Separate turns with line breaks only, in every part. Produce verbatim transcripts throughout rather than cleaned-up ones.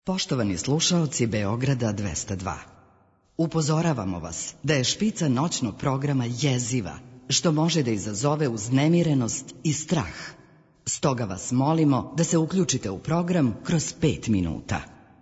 Poštovani slušaoci Beograda dvesta dva, upozoravamo vas da je špica noćnog programa jeziva, što može da izazove uznemirenost i strah. Stoga vas molimo da se uključite u program kroz pet minuta.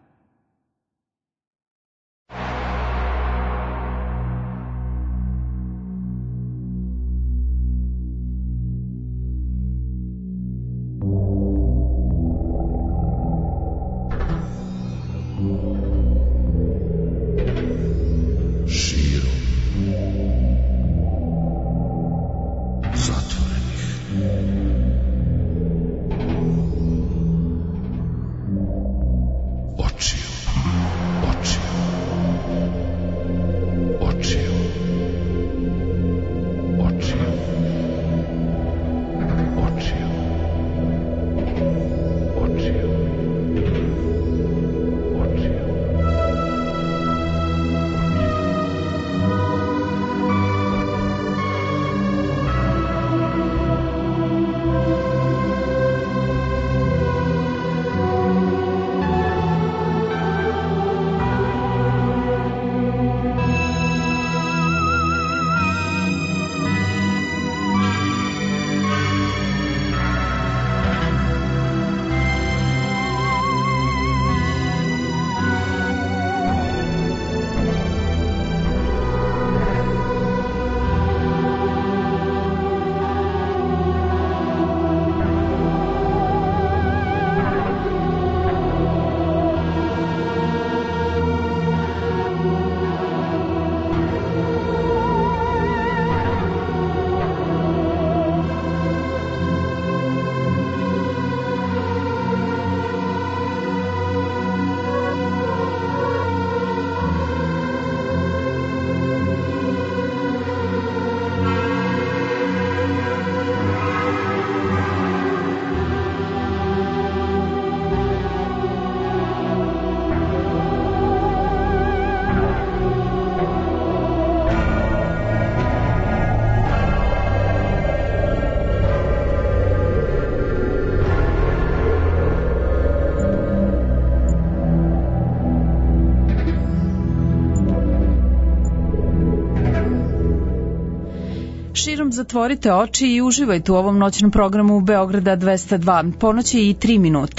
Širom zatvorite oči i uživajte u ovom noćnom programu Beograda dvesta dva. Ponoć je i tri minuta.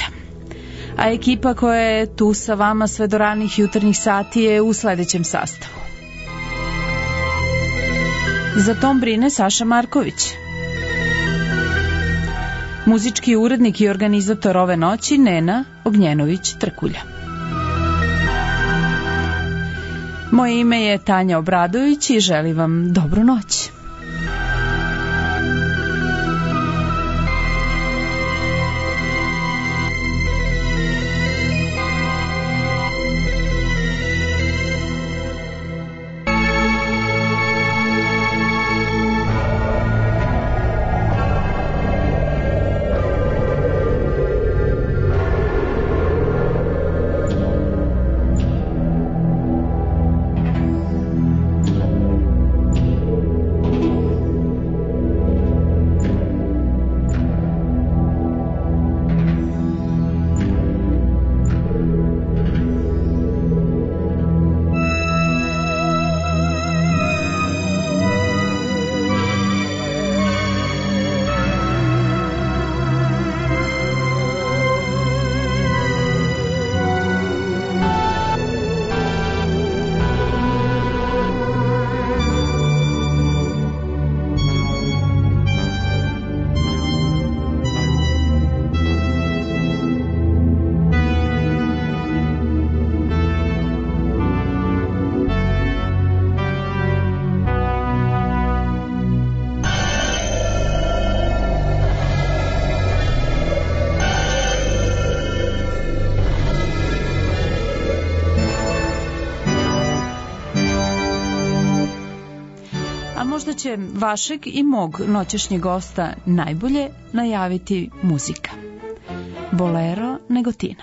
A ekipa koja je tu sa vama sve do ranih jutarnjih sati je u sledećem sastavu. Za tom brine Saša Marković. Muzički urednik i organizator ove noći Nena Ognjenović-Trkulja. Moje ime je Tanja Obradović i želim vam dobru noć. Možda će vašeg i mog noćešnjeg gosta najbolje najaviti muzika. Bolero Negotina.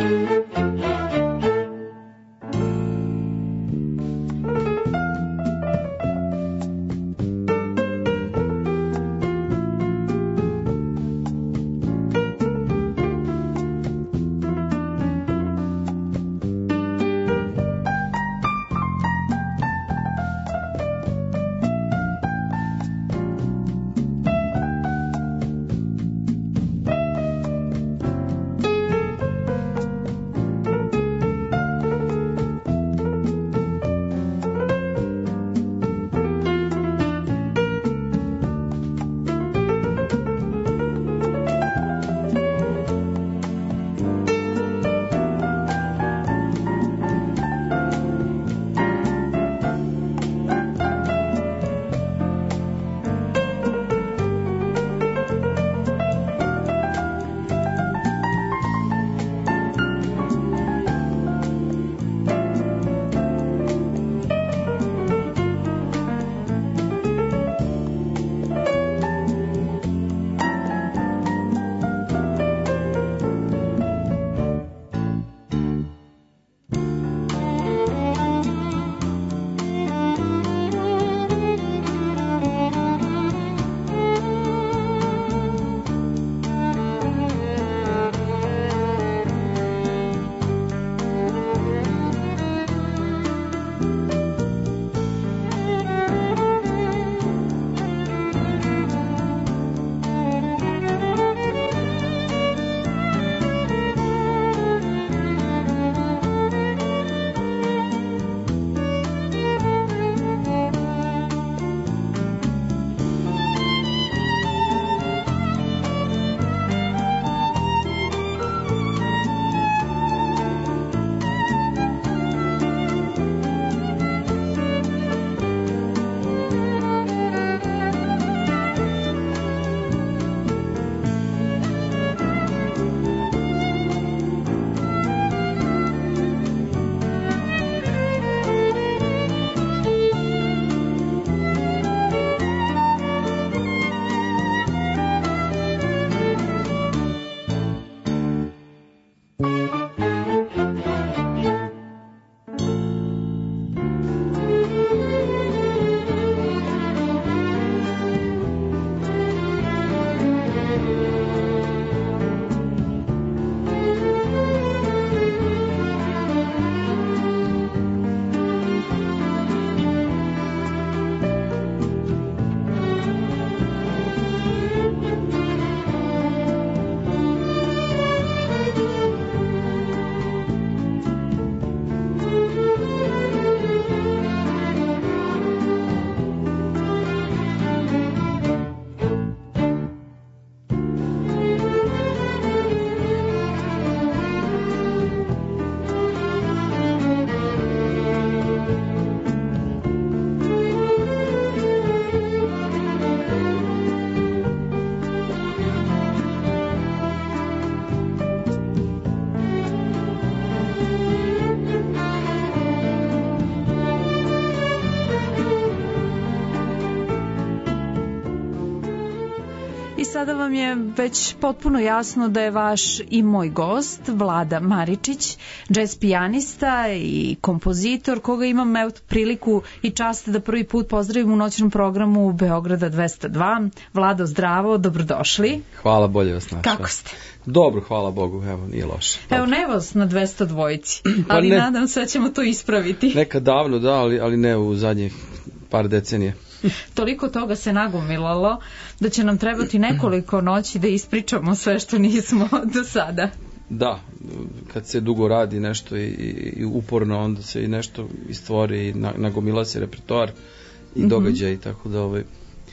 Sada vam je već potpuno jasno da je vaš i moj gost Vlada Maričić, džez pijanista i kompozitor, koga imam evo priliku i čast da prvi put pozdravim u noćnom programu Beograda dvesta dva. Vlado, zdravo, dobrodošli.
Hvala, bolje vas našao.
Kako ste?
Dobro, hvala Bogu, evo, nije loše. Dobro.
Evo, ne vas na dvesta dvojici,
pa
ali
ne,
nadam se da ćemo to ispraviti.
Nekad davno, da, ali, ali ne u zadnjih par decenije.
Toliko toga se nagomilalo da će nam trebati nekoliko noći da ispričamo sve što nismo do sada.
Da, kad se dugo radi nešto i, i uporno, onda se i nešto istvori i na, nagomila se repertoar i mm-hmm. događaj, tako da ovaj,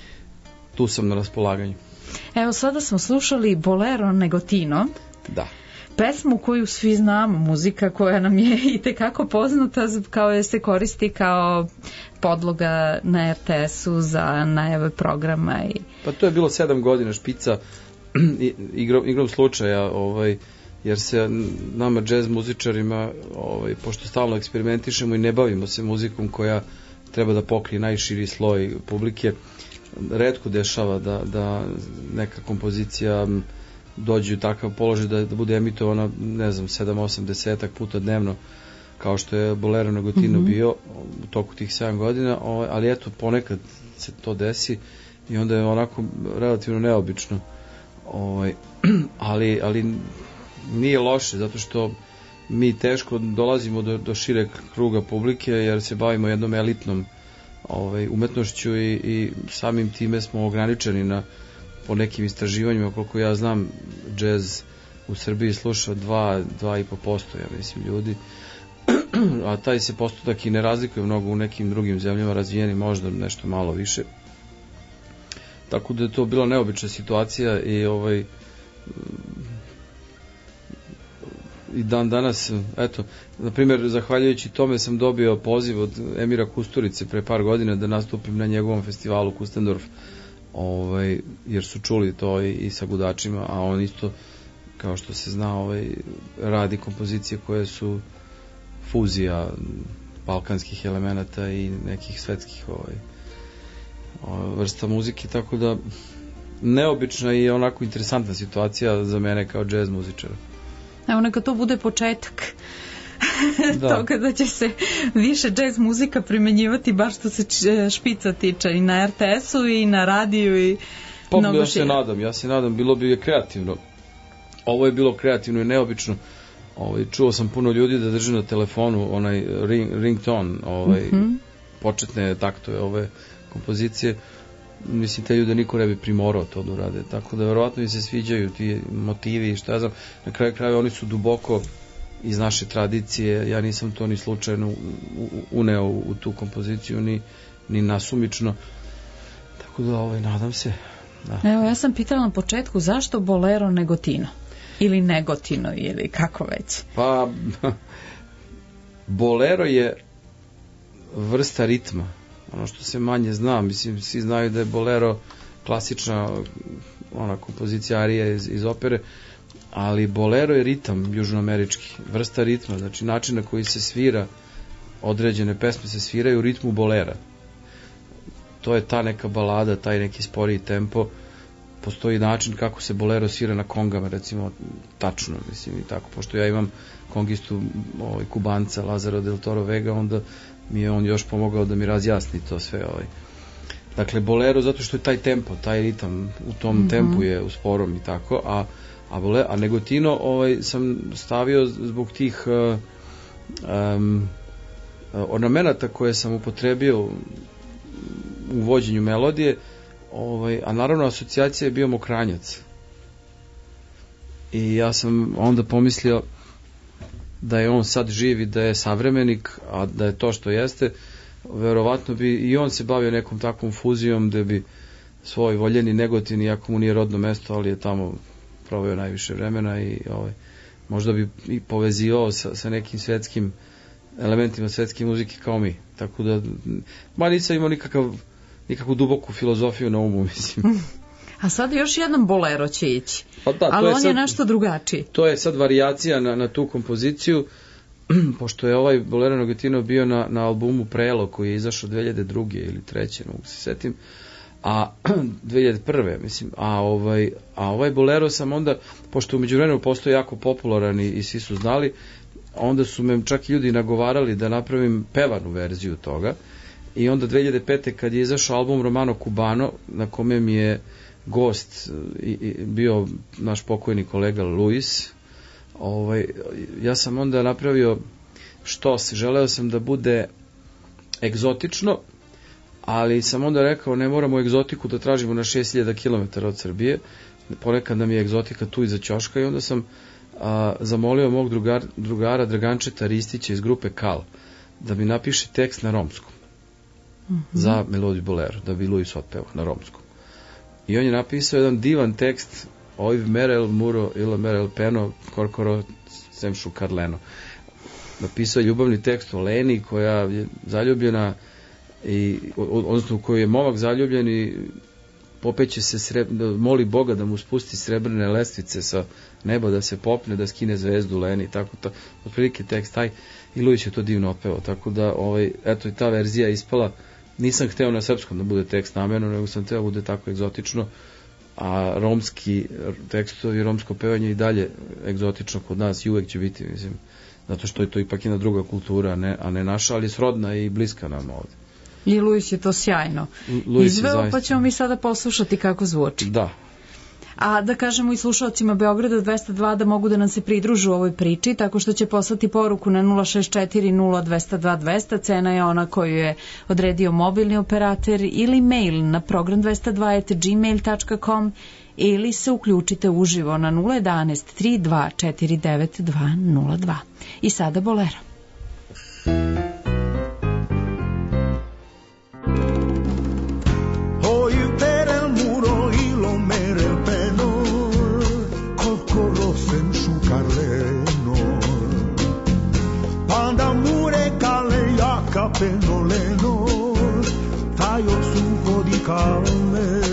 tu sam na raspolaganju.
Evo, sada smo slušali Bolero Negotino.
Da.
Pesmu koju svi znamo, muzika koja nam je i tekako poznata, kao je se koristi kao podloga na er te esu za najave programa. I...
Pa to je bilo sedam godina špica igrom, igrom slučaja, ovaj, jer se nama džez muzičarima, ovaj, pošto stalno eksperimentišemo i ne bavimo se muzikom koja treba da pokrije najširi sloj publike, retko dešava da, da neka kompozicija dođu u takav položaj da, da bude emitovano, ne znam, sedam osam desetak puta dnevno, kao što je Bolero Negotino mm-hmm. bio u toku tih sedam godina, ovaj, ali eto, ponekad se to desi i onda je onako relativno neobično. Ovaj, ali, ali nije loše, zato što mi teško dolazimo do, do šireg kruga publike, jer se bavimo jednom elitnom ovaj, umetnošću i, i samim time smo ograničeni na, po nekim istraživanjima, koliko ja znam, džez u Srbiji sluša dva, dva i po posto, ja mislim, ljudi, a taj se postotak i ne razlikuje mnogo u nekim drugim zemljama razvijenim, možda nešto malo više. Tako da je to bila neobična situacija i ovaj i dan danas, eto, na primjer, zahvaljujući tome sam dobio poziv od Emira Kusturice pre par godina da nastupim na njegovom festivalu Kustendorf, ovaj, jer su čuli to i, i sa gudačima, a on isto, kao što se zna, ovaj, radi kompozicije koje su fuzija balkanskih elemenata i nekih svetskih ovaj, vrsta muzike, tako da neobična i onako interesantna situacija za mene kao džez muzičara.
Evo, neka to bude početak da. toga da će se više džez muzika primenjivati, baš što se špica tiče, i na er te esu i na radiju i
pa,
mnogo
ja
šire.
se nadam, ja se nadam, bilo bi kreativno. Ovo je bilo kreativno i neobično. Ovaj, čuo sam puno ljudi da drže na telefonu onaj ring, ringtone, ovaj, mm-hmm. početne taktove ove kompozicije. Mislim, te ljude niko ne bi primorao to da urade, tako da verovatno im se sviđaju ti motivi i šta ja znam, na kraju kraju oni su duboko iz naše tradicije, ja nisam to ni slučajno uneo u tu kompoziciju, ni, ni nasumično, tako da ovaj, nadam se. Da.
Evo, ja sam pitala na početku zašto Bolero Negotino ili Negotino ili kako već?
Pa Bolero je vrsta ritma, ono što se manje zna, mislim, svi znaju da je Bolero klasična ona kompozicija arija iz, iz opere, ali Bolero je ritam južnoamerički, vrsta ritma, znači način na koji se svira, određene pesme se sviraju u ritmu bolera. To je ta neka balada, taj neki sporiji tempo. Postoji način kako se Bolero svira na kongama, recimo, tačno, mislim, i tako, pošto ja imam kongistu ovaj, Kubanca, Lazaro del Toro Vega, onda mi je on još pomogao da mi razjasni to sve. Ovaj. Dakle, Bolero, zato što je taj tempo, taj ritam, u tom mm-hmm. tempu je usporom i tako, a, a, Bolero, a Negotino ovaj, sam stavio zbog tih uh, um, ornamenata koje sam upotrebio u vođenju melodije, ovaj, a naravno asocijacija je bio Mokranjac. I ja sam onda pomislio da je on sad živ i da je savremenik, a da je to što jeste, verovatno bi i on se bavio nekom takvom fuzijom da bi svoj voljeni Negotin, iako mu nije rodno mesto, ali je tamo proveo najviše vremena i ovaj, možda bi i povezivao sa, sa nekim svetskim elementima svetske muzike kao mi. Tako da, ma nisam imao nikakav, nikakvu duboku filozofiju na umu, mislim.
A sad još jedan Bolero će ići.
Pa da,
ali
je
on
sad,
je nešto drugačiji.
To je sad varijacija na, na tu kompoziciju, pošto je ovaj Bolero Negotino bio na, na albumu Prelo, koji je izašao dve hiljade druge ili treće, mogu se setim, a dve hiljade prve, mislim, a ovaj, a ovaj Bolero sam onda, pošto u međuvremenu postoji jako popularan i, i svi su znali, onda su me čak i ljudi nagovarali da napravim pevanu verziju toga, i onda dve hiljade pete kad je izašao album Romano Cubano, na kome mi je gost i, i bio naš pokojni kolega Luis, ovaj, ja sam onda napravio što se, želeo sam da bude egzotično, ali sam onda rekao ne moramo egzotiku da tražimo na šest hiljada kilometara od Srbije, ponekad nam je egzotika tu iza ćoška, i onda sam a, zamolio mog drugar, drugara Dragančeta Ristića iz grupe Kal da mi napiše tekst na romskom mm-hmm. za melodiju Bolero, da bi Luis otpevao na romskom. I on je napisao jedan divan tekst, Oiv merel muro ila merel peno korkoro semšu karleno. Napisao je ljubavni tekst o Leni koja je zaljubljena, i, odnosno u koju je momak zaljubljen i popeće se sreb, moli Boga da mu spusti srebrne lestvice sa neba, da se popne, da skine zvezdu Leni, tako to, otprilike tekst taj, i Luis je to divno otpevao, tako da ovaj, eto i ta verzija ispala. Nisam hteo na srpskom da bude tekst namerno, nego sam hteo da bude tako egzotično, a romski tekstovi, romsko pevanje i dalje egzotično kod nas i uvek će biti, mislim, zato što je to ipak jedna druga kultura, ne, a ne naša, ali srodna i bliska nam ovde.
I Luis je to sjajno
Luis
izveo, pa ćemo mi sada poslušati kako zvuči.
Da.
A da kažemo i slušalcima Beograda dvesta dva da mogu da nam se pridružu u ovoj priči, tako što će poslati poruku na nula šest četiri nula dvesta dva dvesta, cena je ona koju je odredio mobilni operater, ili mail na program dvesta dva at gmail dot com, ili se uključite uživo na nula jedanaest tri dva četiri devet dva nula dva. I sada Bolero.
Capello leno, taglio il sugo di calme,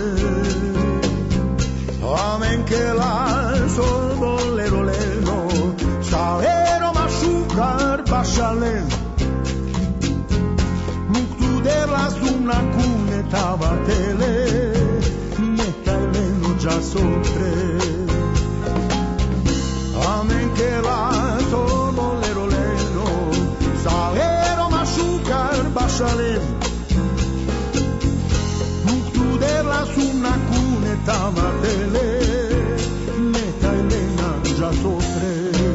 amen che la sol bolero leno, salero machucar bachalen, muctu de la suna cuneta batele, metta leno già sopra, amen che la sol bolero leno, salero Bashalem, muctu de la suna cuneta matele, meta Elena già sopra.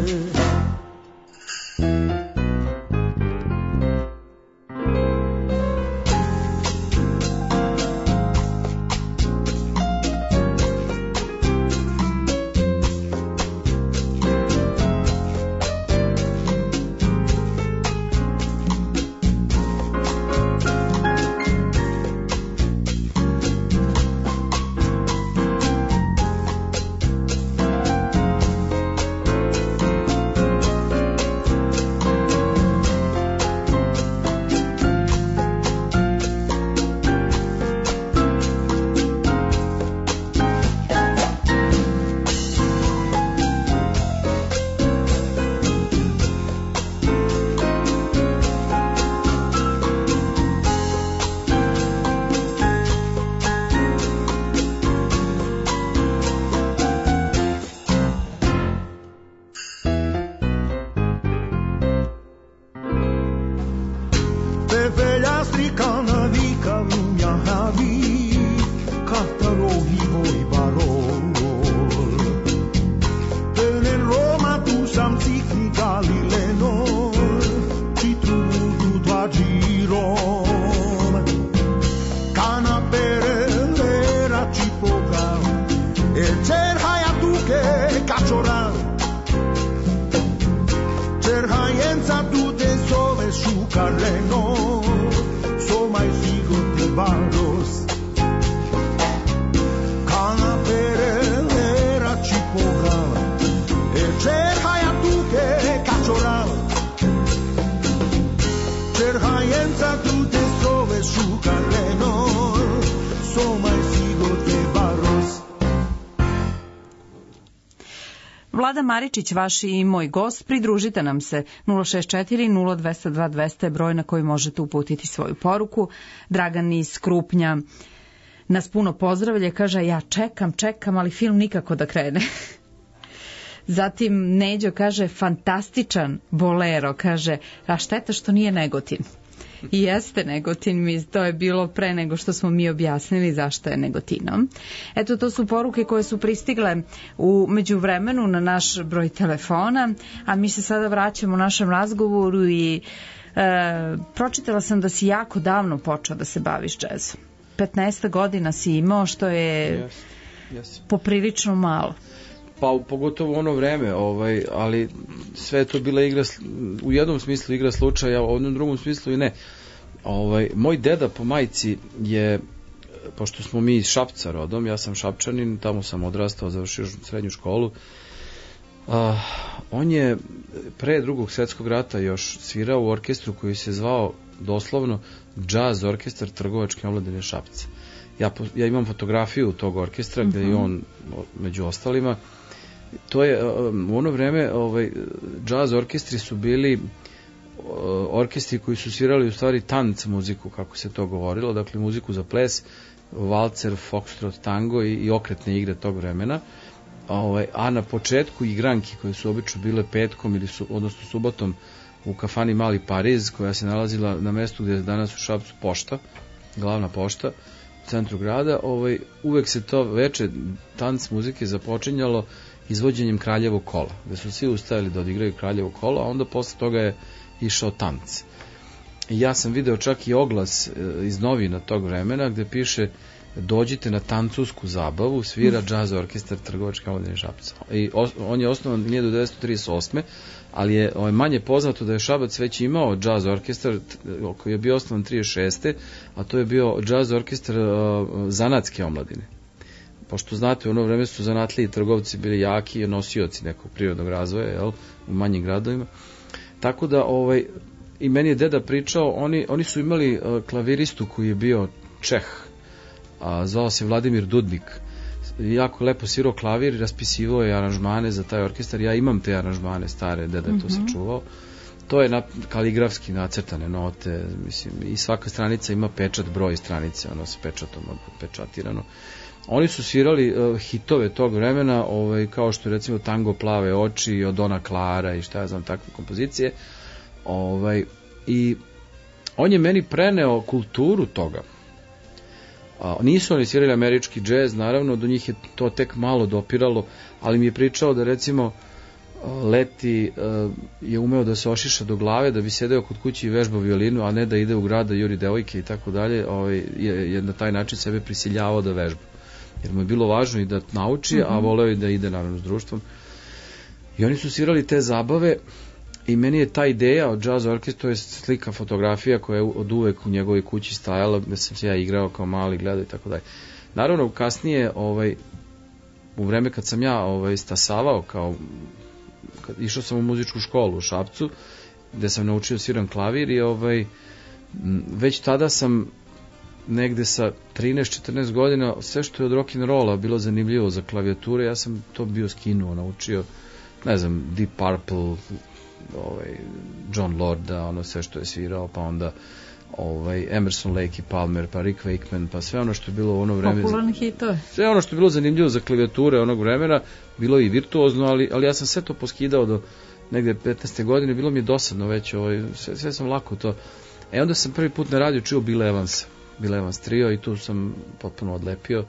Vlada Maričić, vaš i moj gost, pridružite nam se. Nula šest četiri nula dvesta dva dvesta je broj na koji možete uputiti svoju poruku. Dragan iz Krupnja nas puno pozdravlja, kaže ja čekam, čekam, ali film nikako da krene. Zatim Neđo kaže fantastičan Bolero, kaže a šteta što nije Negotin. I jeste Negotin, mi, to je bilo pre nego što smo mi objasnili zašto je Negotinom. Eto, to su poruke koje su pristigle u međuvremenu na naš broj telefona, a mi se sada vraćamo u našem razgovoru i e, pročitala sam da si jako davno počeo da se baviš džezom. petnaest godina si imao, što je yes, yes. poprilično malo.
Pa pogotovo ono vreme, ovaj, ali sve je to bila igra, u jednom smislu igra slučaja, u jednom drugom smislu i ne. Ovaj, moj deda po majci je, pošto smo mi iz Šapca rodom, ja sam Šapčanin, tamo sam odrastao, završio srednju školu, a, on je pre drugog svjetskog rata još svirao u orkestru koji se zvao doslovno Jazz orkestar Trgovačke omladine Šapca. Ja, ja imam fotografiju tog orkestra gde je on među ostalima. To je u ono vreme ovaj, jazz orkestri su bili orkestri koji su svirali u stvari tanc muziku, kako se to govorilo, dakle muziku za ples, valcer, foxtrot, tango i, i okretne igre tog vremena. Ovaj, a na početku igranki koje su obično bile petkom ili su, odnosno subotom u kafani Mali Pariz, koja se nalazila na mestu gdje je danas u Šapcu pošta, glavna pošta u centru grada, ovaj, uvek se to veče tanc muzike započinjalo izvođenjem Kraljevog kola, gde su svi ustajali da odigraju Kraljevo kolo, a onda posle toga je išao tanc. I ja sam video čak i oglas iz novina tog vremena gde piše: dođite na tancusku zabavu, svira džaz orkestar Trgovačke omladine Šapca. I os, on je osnovan hiljadu devetsto trideset osme, ali je ovaj, manje poznato da je Šabac već imao džaz orkestar koji je bio osnovan trideset šeste, a to je bio džaz orkestar uh, zanatske omladine. Pošto znate, u ono vreme su zanatliji trgovci bili jaki i nosioci nekog prirodnog razvoja, jel, u manjim gradovima. Tako da, ovaj, i meni je deda pričao, oni, oni su imali uh, klaviristu koji je bio Čeh, a zvao se Vladimir Dudnik. Jako lepo svirao klavir i raspisivao je aranžmane za taj orkestar. Ja imam te aranžmane stare, deda je to mm-hmm. sačuvao. To je na, kaligrafski nacrtane note, mislim, i svaka stranica ima pečat, broj stranice, ono sa pečatom pečatirano. Oni su svirali uh, hitove tog vremena, ovaj, kao što je recimo Tango plave oči, od Dona Klara i šta ja znam, takve kompozicije. Ovaj, i on je meni preneo kulturu toga. A, nisu oni svirali američki džez, naravno, do njih je to tek malo dopiralo, ali mi je pričao da recimo leti uh, je umeo da se ošiša do glave, da bi sedeo kod kuće i vežbao violinu, a ne da ide u grad da juri devojke i tako dalje, ovaj, je, je na taj način sebe prisiljavao da vežba. Jer mu je bilo važno i da nauči, mm-hmm. a voleo i da ide naravno s društvom. I oni su svirali te zabave i meni je ta ideja od jazz orkestra, to je slika, fotografija koja je od uvek u njegovoj kući stajala, gde sam se ja igrao kao mali, gledao i tako dalje. Naravno, kasnije, ovaj, u vreme kad sam ja ovaj, stasavao, kao, kad išao sam u muzičku školu u Šapcu, gde sam naučio sviram klavir i ovaj, već tada sam negde sa trinaest četrnaest godina, sve što je od rock'n'rolla bilo zanimljivo za klavijature, ja sam to bio skinuo, naučio, ne znam, Deep Purple, ovaj, John Lorda, ono sve što je svirao, pa onda ovaj, Emerson, Lake i Palmer, pa Rick Wakeman, pa sve ono što je bilo u ono vreme...
Popularni hitove.
Sve ono što je bilo zanimljivo za klavijature onog vremena, bilo i virtuozno, ali, ali ja sam sve to poskidao do negde petnaeste godine, bilo mi je dosadno već, ovaj, sve, sve sam lako to... E onda sam prvi put na radiju čuo Bill Evansa, Bill Evans trio, i tu sam potpuno odlepio.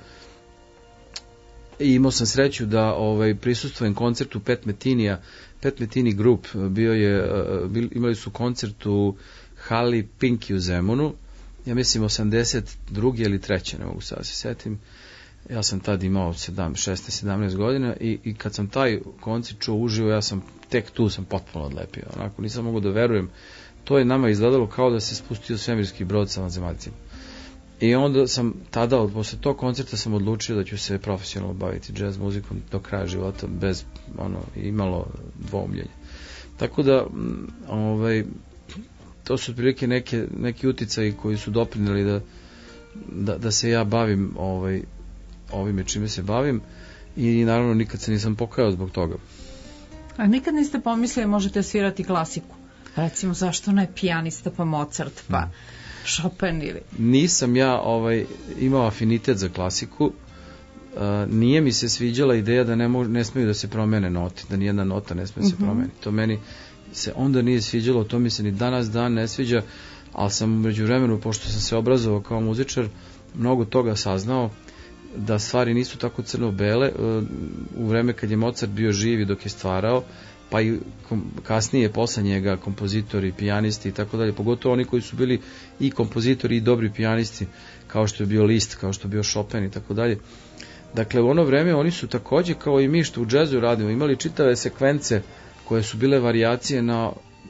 I imao sam sreću da ovaj, prisustvujem koncertu Pat Metinija, Pat Metini Group, bio je, bil, imali su koncert u hali Pinky u Zemunu, ja mislim osamdeset druge ili treće, ne mogu sad se setim. Ja sam tad imao šesnaest sedamnaest godina i, i kad sam taj koncert čuo uživo, ja sam tek tu sam potpuno odlepio. Onako, nisam mogu da verujem. To je nama izgledalo kao da se spustio svemirski brod sa vanzemaljcima. I onda sam tada, od posle tog koncerta sam odlučio da ću se profesionalno baviti jazz muzikom do kraja života, bez ono, imalo dvoumljenja. Tako da, ovaj, to su otprilike neke, neki uticaji koji su doprineli da, da, da se ja bavim ovaj, ovime čime se bavim, i naravno nikad se nisam pokajao zbog toga.
A nikad niste pomislili možete svirati klasiku? Recimo, zašto ne pijanista pa Mozart pa... Hmm. Chopin ili... Nisam
ja ovaj, imao afinitet za klasiku, uh, nije mi se sviđala ideja da ne, mo, ne smeju da se promene note, da nijedna nota ne smije da se mm-hmm. promeni. To meni se onda nije sviđalo, to mi se ni danas dan ne sviđa, ali sam umeđu vremenu, pošto sam se obrazovao kao muzičar, mnogo toga saznao, da stvari nisu tako crno-bele. Uh, u vreme kad je Mozart bio živ i dok je stvarao, pa i kom, kasnije posle njega kompozitori, pijanisti i tako dalje, pogotovo oni koji su bili i kompozitori i dobri pijanisti, kao što je bio Liszt, kao što je bio Chopin i tako dalje. Dakle, u ono vreme oni su takođe, kao i mi što u džezu radimo, imali čitave sekvence koje su bile varijacije na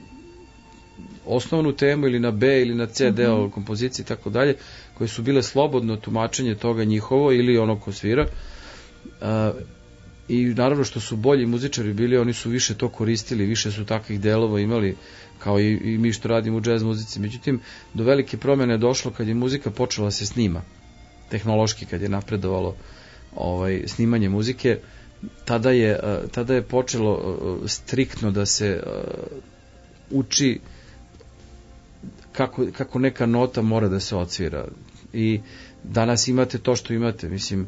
osnovnu temu ili na B ili na C deo mm-hmm. kompozicije i tako dalje, koje su bile slobodno tumačenje toga njihovo ili ono ko svira. Uh, I naravno što su bolji muzičari bili, oni su više to koristili, više su takvih delova imali, kao i, i mi što radimo u džez muzici. Međutim, do velike promjene je došlo kad je muzika počela se snima, tehnološki, kad je napredovalo ovaj, snimanje muzike, tada je, tada je počelo striktno da se uči kako, kako neka nota mora da se odsvira. i danas imate to što imate, mislim,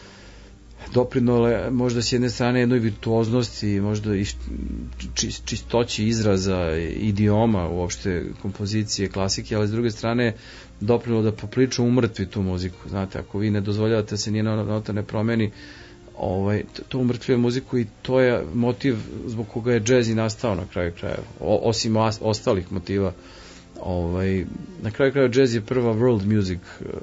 doprinole možda s jedne strane jednoj virtuoznosti, možda i čistoći izraza, idioma, uopšte kompozicije, klasike, ali s druge strane doprinolo da popriču umrtvi tu muziku. Znate, ako vi ne dozvoljavate da se nijedna nota ne promeni, ovaj, to umrtvuje muziku i to je motiv zbog koga je džez i nastao na kraju krajeva, osim ostalih motiva. Ovaj, na kraju krajeva džez je prva world music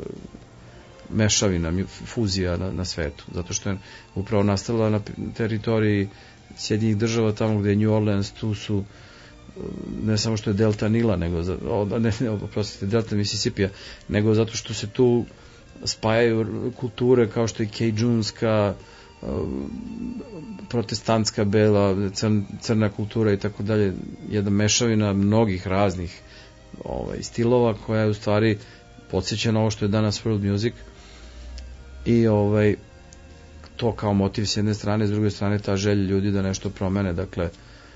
mešavina, fuzija na, na svetu, zato što je upravo nastala na teritoriji Sjedinjenih država, tamo gde je New Orleans, tu su ne samo što je delta Nila, nego za, ne, ne, oprostite, delta Mississippija, nego zato što se tu spajaju kulture kao što je kejđunska, protestantska, bela, crn, crna kultura i tako dalje, jedna mešavina mnogih raznih ovaj, stilova koja je u stvari podsjeća na ovo što je danas world music i ovaj to kao motiv s jedne strane, s druge strane ta želja ljudi da nešto promene, dakle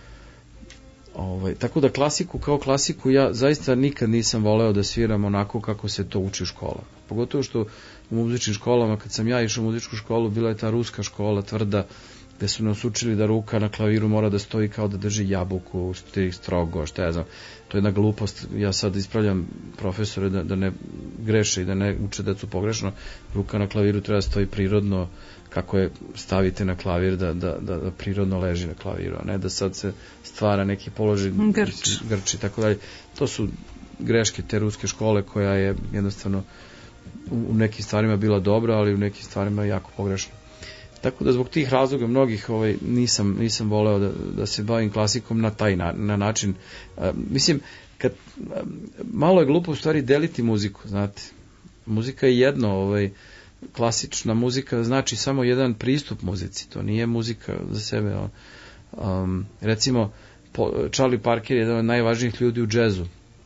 ovaj, tako da klasiku kao klasiku ja zaista nikad nisam voleo da sviram onako kako se to uči u školama, pogotovo što u muzičkim školama, kad sam ja išao u muzičku školu, bila je ta ruska škola tvrda, gde su nas učili da ruka na klaviru mora da stoji kao da drži jabuku, strogo, šta ja znam. To je jedna glupost, ja sad ispravljam profesore da, da ne greše i da ne uče decu pogrešno. Ruka na klaviru treba da stoji prirodno, kako je stavite na klavir, da, da, da, da prirodno leži na klaviru, a ne da sad se stvara neki položaj
grč,
grč i tako dalje. To su greške te ruske škole koja je jednostavno u nekim stvarima bila dobra, ali u nekim stvarima jako pogrešna. Tako da zbog tih razloga mnogih ovaj, nisam, nisam voleo da, da se bavim klasikom na taj na, na način. A, mislim, kad, a, malo je glupo u stvari deliti muziku, znate. Muzika je jedno, ovaj, klasična muzika znači samo jedan pristup muzici, to nije muzika za sebe. Um, recimo, po, Charlie Parker je jedan od najvažnijih ljudi u džezu,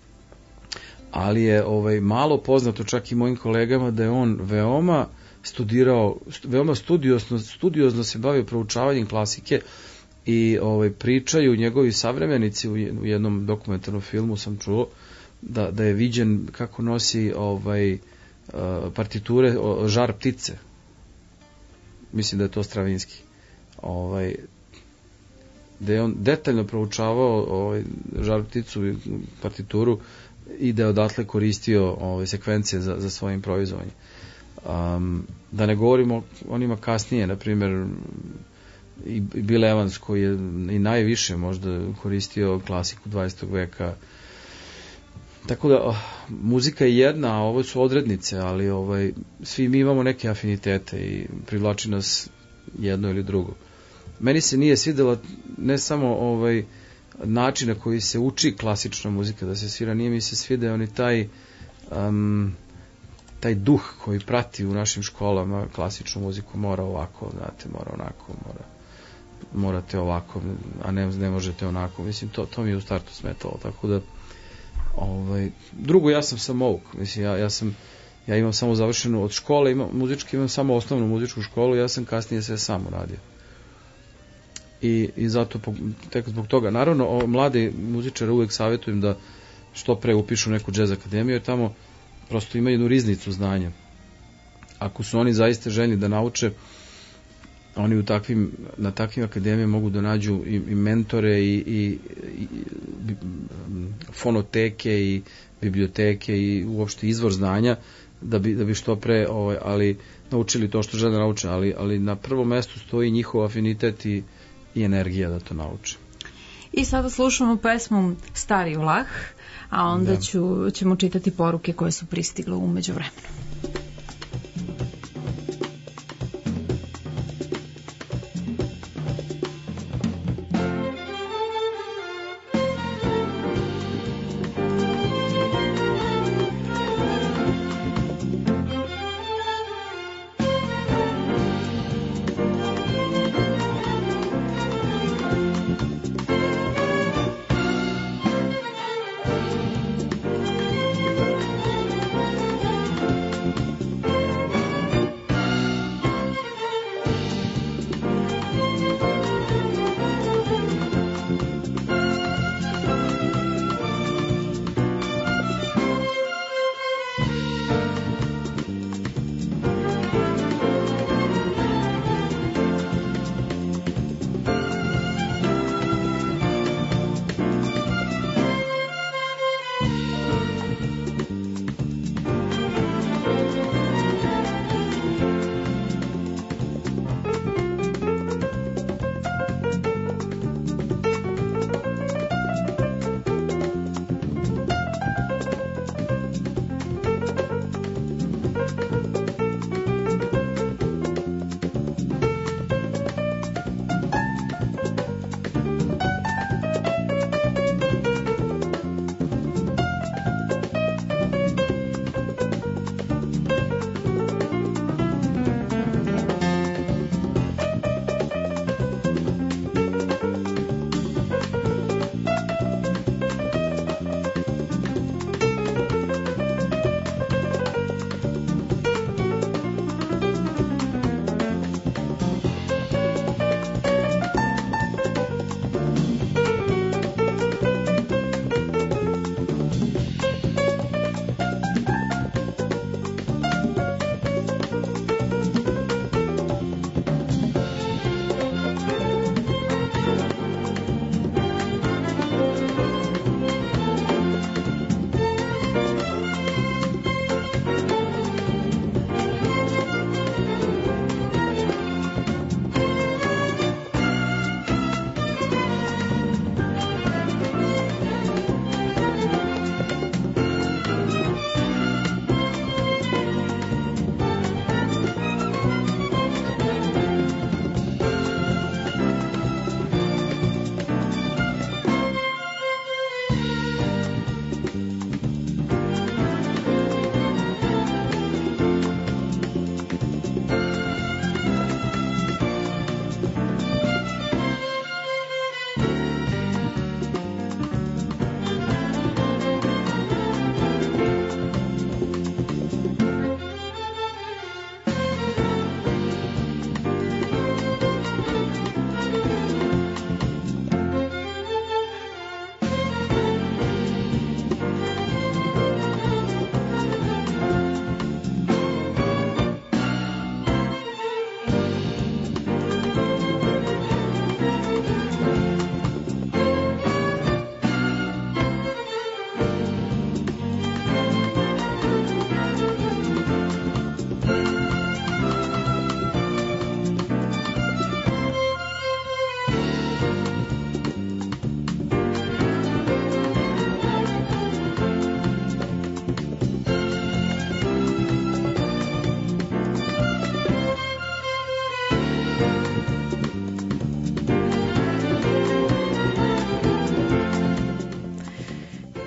ali je ovaj, malo poznato čak i mojim kolegama da je on veoma studirao, veoma studiozno, studiozno se bavio proučavanjem klasike i ovaj, pričaju njegovi savremenici u jednom dokumentarnom filmu sam čuo da, da je viđen kako nosi ovaj, partiture o Žar ptice. Mislim da je to Stravinski. Ovaj, da je on detaljno proučavao ovaj, Žar pticu i partituru i da je odatle koristio ove sekvencije za, za svoje improvizovanje. Um, da ne govorimo onima kasnije, na primjer i Bill Evans koji je i najviše možda koristio klasiku dvadesetog veka. Tako da oh, muzika je jedna, a ovo su odrednice, ali ovaj, svi mi imamo neke afinitete i privlači nas jedno ili drugo. Meni se nije svidela ne samo ovaj način na koji se uči klasična muzika da se svira, nije mi se svideo ni taj um, taj duh koji prati u našim školama klasičnu muziku, mora ovako, znate, mora onako, mora, morate ovako, a ne, ne možete onako. Mislim, to, to mi je u startu smetalo, tako da ovaj, drugo, ja sam samouk, mislim, ja, ja sam ja imam samo završenu od škole, imam, muzički imam samo osnovnu muzičku školu, ja sam kasnije sve sam uradio. I, i zato tek zbog toga naravno o, mladi muzičari uvek savjetujem da što pre upišu neku džez akademiju, jer tamo prosto imaju jednu riznicu znanja. Ako su oni zaista željni da nauče, oni u takvim, na takvim akademijama mogu da nađu i, i mentore i, i, i fonoteke i biblioteke i uopšte izvor znanja da bi, da bi što pre ovaj, ali naučili to što žele da nauče, ali, ali na prvom mestu stoji njihov afinitet i i energija da to nauče.
I sada slušamo pesmu Stari Vlah, a onda da. ću, ćemo čitati poruke koje su pristigle u međuvremenu.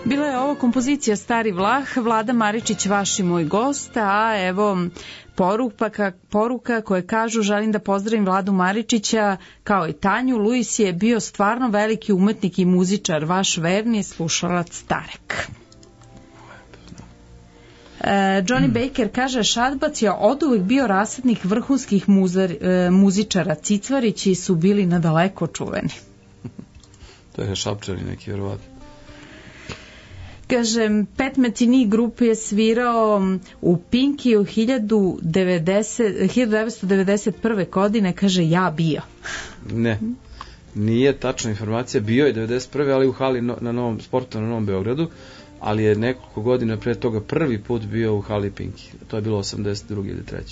Bila je ovo kompozicija Stari Vlah, Vlada Maričić, vaš i moj gost, a evo poruka, poruka koje kažu: želim da pozdravim Vladu Maričića kao i Tanju. Luis je bio stvarno veliki umetnik i muzičar, vaš verni slušalac Starek. Johnny Baker kaže: Šadbac je oduvek bio rasadnik vrhunskih muzar, muzičara. Cicvarići su bili nadaleko čuveni.
To je Šapčani neki, verovatno.
Kaže, Pat Metheny grup je svirao u Pinky u hiljadu devetsto devedeset prve godine, kaže, ja bio.
Ne, nije tačna informacija, bio je devedeset prve ali u hali no, na novom sportu na Novom Beogradu, ali je nekoliko godina pre toga prvi put bio u hali Pinky. To je bilo osamdeset druge ili treće.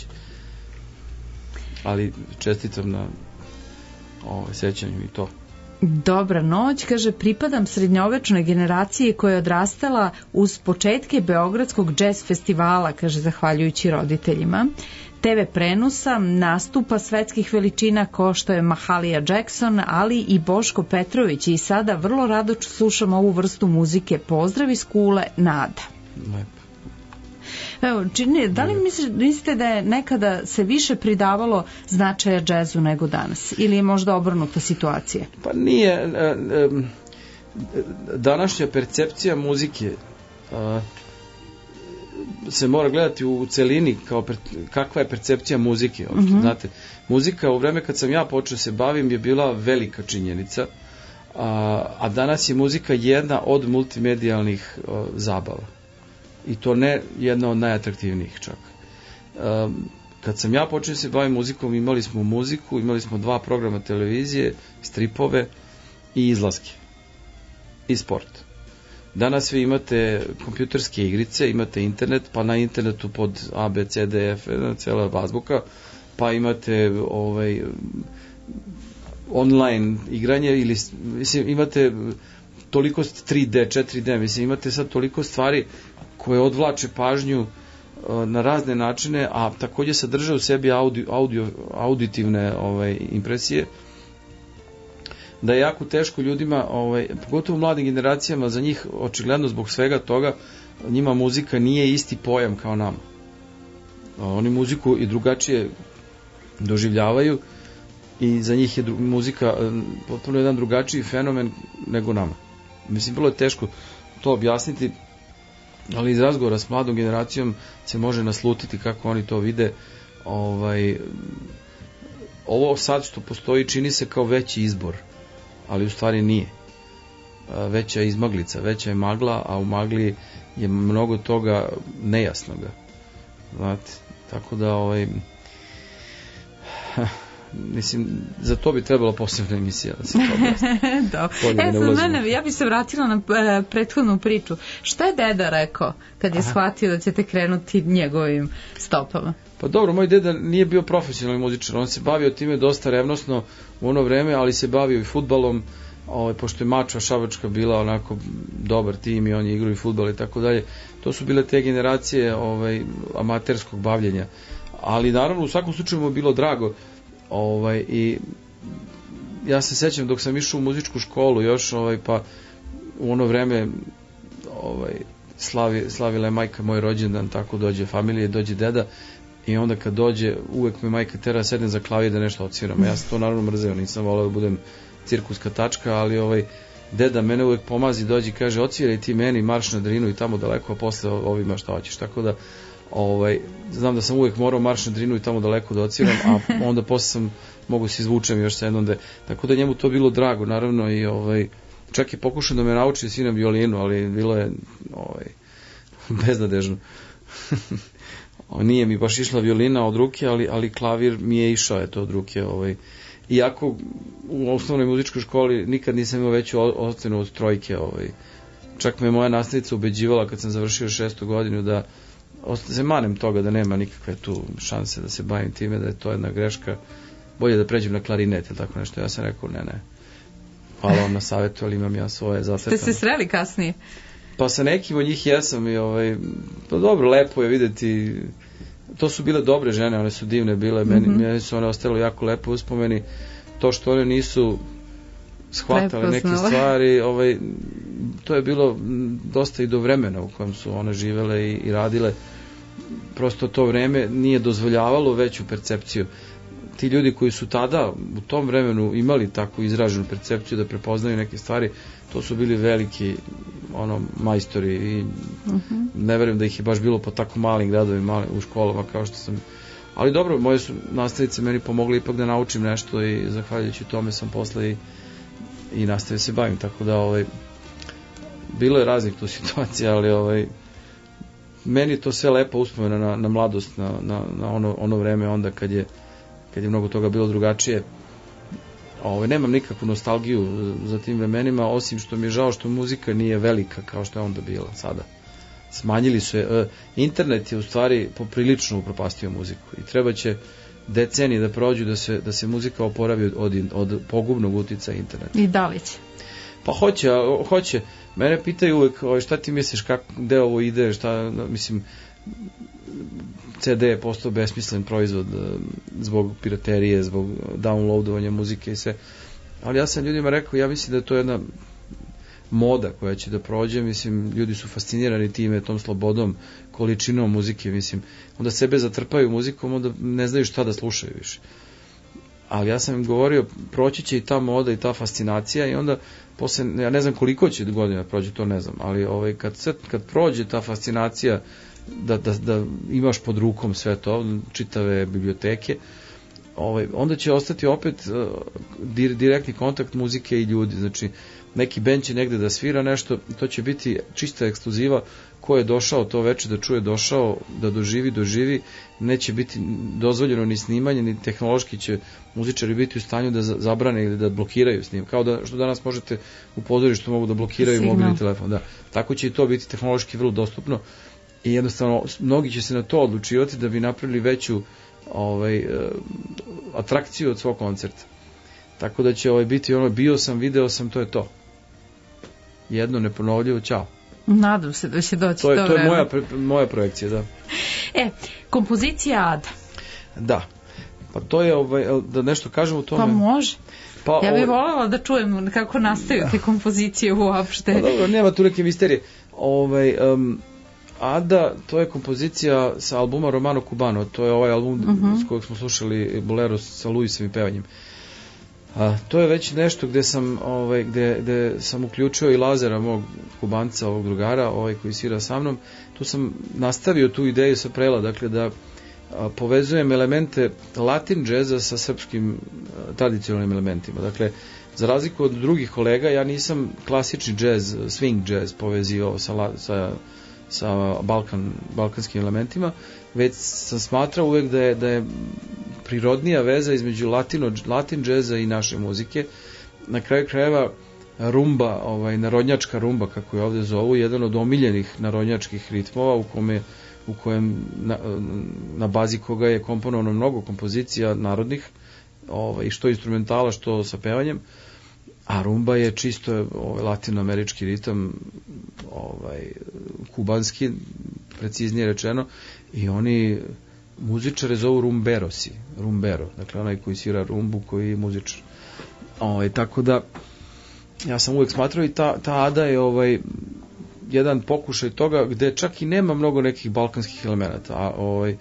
Ali čestitam na ovaj, sećanju i to.
Dobra noć, kaže, pripadam srednjovečnoj generaciji koja je odrastala uz početke Beogradskog džez festivala, kaže, zahvaljujući roditeljima, te ve prenosa, nastupa svetskih veličina kao što je Mahalia Jackson, ali i Boško Petrović, i sada vrlo rado slušam ovu vrstu muzike. Pozdrav iz Kule, Nada.
Lepo.
Evo, čini, da li mislite da je nekada se više pridavalo značaja džezu nego danas? Ili je možda obrnuta situacija?
Pa nije. Današnja percepcija muzike se mora gledati u celini kao per, kakva je percepcija muzike. Mm-hmm. Znate, muzika u vreme kad sam ja počeo se bavim je bila velika činjenica, a, a danas je muzika jedna od multimedijalnih a, zabava. I to ne jedna od najatraktivnijih čak. Um, kad sam ja počeo se bavim muzikom, imali smo muziku, imali smo dva programa televizije, stripove i izlaske. I sport. Danas vi imate kompjuterske igrice, imate internet, pa na internetu pod A, B, C, D, F, cela azbuka, pa imate ovaj, online igranje, ili mislim, imate toliko tri D, četiri D, mislim, imate sad toliko stvari koje odvlače pažnju na razne načine, a takođe sadrže u sebi audio, audio, auditivne ovaj, impresije, da je jako teško ljudima, ovaj, pogotovo mladim generacijama, za njih očigledno zbog svega toga, njima muzika nije isti pojam kao nama. Oni muziku i drugačije doživljavaju i za njih je dru, muzika potpuno jedan drugačiji fenomen nego nama. Mislim, bilo je teško to objasniti, ali iz razgovora s mladom generacijom se može naslutiti kako oni to vide. Ovaj, ovo sad što postoji čini se kao veći izbor, ali u stvari nije. Veća je izmaglica, veća je magla, a u magli je mnogo toga nejasnoga. Znate, tako da ovaj, mislim, za to bi trebalo posebna emisija da se to objasni.
e, za mene, ja bi se vratila na e, prethodnu priču. Šta je deda rekao kad je Aha. shvatio da ćete krenuti njegovim stopama?
Pa dobro, moj deda nije bio profesionalni muzičar, on se bavio time dosta revnosno u ono vreme, ali se bavio i fudbalom, ovaj, pošto je Mačva Šabačka bila onako dobar tim i on je igrao i fudbal i tako dalje. To su bile te generacije ovaj, amaterskog bavljenja. Ali naravno u svakom slučaju mu je bilo drago. Ovaj, i ja se sećam dok sam išao u muzičku školu još, ovaj, pa u ono vreme ovaj, slavi, slavila je majka moj rođendan, tako dođe familije, dođe deda i onda kad dođe uvek me majka tera sedem za klavir da nešto odsviram. Ja sam to naravno mrzeo, nisam voleo da budem cirkuska tačka, ali ovaj, deda mene uvek pomazi, dođe i kaže odsviraj ti meni marš na Drinu i tamo daleko, a posle ovima šta hoćeš, tako da ovaj, znam da sam uvek morao marš na Drinu i tamo daleko da odsviram, a onda posle sam mogu se izvučem još sa jednom de, tako da njemu to bilo drago naravno i ovaj, čak je pokušao da me nauči da sviram violinu, ali bilo je ovaj, beznadežno. Nije mi baš išla violina od ruke, ali, ali klavir mi je išao eto od ruke. Ovaj. Iako u osnovnoj muzičkoj školi nikad nisam imao veću ocenu od trojke. Ovaj. Čak me moja nastavnica ubeđivala kad sam završio šestu godinu da se manem toga da nema nikakve tu šanse da se bavim time, da je to jedna greška, bolje da pređem na klarinet ili tako nešto. Ja sam rekao ne, ne, hvala vam na savjetu, ali imam ja svoje zacrtane.
Ste se sreli kasnije?
Pa sa nekim od njih jesam i ovaj, pa dobro, lepo je videti, to su bile dobre žene, one su divne bile, meni, mm-hmm. meni su one ostalo jako lepo uspomeni, to što one nisu shvatale neke stvari, ovaj, to je bilo dosta i do vremena u kojem su one živele i, i radile. Prosto to vreme nije dozvoljavalo veću percepciju. Ti ljudi koji su tada u tom vremenu imali takvu izraženu percepciju da prepoznaju neke stvari, to su bili veliki ono majstori i uh-huh. ne verujem da ih je baš bilo po tako malim gradovima u školama kao što sam. Ali dobro, moje su nastavice meni pomogli ipak da naučim nešto i zahvaljujući tome sam posle i, i nastavio se bavim, tako da ovaj, bilo je raznih tu situacija, ali ovaj, meni je to sve lepo uspomena na, na mladost, na, na, na ono, ono vreme onda kad je, kad je mnogo toga bilo drugačije. Ovaj, nemam nikakvu nostalgiju za tim vremenima, osim što mi je žao što muzika nije velika kao što je onda bila sada. Smanjili su je. Internet je u stvari poprilično upropastio muziku i treba će decenije da prođu da se, da se muzika oporavi od, od, od pogubnog uticaja interneta.
I da li će?
Pa hoće, hoće. Mene pitaju uvek šta ti misliš, kako, gde ovo ide, šta, mislim, C D je postao besmislen proizvod zbog piraterije, zbog downloadovanja muzike i sve. Ali ja sam ljudima rekao, ja mislim da je to jedna moda koja će da prođe, mislim, ljudi su fascinirani time, tom slobodom, količinom muzike, mislim, onda sebe zatrpaju muzikom, onda ne znaju šta da slušaju više. Ali ja sam im govorio, proći će i ta moda i ta fascinacija i onda posle, ja ne znam koliko će godina prođe, to ne znam, ali ovaj, kad, sve, kad prođe ta fascinacija da, da, da imaš pod rukom sve to, čitave biblioteke, ovaj, onda će ostati opet uh, direktni kontakt muzike i ljudi, znači neki bend će negde da svira nešto, to će biti čista ekskluziva, ko je došao to veče da čuje, došao da doživi, doživi, neće biti dozvoljeno ni snimanje, ni tehnološki će muzičari biti u stanju da zabrane ili da blokiraju snim, kao da što danas možete u pozorištu mogu da blokiraju signal, mobilni telefon, da. Tako će i to biti tehnološki vrlo dostupno i jednostavno mnogi će se na to odlučivati da bi napravili veću ovaj, atrakciju od svog koncerta. Tako da će ovaj biti ono, bio sam, video sam, to je to. Jedno neponovljivo, ćao.
Nadam se da će doći to.
Je, to, to je moja, moja projekcija, da.
E, kompozicija Ada.
Da. Pa to je, ovaj, da nešto kažem u tome.
Pa može.
Pa,
ja bih voljela da čujem kako nastaju te kompozicije uopšte.
Pa dobro, nema tu neke misterije. Ovaj, um, Ada, to je kompozicija sa albuma Romano Cubano, to je ovaj album uh-huh. s kojeg smo slušali Bolero sa Luisovim pevanjem. A, to je već nešto gde sam, ovaj, gde, gde sam uključio i Lazara, mog Kubanca, ovog drugara, ovaj koji svira sa mnom. Tu sam nastavio tu ideju sa Prela, dakle da a, povezujem elemente latin džeza sa srpskim a, tradicionalnim elementima. Dakle, za razliku od drugih kolega, ja nisam klasični džez, swing džez povezio sa, sa, sa Balkan, balkanskim elementima, već sam smatrao uvek da je, da je prirodnija veza između latino, latin džeza i naše muzike. Na kraju krajeva rumba, ovaj, narodnjačka rumba, kako je ovde zovu, jedan od omiljenih narodnjačkih ritmova u kome u kojem na, na bazi koga je komponovano mnogo kompozicija narodnih, ovaj, što instrumentala, što sa pevanjem, a rumba je čisto ovaj, latinoamerički ritam, ovaj, kubanski, preciznije rečeno, i oni muzičare zovu rumberosi, rumbero, dakle onaj koji svira rumbu, koji je muzičar. Ovaj, tako da ja sam uvek smatrao i ta, ta Ada je ovaj, jedan pokušaj toga gde čak i nema mnogo nekih balkanskih elemenata, a ovaj,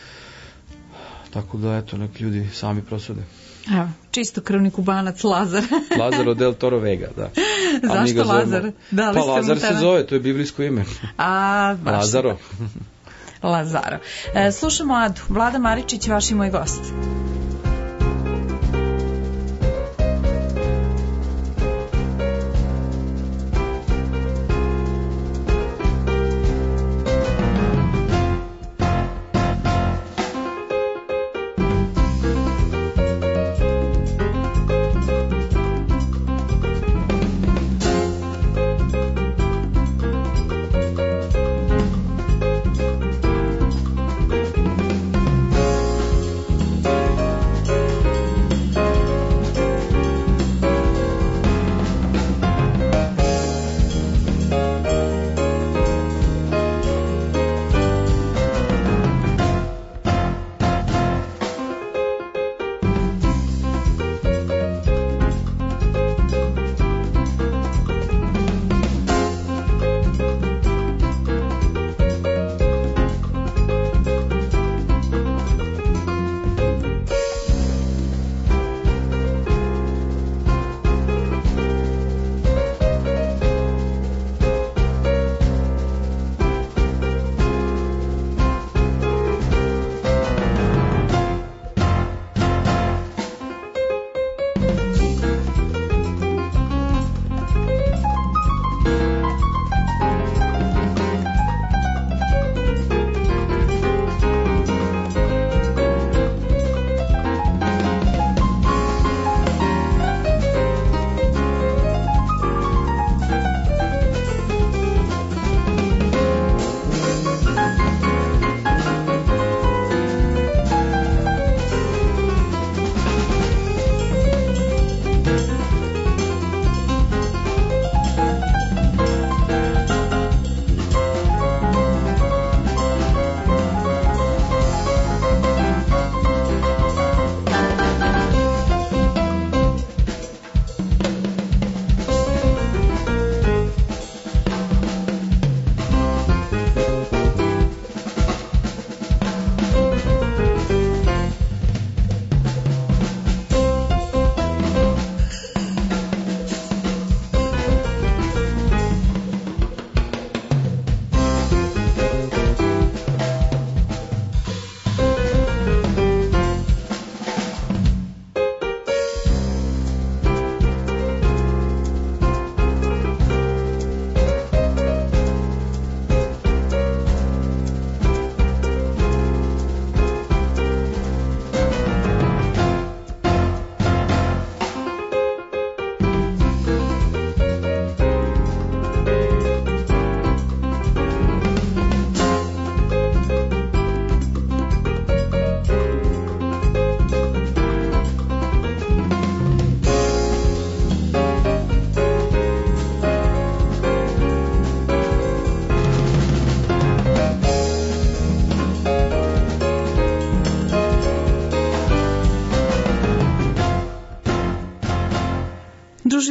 tako da eto, neki ljudi sami prosude.
Evo, čisto krvni Kubanac Lazar.
Lazaro del Toro Vega, da.
Zašto Lazar? Da li
pa Lazar se zove, to je biblijsko ime.
A, baš
Lazaro.
Lazaro. E, slušamo Adu. Vlada Maričić, vaš i moj gost.
Thank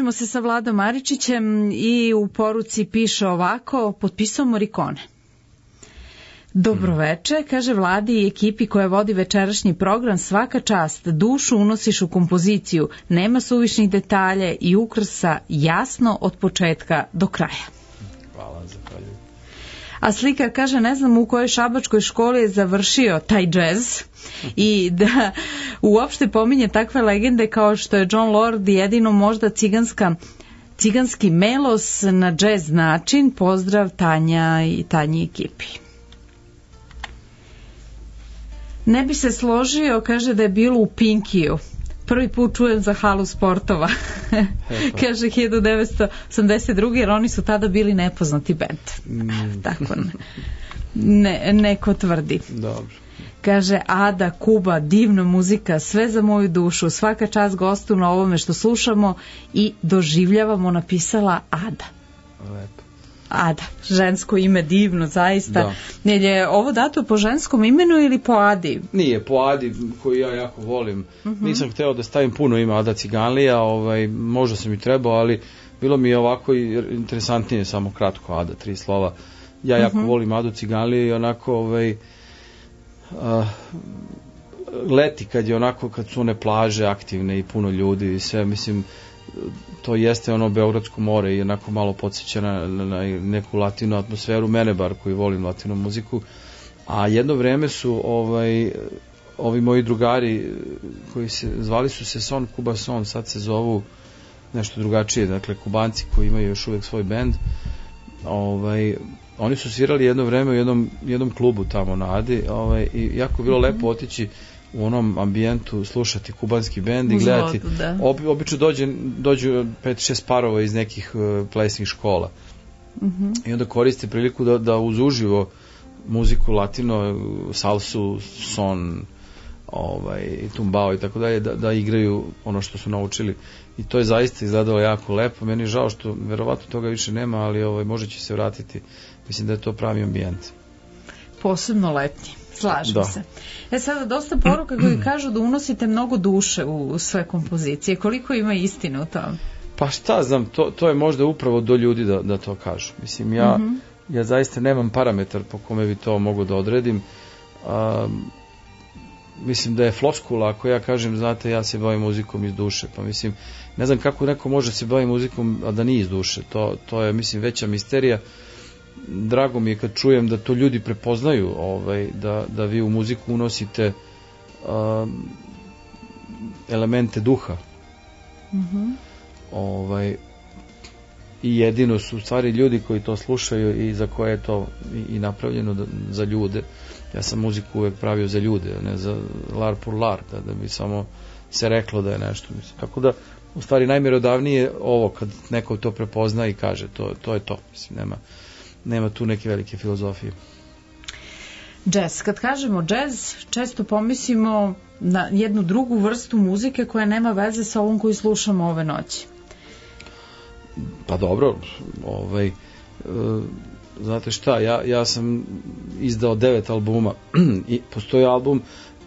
Družimo se sa Vladom Maričićem i u poruci piše ovako, potpisao Morricone. Dobroveče, kaže Vladi i ekipi koja vodi večerašnji program, svaka čast, dušu unosiš u kompoziciju, nema suvišnih detalja i ukrasa jasno od početka do kraja.
Hvala, zahvaljujem.
A slika kaže, ne znam u kojoj šabačkoj školi je završio taj džez i da uopšte pominje takve legende kao što je John Lord i jedino možda ciganska ciganski melos na džez način. Pozdrav Tanja i Tanji ekipi. Ne bi se složio, kaže da je bilo u Pinkiju. Prvi put čujem za halu sportova. Kaže hiljadu devetsto osamdeset druge jer oni su tada bili nepoznati bend. Mm. Tako ne. ne. Neko tvrdi.
Dobro.
Kaže Ada, Kuba, divna muzika, sve za moju dušu, svaka čast gostu na ovome što slušamo i doživljavamo, napisala Ada.
Lepo.
Ada, žensko ime divno, zaista.
Da.
Ne je ovo dato po ženskom imenu ili po Adi?
Nije, po Adi, koju ja jako volim. Uh-huh. Nisam hteo da stavim puno ima Ada Ciganlija, ovaj, možda sam i trebao, ali bilo mi je ovako interesantnije, samo kratko Ada, tri slova. Ja jako uh-huh. volim Adu Ciganliju i onako ovaj, uh, leti kad je onako, kad su one plaže aktivne i puno ljudi i sve, mislim, to jeste ono Beogradsko more i onako malo podsjeća na, na neku latinu atmosferu, mene bar koji volim latinu muziku, a jedno vreme su ovaj, ovi moji drugari koji se, zvali su se Son Cuba Son, sad se zovu nešto drugačije, dakle Kubanci koji imaju još uvek svoj bend, ovaj, oni su svirali jedno vreme u jednom, jednom klubu tamo na Adi, ovaj, i jako je bilo mm-hmm. lepo otići u onom ambijentu slušati kubanski bend i gledati. Da. Obi, obično dođe, dođu pet šest parova iz nekih uh, plesnih škola. Mm-hmm. I onda koriste priliku da, da uz uživo muziku latino, salsu, son, ovaj, tumbao i tako dalje, da, da igraju ono što su naučili. I to je zaista izgledalo jako lepo. Meni je žao što verovatno toga više nema, ali ovaj, možda će se vratiti. Mislim da je to pravi ambijent.
Posebno letnji. Slažem da. se. E sada dosta poruka koji kažu da unosite mnogo duše u sve kompozicije. Koliko ima istine u tom?
Pa šta znam, to, to je možda upravo do ljudi da, da to kažu. Mislim, ja, mm-hmm. ja zaista nemam parametar po kome bi to mogu da odredim. Um, mislim da je floskula ako ja kažem, znate, ja se bavim muzikom iz duše. Pa mislim, ne znam kako neko može se baviti muzikom, a da nije iz duše. To, to je, mislim, veća misterija. Drago mi je kad čujem da to ljudi prepoznaju, ovaj, da, da vi u muziku unosite um, elemente duha. Mm-hmm. Ovaj, i jedino su u stvari ljudi koji to slušaju i za koje je to i, i napravljeno da, za ljude. Ja sam muziku uvek pravio za ljude, ne za lar pour lar, da, da bi samo se reklo da je nešto. Mislim. Tako da, u stvari najmjerodavnije je ovo, kad neko to prepozna i kaže, to, to je to. Mislim, nema nema tu neke velike filozofije.
Džez. Kad kažemo džez, često pomislimo na jednu drugu vrstu muzike koja nema veze sa ovom koju slušamo ove noći.
Pa dobro, ovaj, e, znate šta, ja, ja sam izdao devet albuma i postoji album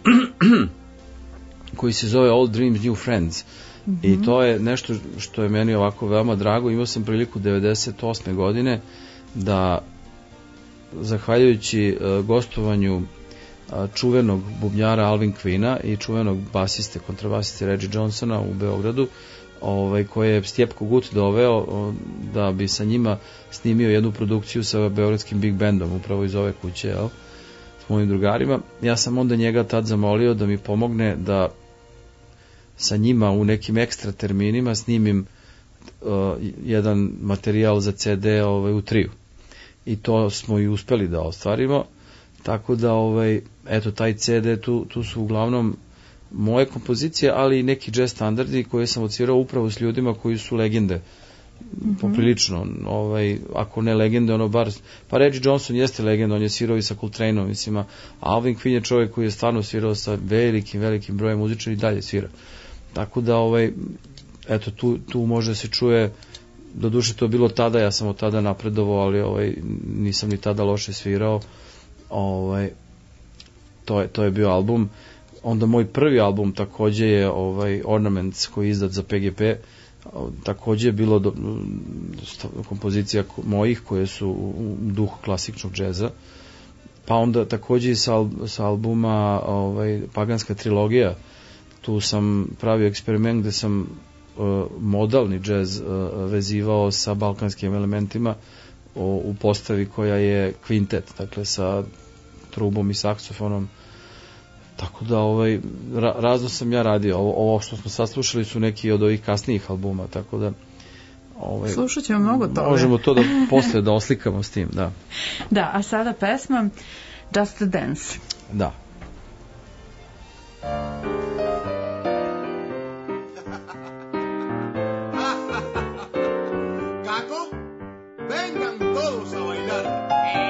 koji se zove Old Dreams, New Friends. Mm-hmm. I to je nešto što je meni ovako veoma drago. Imao sam priliku devedeset osme godine da zahvaljujući uh, gostovanju uh, čuvenog bubnjara Alvin Quina i čuvenog basiste, kontrabasiste Reggie Johnsona u Beogradu, ovaj, koje je Stjepko Gut doveo uh, da bi sa njima snimio jednu produkciju sa beogradskim big bandom, upravo iz ove kuće, jel, s mojim drugarima. Ja sam onda njega tad zamolio da mi pomogne da sa njima u nekim ekstra terminima snimim uh, jedan materijal za ce de ovaj, u triju. I to smo i uspeli da ostvarimo. Tako da, ovaj, eto, taj ce de, tu, tu su uglavnom moje kompozicije, ali i neki jazz standardi koje sam odsvirao upravo s ljudima koji su legende. Mm-hmm. Poprilično, ovaj, ako ne legende, ono bar, pa Reggie Johnson jeste legenda, on je svirao i sa Coltraneom, mislim, a Alvin Quin je čovjek koji je stvarno svirao sa velikim, velikim brojem muzičara i dalje svira. Tako da, ovaj, eto, tu, tu može se čuje, doduše to je bilo tada, ja sam od tada napredovao, ali ovaj, nisam ni tada loše svirao. Ovaj, to, je, to je bio album. Onda moj prvi album takođe je ovaj, Ornaments, koji je izdat za pe ge pe, takođe je bilo do, kompozicija mojih koje su u duhu klasičnog džeza, pa onda takođe i sa, al, sa albuma ovaj, Paganska trilogija, tu sam pravio eksperiment gde sam uh, modalni džez uh, vezivao sa balkanskim elementima o, u postavi koja je kvintet, dakle sa trubom i saksofonom. Tako da ovaj, ra, razno sam ja radio. Ovo, ovo što smo saslušali su neki od ovih kasnijih albuma, tako da ovaj,
slušat ćemo mnogo toga.
Možemo to da posle da oslikamo s tim, da.
Da, a sada pesma Just a Dance.
Da.
Kako? Vengan todos a bailar.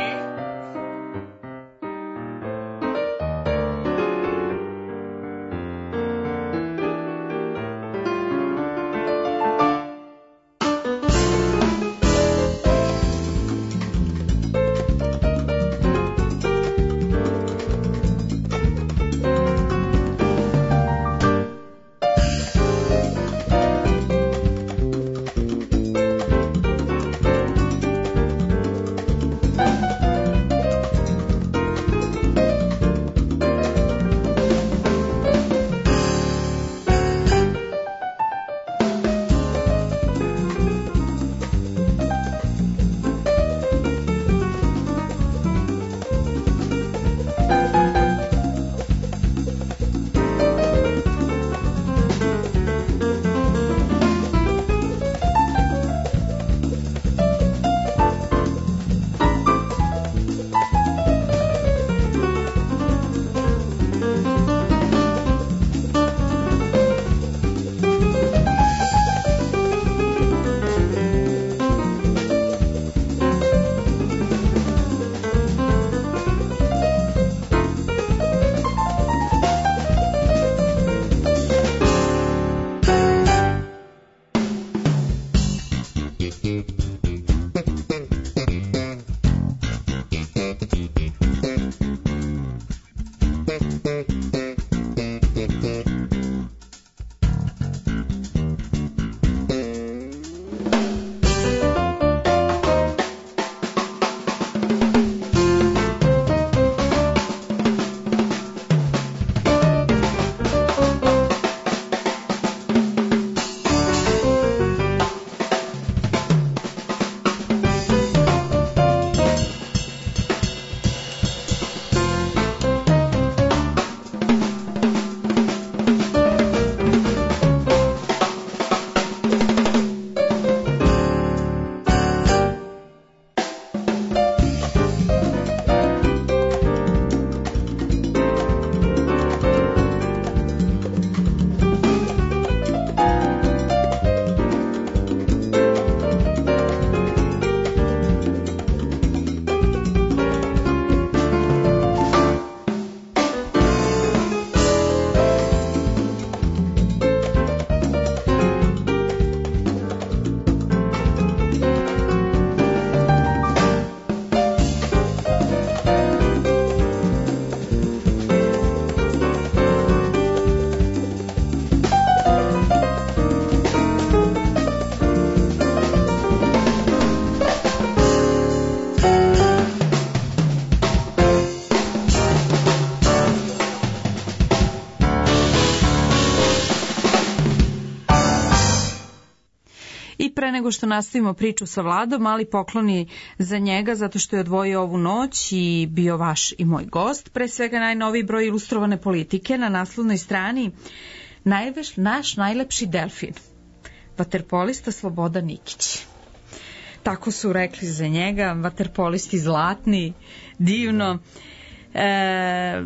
Pre nego što nastavimo priču sa Vladom, mali pokloni za njega zato što je odvojio ovu noć i bio vaš i moj gost. Pre svega najnoviji broj Ilustrovane politike na naslovnoj strani najveš, naš najlepši delfin, vaterpolista Slobodan Nikić. Tako su rekli za njega, vaterpolisti zlatni, divno, e,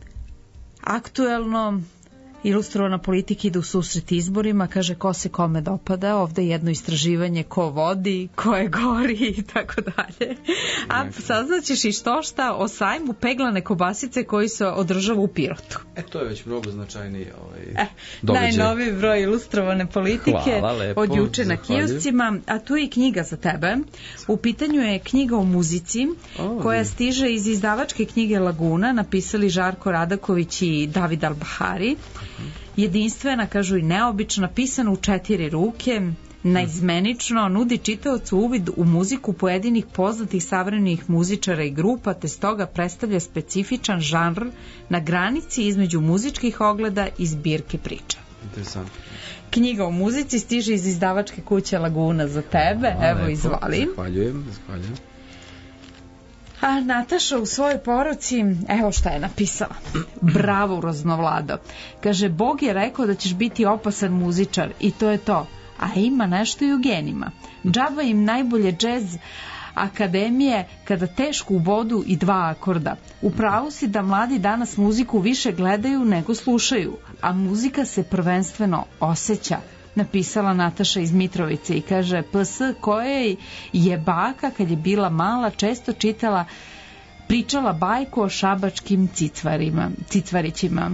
aktuelno. Ilustrovana politika ide u susret izborima, kaže ko se kome dopada, ovde jedno istraživanje ko vodi, ko je gori i tako dalje. A saznaćeš i što šta o sajmu peglane kobasice koji se održava u Pirotu.
E, to je već mnogo značajniji ovaj,
e, događaj. Najnoviji broj Ilustrovane politike od juče na kioscima, a tu je i knjiga za tebe. U pitanju je knjiga o muzici oh, koja stiže iz izdavačke knjige Laguna, napisali Žarko Radaković i David Albahari. Jedinstvena, kažu i neobična, pisana u četiri ruke, naizmenično, nudi čitaocu uvid u muziku pojedinih poznatih savremenih muzičara i grupa, te stoga predstavlja specifičan žanr na granici između muzičkih ogleda i zbirke priča.
Interesantno.
Knjiga o muzici stiže iz izdavačke kuće Laguna za tebe. A, evo, lepo, izvoli.
Zahvaljujem, zahvaljujem.
A Nataša u svojoj poruci, evo šta je napisala. Bravo, Raznovlado. Kaže, Bog je rekao da ćeš biti opasan muzičar i to je to. A ima nešto i u genima. Džaba im najbolje džez akademije kada tešku vodu i dva akorda. Upravo si da mladi danas muziku više gledaju nego slušaju, a muzika se prvenstveno osjeća, napisala Nataša iz Mitrovice i kaže, P S koje je baka kad je bila mala često čitala, pričala bajku o šabačkim cicvarima, cicvarićima.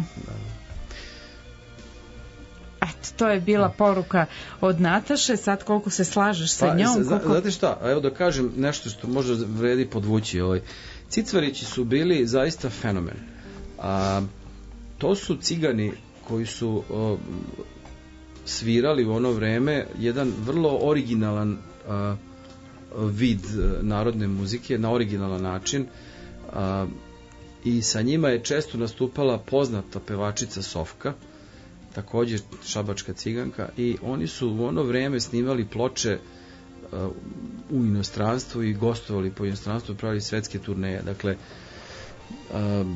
Eto, to je bila poruka od Nataše, sad koliko se slažeš sa
pa,
njom.
Zna,
koliko...
Znate šta, evo da kažem nešto što možda vredi podvući. Ovaj. Cicvarići su bili zaista fenomen. A, to su cigani koji su o, svirali u ono vreme jedan vrlo originalan a, vid narodne muzike, na originalan način, a, i sa njima je često nastupala poznata pevačica Sofka, također šabačka ciganka, i oni su u ono vrijeme snimali ploče uh, u inostranstvu i gostovali po inostranstvu, pravili svetske turneje. Dakle, um,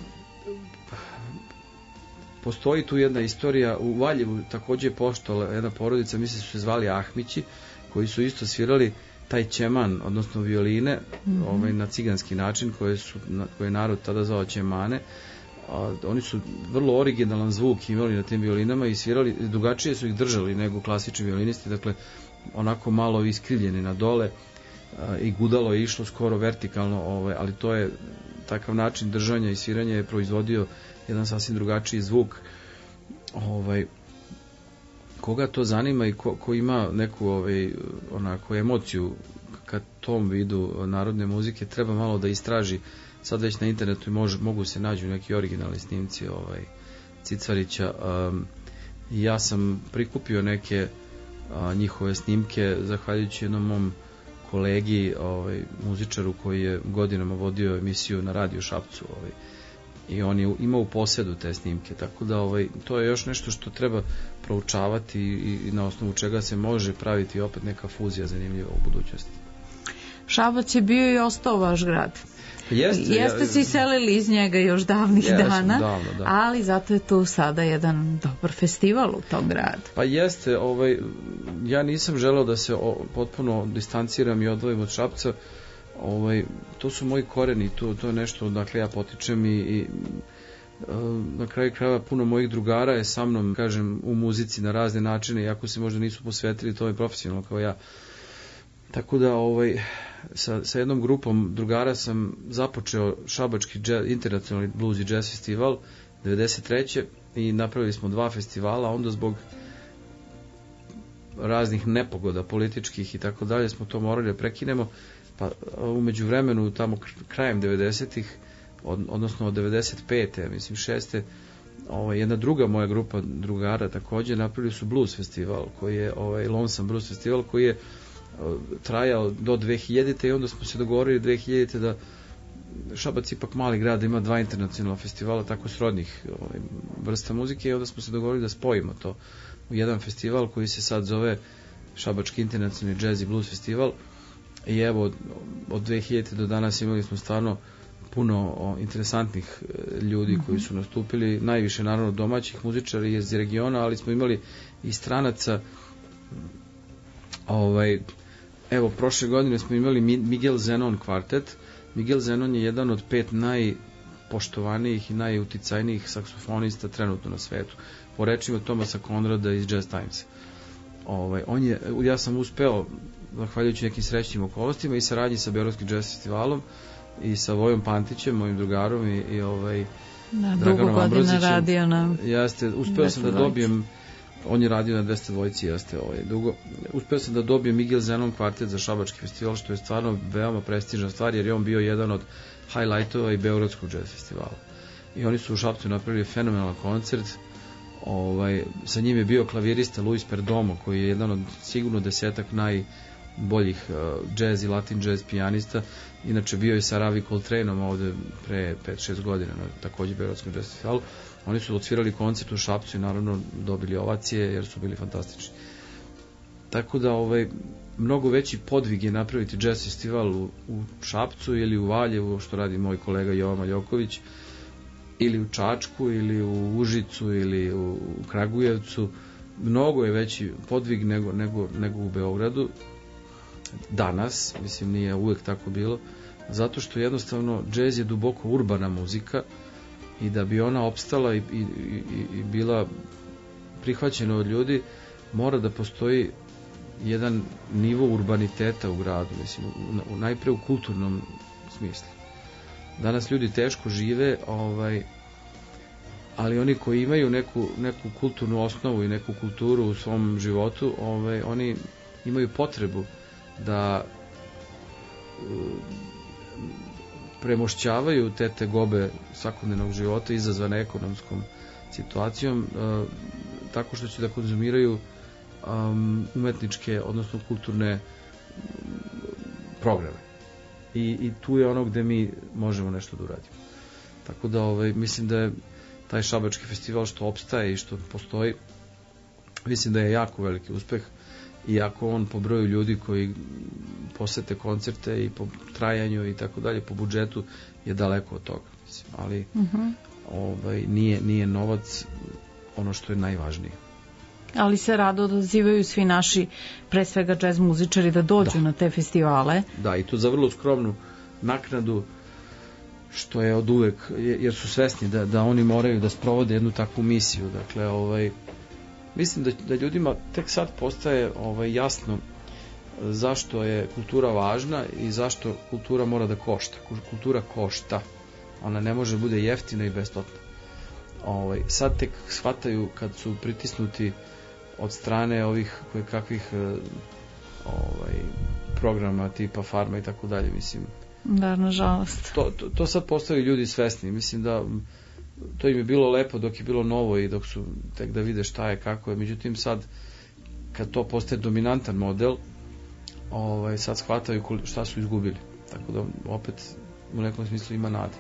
postoji tu jedna istorija. U Valjevu također je poštovala jedna porodica, mislim su se zvali Ahmići, koji su isto svirali taj ćeman, odnosno violine, mm-hmm. ovaj, na ciganski način, koje, su, na, koje je narod tada zvao ćemane. A, oni su vrlo originalan zvuk imali na tim violinama i svirali, drugačije su ih držali nego klasični violinisti, dakle onako malo iskrivljeni na dole, a, i gudalo je išlo skoro vertikalno, ovaj, ali to je takav način držanja i sviranja je proizvodio jedan sasvim drugačiji zvuk. Ovaj, koga to zanima i ko, ko ima neku ovaj, onako emociju ka tom vidu narodne muzike, treba malo da istraži. Sad već na internetu može, mogu se nađu neki originalni snimci ovaj, Cicvarića. Um, ja sam prikupio neke a, njihove snimke zahvaljujući jednom mom kolegi, ovaj, muzičaru koji je godinama vodio emisiju na Radio Šapcu, ovaj, i on je imao u posedu te snimke, tako da ovaj, to je još nešto što treba proučavati i, i na osnovu čega se može praviti opet neka fuzija zanimljiva u budućnosti.
Šabac je bio i ostao vaš grad.
Jeste,
Jeste
ja,
se iselili iz njega još davnih
ja,
dana,
davno, da.
Ali zato je tu sada jedan dobar festival u tom gradu.
Pa jeste, ovaj, ja nisam želeo da se o, potpuno distanciram i odvojim od Šapca. Ovaj, to su moji koreni, to, to je nešto odakle ja potičem i, i na kraju krajeva puno mojih drugara je sa mnom, kažem, u muzici na razne načine, iako se možda nisu posvetili tome profesionalno kao ja. Tako da ovaj, sa, sa jednom grupom drugara sam započeo šabački jazz, internacionalni blues i jazz festival devedeset treće i napravili smo dva festivala, onda zbog raznih nepogoda političkih i tako dalje smo to morali da prekinemo, pa umeđu vremenu tamo krajem devedesetih, od, odnosno od devedeset pete mislim šeste, ovaj, jedna druga moja grupa drugara također napravili su blues festival koji je ovaj, Lonesome Blues festival koji je trajao do dve hiljadite i onda smo se dogovorili dve hiljadite da Šabac ipak mali grad, ima dva internacionalna festivala tako srodnih ovaj, vrsta muzike i onda smo se dogovorili da spojimo to u jedan festival koji se sad zove Šabački internacionalni jazz i blues festival i evo od, od dve hiljadite do danas imali smo stvarno puno o, interesantnih ljudi mm-hmm. koji su nastupili, najviše naravno domaćih muzičara iz regiona, ali smo imali i stranaca. Ovaj, evo, prošle godine smo imali Miguel Zenon kvartet. Miguel Zenon je jedan od pet najpoštovanijih i najuticajnijih saksofonista trenutno na svetu. Po rečima Tomasa Conrada iz Jazz Times. Ovaj, on je, ja sam uspeo, zahvaljujući nekim srećnim okolnostima i saradnji sa Beogradskim jazz festivalom i sa Vojom Pantićem, mojim drugarom i, i ovaj,
da, Draganom Ambrozićem. Radio na
jeste, uspeo sam da dobijem, on je radio na dvesta dvojici, jeste ovaj, dugo. Uspeo sam da dobijem Miguel Zenon kvartet za Šabački festival, što je stvarno veoma prestižna stvar, jer je on bio jedan od highlightova i Beogradskog jazz festivala. I oni su u Šapcu napravili fenomenalan koncert. Ovaj, sa njim je bio klavirista Luis Perdomo, koji je jedan od sigurno desetak najboljih uh, jazz i latin jazz pijanista. Inače bio je sa Ravi Coltraneom ovde pre pet šest godina na takođe Beogradskom jazz festivalu. Oni su odsvirali koncert u Šapcu i naravno dobili ovacije jer su bili fantastični. Tako da ovaj, mnogo veći podvig je napraviti jazz festival u, u Šapcu ili u Valjevu, što radi moj kolega Jovan Maljoković, ili u Čačku, ili u Užicu, ili u, u Kragujevcu. Mnogo je veći podvig nego, nego, nego u Beogradu. Danas, mislim, nije uvek tako bilo, zato što jednostavno džez je duboko urbana muzika i da bi ona opstala i, i, i, i bila prihvaćena od ljudi, mora da postoji jedan nivo urbaniteta u gradu, mislim, u, u, najpre u kulturnom smislu. Danas ljudi teško žive, ovaj, ali oni koji imaju neku, neku kulturnu osnovu i neku kulturu u svom životu, ovaj, oni imaju potrebu da premošćavaju te tegobe svakodnevnog života izazvane ekonomskom situacijom uh, tako što će da konzumiraju um, umetničke, odnosno kulturne programe. I, i tu je ono gde mi možemo nešto da uradimo. Tako da ovaj, mislim da je taj šabački festival što opstaje i što postoji, mislim da je jako veliki uspeh, iako on po broju ljudi koji posete koncerte i po trajanju i tako dalje, po budžetu je daleko od toga. Mislim, ali uh-huh. ovaj, nije, nije novac ono što je najvažnije.
Ali se rado odazivaju svi naši, pre svega džez muzičari, da dođu da. na te festivale.
Da, i to za vrlo skromnu naknadu, što je od uvek, jer su svesni da, da oni moraju da sprovode jednu takvu misiju. Dakle, ovaj, mislim da, da ljudima tek sad postaje ovaj, jasno zašto je kultura važna i zašto kultura mora da košta. Kultura košta. Ona ne može bude jeftina i besplatna. Ovaj, sad tek shvataju kad su pritisnuti od strane ovih koje kakvih ovaj, programa tipa Farma i tako dalje, mislim.
Da, nažalost.
To, to, to sad postaju ljudi svesni. Mislim da to im je bilo lepo dok je bilo novo i dok su tek da vide šta je, kako je. Međutim, sad kad to postaje dominantan model, ovaj, sad shvataju šta su izgubili. Tako da opet u nekom smislu ima nade.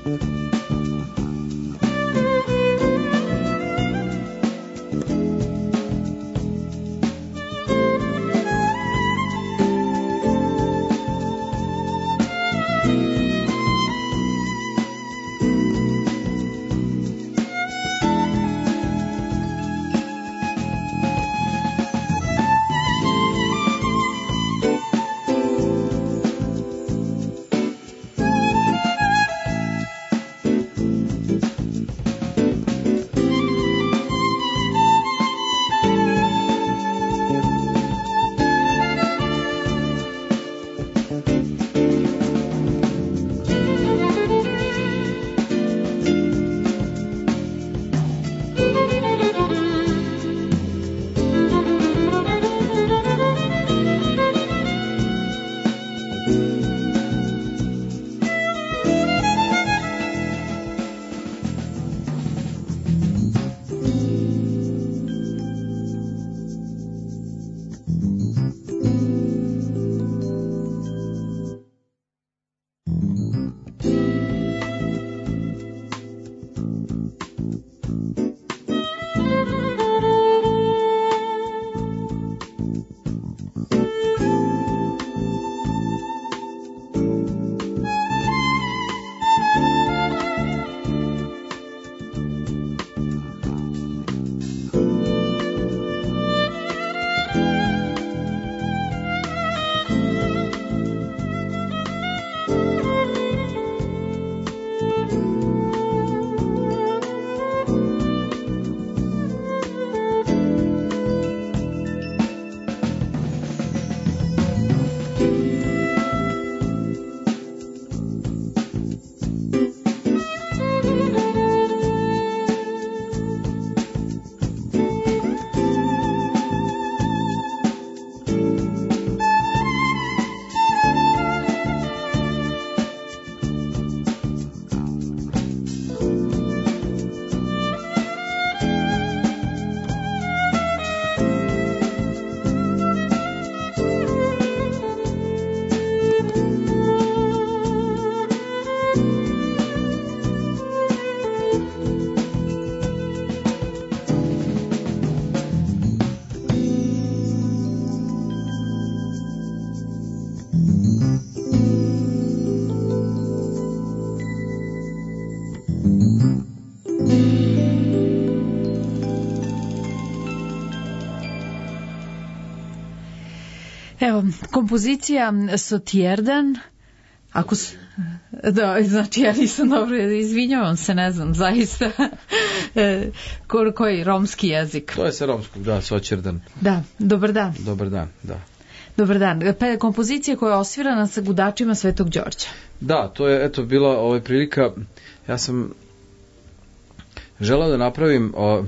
Evo, kompozicija Sotjerdan, ako s... da, znači ja nisam dobro, izvinjavam se, ne znam, zaista, Ko, koji romski jezik?
To je sa romskog, da, Sotjerdan.
Da, dobar dan.
Dobar dan, da.
Dobar dan. Pe, kompozicija koja je osvirana sa gudačima Svetog Đorđa.
Da, to je, eto, bila ovaj prilika, ja sam želeo da napravim o,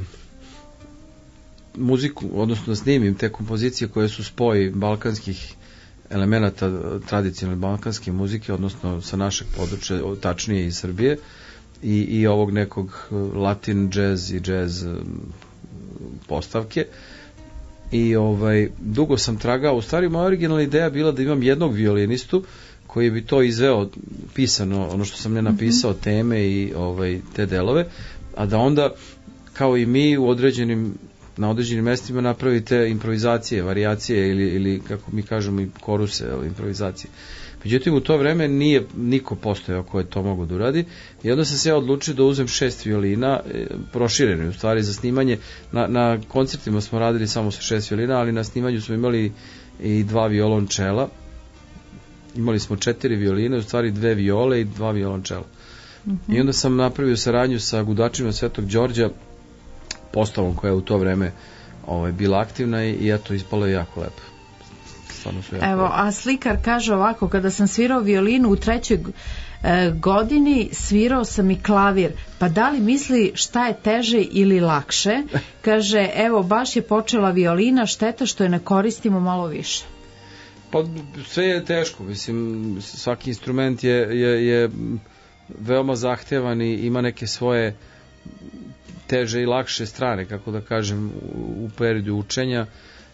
muziku, odnosno da snimim te kompozicije koje su spoj balkanskih elemenata tradicionalne balkanske muzike, odnosno sa našeg područja, tačnije iz Srbije, i, i ovog nekog latin jazz i jazz postavke. I ovaj, dugo sam tragao, u stvari moja originalna ideja bila da imam jednog violinistu koji bi to izveo pisano, ono što sam ne napisao, mm-hmm. teme i ovaj, te delove, a da onda kao i mi u određenim na određenim mestima napravite improvizacije, varijacije ili, ili kako mi kažemo i koruse, improvizacije. Međutim, u to vreme nije niko postojao ko je to mogo da uradi i onda sam se ja odlučio da uzem šest violina, prošireno u stvari za snimanje. Na, na koncertima smo radili samo sa šest violina, ali na snimanju smo imali i dva violončela. Imali smo četiri violine, u stvari dve viole i dva violončela. Mm-hmm. I onda sam napravio saradnju sa gudačima Svetog Đorđa, postavom koja je u to vreme ovaj, bila aktivna i, i eto, ispalo je jako lepo. Jako
Evo, lepo. A slikar kaže ovako, kada sam svirao violinu u trećoj e, godini, svirao sam i klavir, pa da li misli šta je teže ili lakše? Kaže, evo, baš je počela violina, šteta što je ne koristimo malo više.
Pa sve je teško, mislim, svaki instrument je, je, je veoma zahtevan i ima neke svoje teže i lakše strane, kako da kažem, u periodu učenja.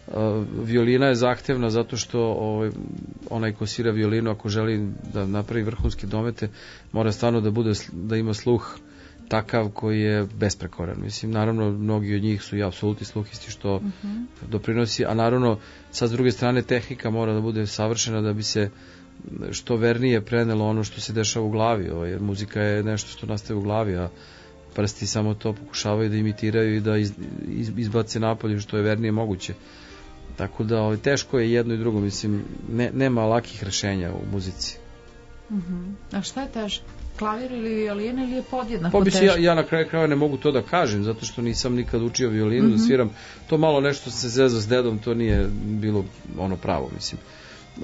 violina je zahtevna zato što ovaj, onaj ko svira violinu, ako želi da napravi vrhunske domete, mora stvarno da bude, da ima sluh takav koji je besprekoran. Mislim, naravno, mnogi od njih su i apsolutni sluhisti što uh-huh. doprinosi, a naravno, sad s druge strane, tehnika mora da bude savršena da bi se što vernije prenelo ono što se dešava u glavi, ovaj, jer muzika je nešto što nastaje u glavi, a prsti samo to pokušavaju da imitiraju i da iz, iz, izbace napolje što je vernije moguće. Tako da ovaj, teško je jedno i drugo, mislim, ne, nema lakih rešenja u muzici.
Uh-huh. A šta je teže? Klavir ili violina ili je podjednako
pa,
teško?
Ja, ja na kraju krajeva ne mogu to da kažem, zato što nisam nikad učio violinu, uh-huh. da sviram. To malo nešto se zezao s dedom, to nije bilo ono pravo, mislim. Uh,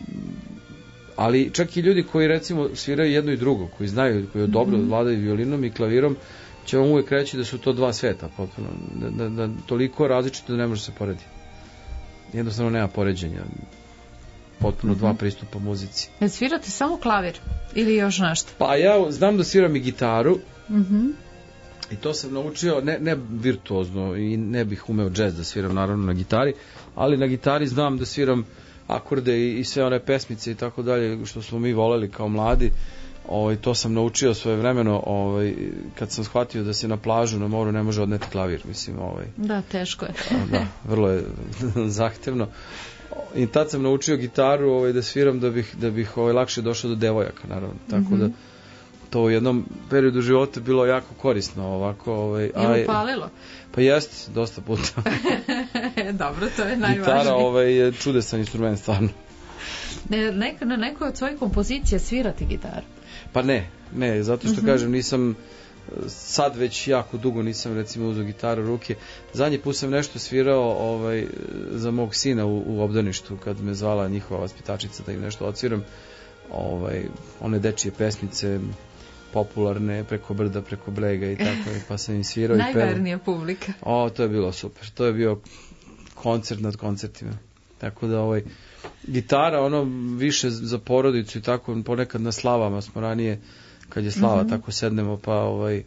ali čak i ljudi koji recimo sviraju jedno i drugo, koji znaju, koji dobro mm-hmm. vladaju violinom i klavirom, će vam uvijek reći da su to dva sveta potpuno, da, da, da toliko različito da ne može se porediti. Jednostavno nema poređenja, potpuno mm-hmm. dva pristupa muzici.
E, svirate samo klavir ili još nešto?
Pa ja znam da sviram i gitaru,
mm-hmm.
i to sam naučio, ne, ne virtuozno, i ne bih umeo džez da sviram naravno na gitari, ali na gitari znam da sviram akorde i, i sve one pesmice i tako dalje što smo mi voleli kao mladi. Ovaj, to sam naučio svojevremeno, ovaj, kad sam shvatio da se na plažu na moru ne može odneti klavir, mislim, ovaj.
Da, teško je.
Da, vrlo je zahtevno. I tad sam naučio gitaru, ovaj, da sviram da bih da bih ovaj lakše došao do devojaka, naravno. Tako mm-hmm. da to u jednom periodu života bilo jako korisno, ovako, ovaj,
je upalilo?
Pa jeste, dosta puta.
Dobro, to je najvažnije.
Gitara ovaj, je čudesan instrument, stvarno.
Ne, neka, na nekoj od svojih kompozicija svirati gitaru? Pa
ne, ne, zato što mm-hmm. kažem, nisam, sad već jako dugo nisam recimo uzeo gitaru u ruke. Zadnji put sam nešto svirao ovaj, za mog sina u, u obdaništu, kad me zvala njihova vaspitačica da im nešto odsviram. Ovaj, one dečije pesmice, popularne, preko brda, preko brega i tako, pa sam im svirao i pevao.
Najvernija publika.
O, to je bilo super. To je bio koncert nad koncertima. Tako da, ovaj, gitara, ono, više za porodicu i tako, ponekad na slavama smo ranije, kad je slava, mm-hmm. tako sednemo, pa, ovaj,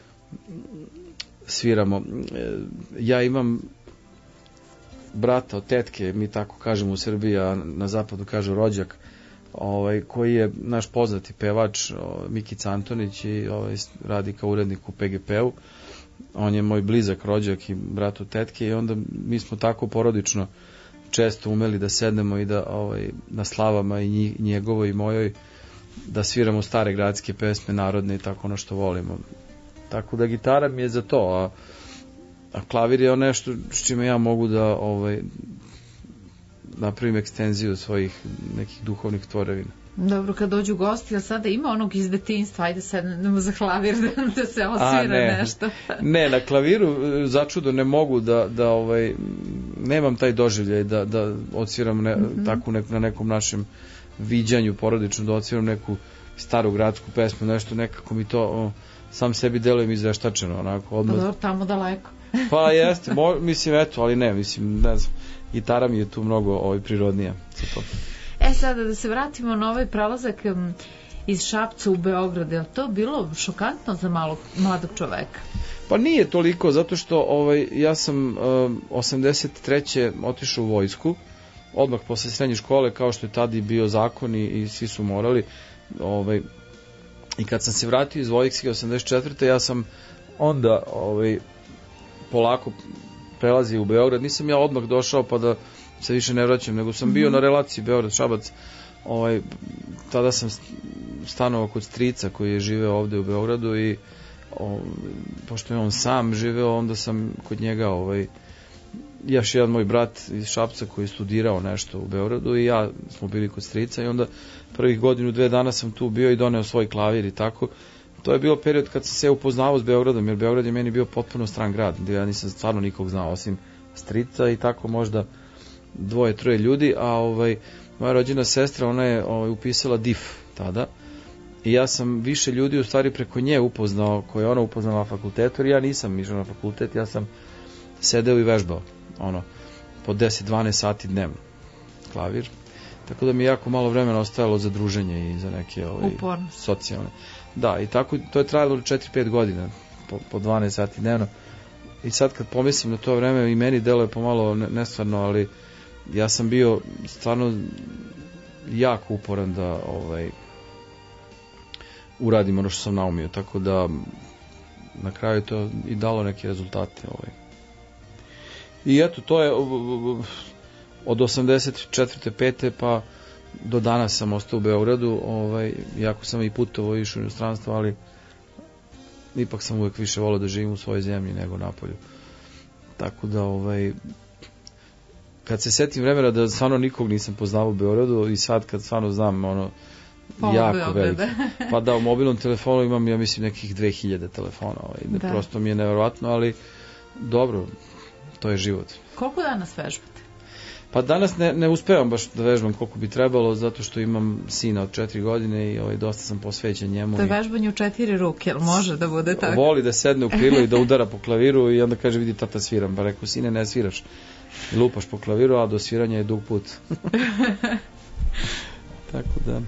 sviramo. Ja imam brata od tetke, mi tako kažemo u Srbiji, a na zapadu kažu rođak, ovaj, koji je naš poznati pevač, ovaj, Mikica Antonić, i ovaj, radi kao urednik u P G P-u. On je moj blizak rođak i brat od tetke, i onda mi smo tako porodično često umeli da sednemo i da ovaj, na slavama i njegovoj i mojoj da sviramo stare gradske pesme, narodne i tako ono što volimo. Tako da gitara mi je za to, a, a klavir je nešto s čime ja mogu da ovaj, napravim ekstenziju svojih nekih duhovnih tvorevina.
Dobro, kad dođu gosti, a sada ima onog iz detinjstva, ajde sednemo za klavir da, da se osvira ne. nešto.
Ne, na klaviru začudo ne mogu da, da ovaj, nemam taj doživljaj da, da odsviram ne, mm-hmm. tako nek, na nekom našem viđanju porodično, da odsviram neku staru gradsku pesmu, nešto nekako mi to o, sam sebi delujem izveštačeno, onako odmah.
Pa dobro, tamo daleko.
Pa jeste, mo, mislim, eto, ali ne, mislim, ne znam, gitara mi je tu mnogo ovaj, prirodnija.
E sada da se vratimo na ovaj prelazak iz Šapca u Beograd, je li to bilo šokantno za malog, mladog čoveka?
Pa nije toliko, zato što ovaj, ja sam um, osamdeset treće otišao u vojsku, odmah posle srednje škole, kao što je tada i bio zakon i, i svi su morali. Ovaj, I kad sam se vratio iz vojske osamdeset četvrte ja sam onda ovaj, polako prelazio u Beograd. Nisam ja odmah došao pa da se više ne vraćam, nego sam bio mm-hmm. na relaciji Beograd-Šabac. Ovaj, tada sam stanovao kod strica koji je živeo ovde u Beogradu i o, pošto je on sam živeo, onda sam kod njega ovaj, još jedan moj brat iz Šapca koji je studirao nešto u Beogradu i ja smo bili kod strica i onda prvih godinu, dve dana sam tu bio i doneo svoj klavir i tako. To je bilo period kad sam se upoznavao s Beogradom, jer Beograd je meni bio potpuno stran grad, gdje ja nisam stvarno nikog znao, osim strica i tako možda dvoje, troje ljudi, a ovaj, moja rođena sestra, ona je ovaj, upisala D I F tada i ja sam više ljudi u stvari preko nje upoznao, koje je ona upoznala na fakultetu, jer ja nisam išao na fakultet, ja sam sedeo i vežbao, ono, po deset dvanaest sati dnevno, klavir, tako da mi je jako malo vremena ostajalo za druženje i za neke ovaj, socijalne. Da, i tako, to je trajalo četiri pet godina, po, po dvanaest sati dnevno, I sad kad pomislim na to vreme, i meni deluje pomalo nestvarno, ali ja sam bio stvarno jako uporan da ovaj, uradim ono što sam naumio, tako da na kraju to i dalo neke rezultate. Ovaj. I eto, to je od osamdeset četvrte pete pa do danas sam ostao u Beogradu, ovaj, jako sam i putovao, išao u inostranstvo, ali ipak sam uvek više volio da živim u svojoj zemlji nego napolju. Tako da, ovaj, kad se setim vremena da stvarno nikog nisam poznao u Beogradu i sad kad stvarno znam, ono,
Pola
jako veliki. Pa da, u mobilnom telefonu imam, ja mislim, nekih dve hiljade telefona. Ovaj, da. Prosto mi je nevjerovatno, ali dobro, to je život.
Koliko danas vežbate?
Pa danas ne, ne uspevam baš da vežbam koliko bi trebalo, zato što imam sina od četiri godine i ovaj, dosta sam posvećen njemu.
To je vežbanje u četiri ruke, jel može da bude tako?
Voli da sedne u krilo i da udara po klaviru i onda kaže, vidi, tata, sviram. Pa rekao, sine, ne sviraš. Lupaš po klaviru, a do sviranja je dug put. Tako da...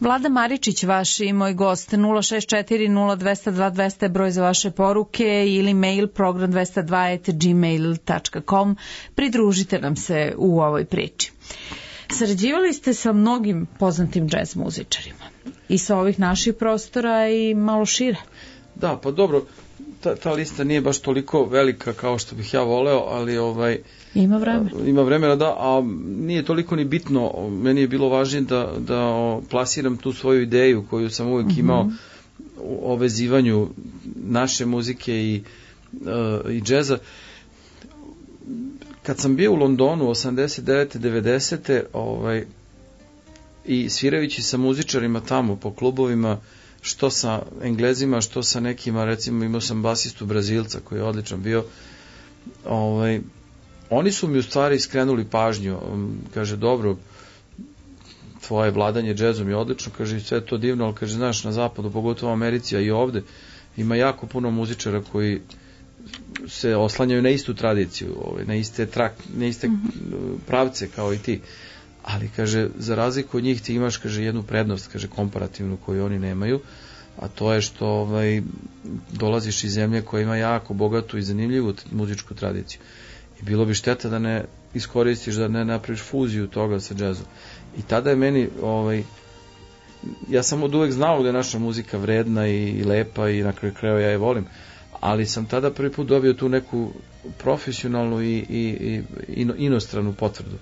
Vlada Maričić, vaš i moj gost, nula šest četiri nula dva nula dva dva zero zero je broj za vaše poruke ili mail program dvesta dva at gmail tačka com. Pridružite nam se u ovoj priči. Sarađivali ste sa mnogim poznatim džez muzičarima i sa ovih naših prostora i malo šire.
Da, pa dobro, ta, ta lista nije baš toliko velika kao što bih ja voleo, ali ovaj
ima vremena.
Ima vremena, da, a nije toliko ni bitno. Meni je bilo važnije da, da plasiram tu svoju ideju koju sam uvijek mm-hmm. imao o vezivanju naše muzike i, uh, i džeza. Kad sam bio u Londonu osamdeset devete devedesete ovaj, i svirajući sa muzičarima tamo po klubovima, što sa Englezima, što sa nekima, recimo imao sam basistu Brazilca koji je odličan bio, ovaj, oni su mi u stvari skrenuli pažnju. Kaže, dobro, tvoje vladanje džezom je odlično, kaže, sve je to divno, ali kaže, znaš, na zapadu, pogotovo u Americi, a i ovde, ima jako puno muzičara koji se oslanjaju na istu tradiciju, ovaj, na iste, trak, na iste mm-hmm. pravce kao i ti. Ali, kaže, za razliku od njih ti imaš, kaže, jednu prednost, kaže, komparativnu koju oni nemaju, a to je što ovaj, dolaziš iz zemlje koja ima jako bogatu i zanimljivu muzičku tradiciju. I bilo bi šteta da ne iskoristiš, da ne napraviš fuziju toga sa džezom. I tada je meni, ovaj, ja sam od uvek znao da je naša muzika vredna i, i lepa i na kraju krajeva ja je volim, ali sam tada prvi put dobio tu neku profesionalnu i, i, i ino, inostranu potvrdu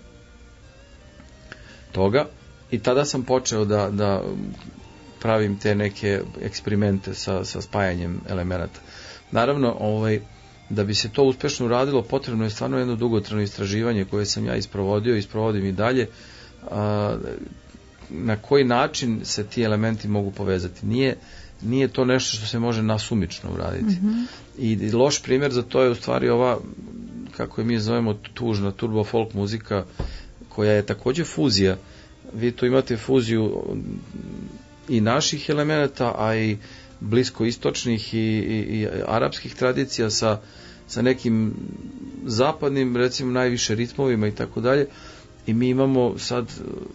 toga i tada sam počeo da, da pravim te neke eksperimente sa, sa spajanjem elemenata. Naravno, ovaj, da bi se to uspešno uradilo, potrebno je stvarno jedno dugotrajno istraživanje koje sam ja isprovodio i isprovodim i dalje, a, na koji način se ti elementi mogu povezati. Nije, nije to nešto što se može nasumično uraditi. Mm-hmm. I, I loš primjer za to je u stvari ova, kako je mi zovemo, tužna turbo folk muzika, koja je takođe fuzija. Vi tu imate fuziju i naših elemenata, a i bliskoistočnih i, i, i arapskih tradicija sa, sa nekim zapadnim, recimo, najviše ritmovima i tako dalje. I mi imamo sad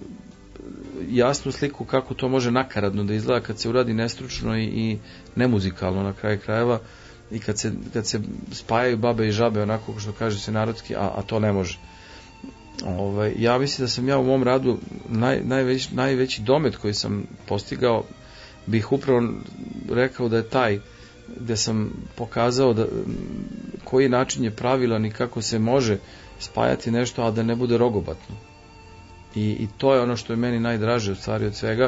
jasnu sliku kako to može nakaradno da izgleda kad se uradi nestručno i, i nemuzikalno na kraju krajeva i kad se, kad se spajaju babe i žabe, onako što kaže se narodski, a, a to ne može. Ovaj, ja mislim da sam ja u mom radu naj, najveći, najveći domet koji sam postigao, bih upravo rekao da je taj gde sam pokazao da, koji način je pravilan i kako se može spajati nešto, a da ne bude rogobatno. I, i to je ono što je meni najdraže u stvari od svega.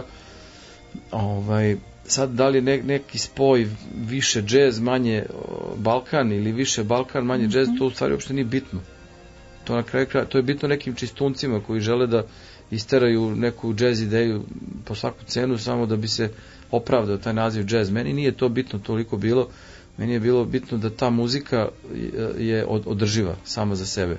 Ovaj, sad, da li je ne, neki spoj više džez, manje Balkan ili više Balkan, manje džez, to u stvari uopšte nije bitno. To na kraju kraja, to je bitno nekim čistuncima koji žele da isteraju neku džez ideju po svaku cenu samo da bi se opravdao taj naziv džez. Meni nije to bitno toliko bilo, meni je bilo bitno da ta muzika je održiva sama za sebe.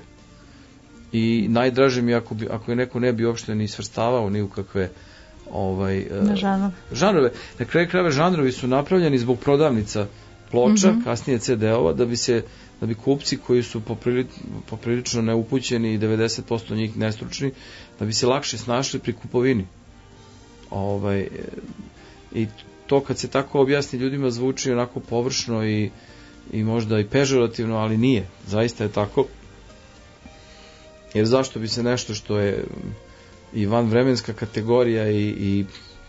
I najdraže mi ako, bi, ako je neko ne bi uopšte ni svrstavao ni u kakve ovaj,
na žanrove.
žanrove. Na kraju krajeva žanrovi su napravljeni zbog prodavnica ploča, mm-hmm. kasnije ce de-ova, da bi se da bi kupci koji su poprilično, poprilično neupućeni i devedeset posto njih nestručni, da bi se lakše snašli pri kupovini. Ovaj, i to kad se tako objasni ljudima zvuči onako površno i, i možda i pežorativno, ali nije. Zaista je tako. Jer zašto bi se nešto što je i vanvremenska kategorija i, i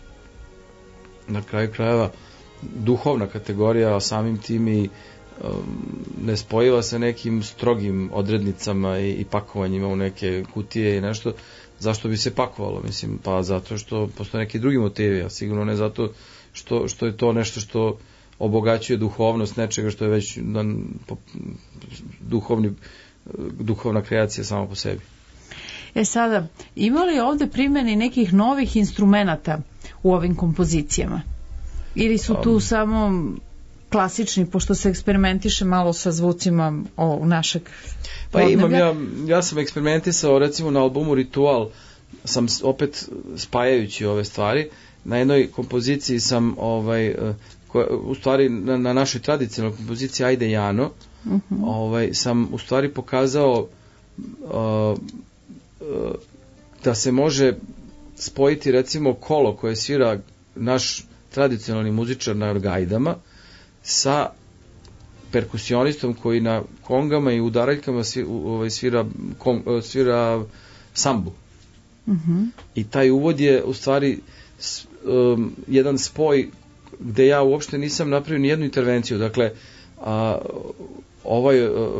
na kraju krajeva duhovna kategorija, a samim tim i ne spojiva se nekim strogim odrednicama i, i pakovanjima u neke kutije i nešto, zašto bi se pakovalo? Mislim, pa zato što postoje neki drugi motivi, a sigurno ne zato što, što je to nešto što obogaćuje duhovnost nečega što je već dan, po, duhovni, duhovna kreacija samo po sebi.
E sada, ima li ovde primjeni nekih novih instrumenata u ovim kompozicijama? Ili su tu um, samo klasični, pošto se eksperimentiše malo sa zvucima o našeg
pa imam, ja, ja sam eksperimentisao recimo na albumu Ritual, sam opet spajajući ove stvari, na jednoj kompoziciji sam ovaj, koja, u stvari na, na našoj tradicionalnoj kompoziciji Ajde Jano, uh-huh. ovaj, sam u stvari pokazao uh, uh, da se može spojiti recimo kolo koje svira naš tradicionalni muzičar na gajdama sa perkusionistom koji na kongama i udaraljkama svira, svira sambu. Mm-hmm. I taj uvod je u stvari um, jedan spoj gde ja uopšte nisam napravio ni jednu intervenciju. Dakle, a, ovaj a,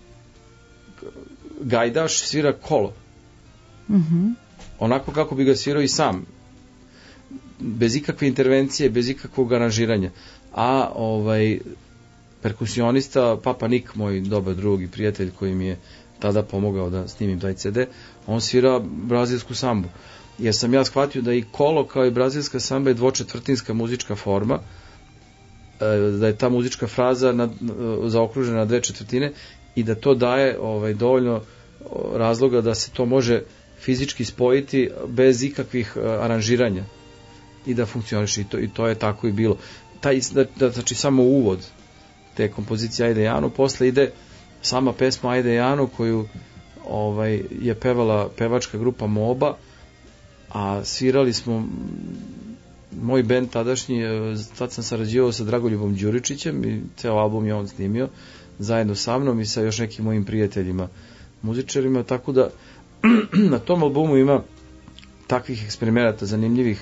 gajdaš svira kolo. Mm-hmm. Onako kako bi ga svirao i sam. Bez ikakve intervencije, bez ikakvog aranžiranja. A ovaj perkusionista, Papa Nik, moj dobar drug i prijatelj koji mi je tada pomogao da snimim taj ce de, on svira brazilsku sambu. Jer sam ja shvatio da i kolo kao i brazilska samba je dvočetvrtinska muzička forma, da je ta muzička fraza nad, zaokružena na dve četvrtine i da to daje ovaj, dovoljno razloga da se to može fizički spojiti bez ikakvih aranžiranja i da funkcioniše. I to, i to je tako i bilo. Taj, da, da, znači samo uvod te kompozicije Ajde Jano, posle ide sama pesma Ajde Jano koju ovaj, je pevala pevačka grupa Moba, a svirali smo moj bend tadašnji, tad sam sarađivao sa Dragoljubom Đuričićem i ceo album je on snimio zajedno sa mnom i sa još nekim mojim prijateljima muzičarima, tako da na tom albumu ima takvih eksperimenata zanimljivih,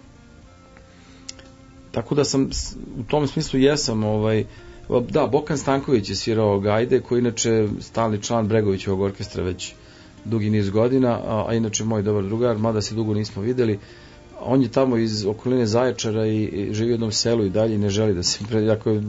tako da sam u tom smislu jesam ovaj, da, Bokan Stanković je svirao gajde, koji inače stalni član Bregovićevog orkestra već dugi niz godina, a, a inače moj dobar drugar, mada se dugo nismo videli. On je tamo iz okoline Zaječara i, i živi u jednom selu i dalje i ne želi da se, jako je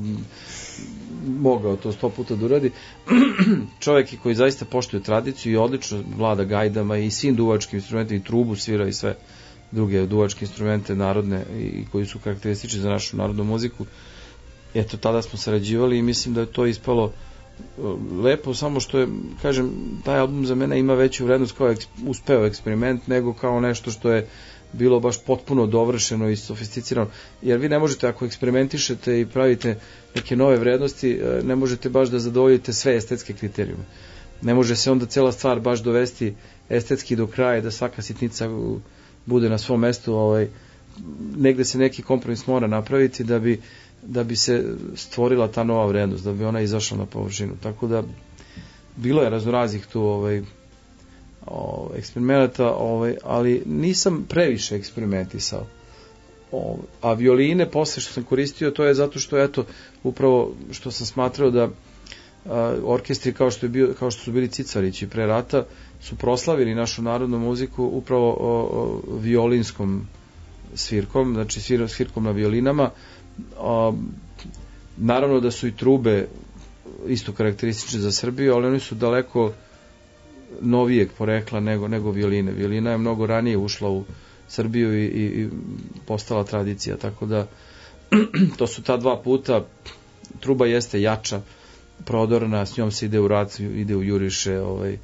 mogao to sto puta da uradi. Čovjek koji zaista poštuje tradiciju i odlično vlada gajdama i svim duvačkim instrumentima, i trubu svira i sve druge duvačke instrumente narodne i koji su karakteristični za našu narodnu muziku. Eto, tada smo sarađivali i mislim da je to ispalo lepo, samo što je, kažem, taj album za mene ima veću vrednost kao eks, uspeo eksperiment nego kao nešto što je bilo baš potpuno dovršeno i sofisticirano, jer vi ne možete, ako eksperimentišete i pravite neke nove vrednosti, ne možete baš da zadovoljite sve estetske kriterijume. Ne može se onda cela stvar baš dovesti estetski do kraja, da svaka sitnica bude na svom mestu, ovaj, negde se neki kompromis mora napraviti da bi da bi se stvorila ta nova vrednost, da bi ona izašla na površinu. Tako da bilo je raznoraznih tu ovaj, ovaj, eksperimenata, ovaj, ali nisam previše eksperimentisao. Ovaj, a violine posle što sam koristio, to je zato što, eto, upravo što sam smatrao da a, orkestri kao što, je bio, kao što su bili Cicarići pre rata su proslavili našu narodnu muziku upravo o, o, violinskom svirkom, znači svir, svirkom na violinama. A, naravno da su i trube isto karakteristične za Srbiju, ali oni su daleko novijeg porekla nego, nego violine. Violina je mnogo ranije ušla u Srbiju i, i, i postala tradicija, tako da to su ta dva puta. Truba jeste jača, prodorna, s njom se ide u rat, ide u juriše, ovaj,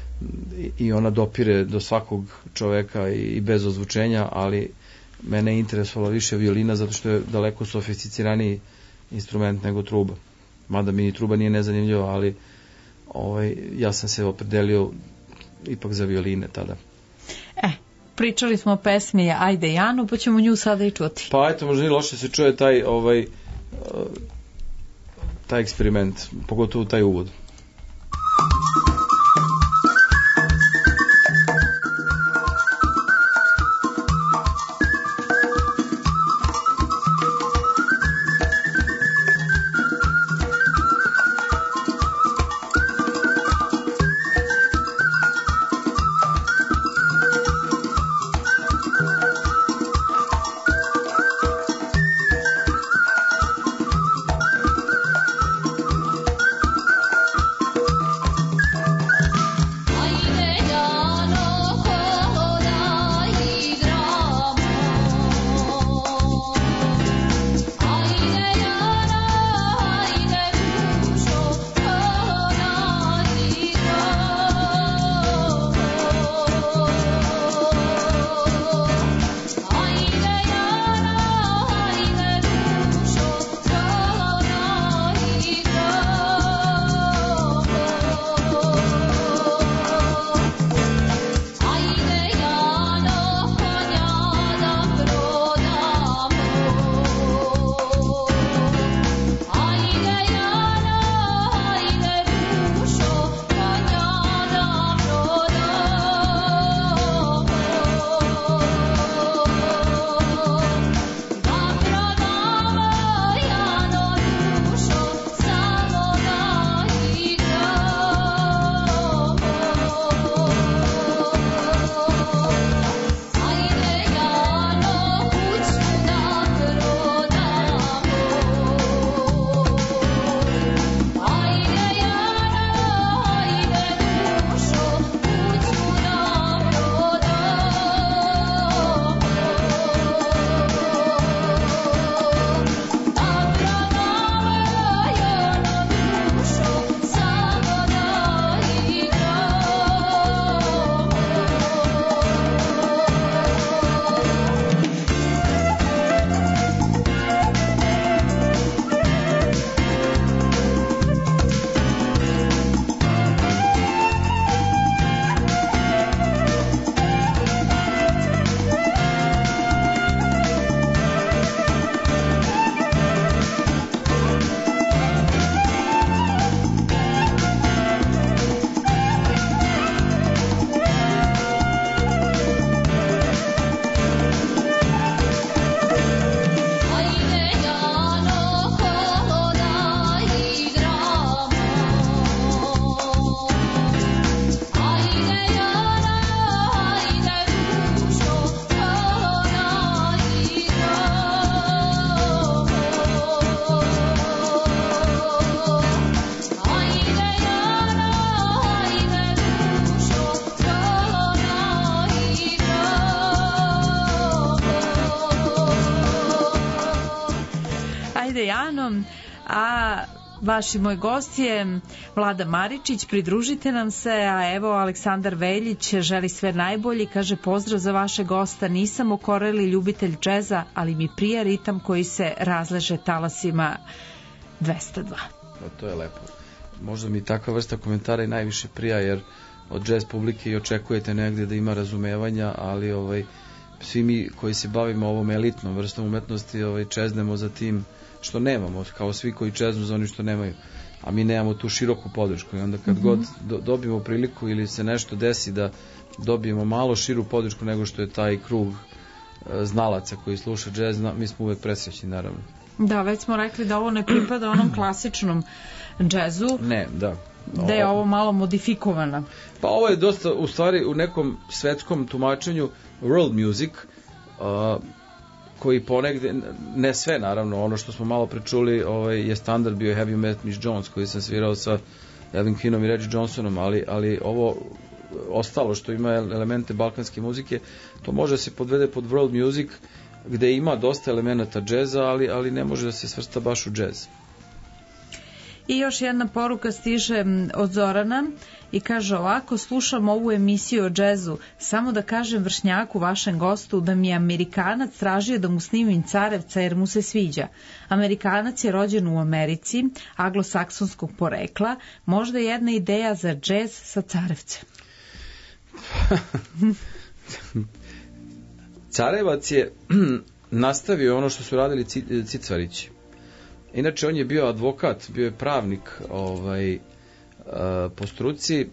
i ona dopire do svakog čoveka i, i bez ozvučenja, ali mene je interesovala više violina zato što je daleko sofisticiraniji instrument nego truba. Mada mi ni truba nije nezanimljiva, ali ovaj, ja sam se opredelio ipak za violine tada.
E, pričali smo o pesmi Ajde Janu, pa ćemo nju sada i čuti.
Pa eto, možda nije loše se čuje taj, ovaj, taj eksperiment, pogotovo taj uvod.
Ajde Jano, a vaš i moj gost je Vlada Maričić, pridružite nam se, a evo Aleksandar Veljić želi sve najbolje, kaže pozdrav za vaše gosta, nisam okoreli ljubitelj džeza, ali mi prija ritam koji se razleže talasima dvesta dva.
Pa to je lepo. Možda mi takva vrsta komentara i najviše prija, jer od džez publike i očekujete negde da ima razumevanja, ali ovaj, svi mi koji se bavimo ovom elitnom vrstom umetnosti ovaj, čeznemo za tim što nemamo, kao svi koji čeznu za onim što nemaju, a mi nemamo tu široku podršku i onda kad mm-hmm. god do, dobijemo priliku ili se nešto desi da dobijemo malo širu podršku nego što je taj krug e, znalaca koji sluša džez, mi smo uvek presrećni naravno.
Da, već smo rekli da ovo ne pripada onom klasičnom džezu.
Ne, da.
Da je ovo malo modifikovana.
Pa ovo je dosta, u stvari, u nekom svetskom tumačenju world music, uh, koji ponegde, ne sve naravno, ono što smo malo prečuli ovaj, je standard bio Have You Met Miss Jones, koji sam svirao sa Elvin Queenom i Reggie Johnsonom, ali, ali ovo ostalo što ima elemente balkanske muzike, to može se podvede pod world music, gde ima dosta elemenata džeza, ali, ali ne može da se svrsta baš u džez.
I još jedna poruka stiže od Zorana i kaže ovako, slušam ovu emisiju o džezu, samo da kažem vršnjaku, vašem gostu, da mi je Amerikanac tražio da mu snimim Carevca jer mu se sviđa. Amerikanac je rođen u Americi, anglosaksonskog porekla, možda jedna ideja za džez sa Carevcem.
Carevac je nastavio ono što su radili Cicvarići. Inače, on je bio advokat, bio je pravnik ovaj, po struci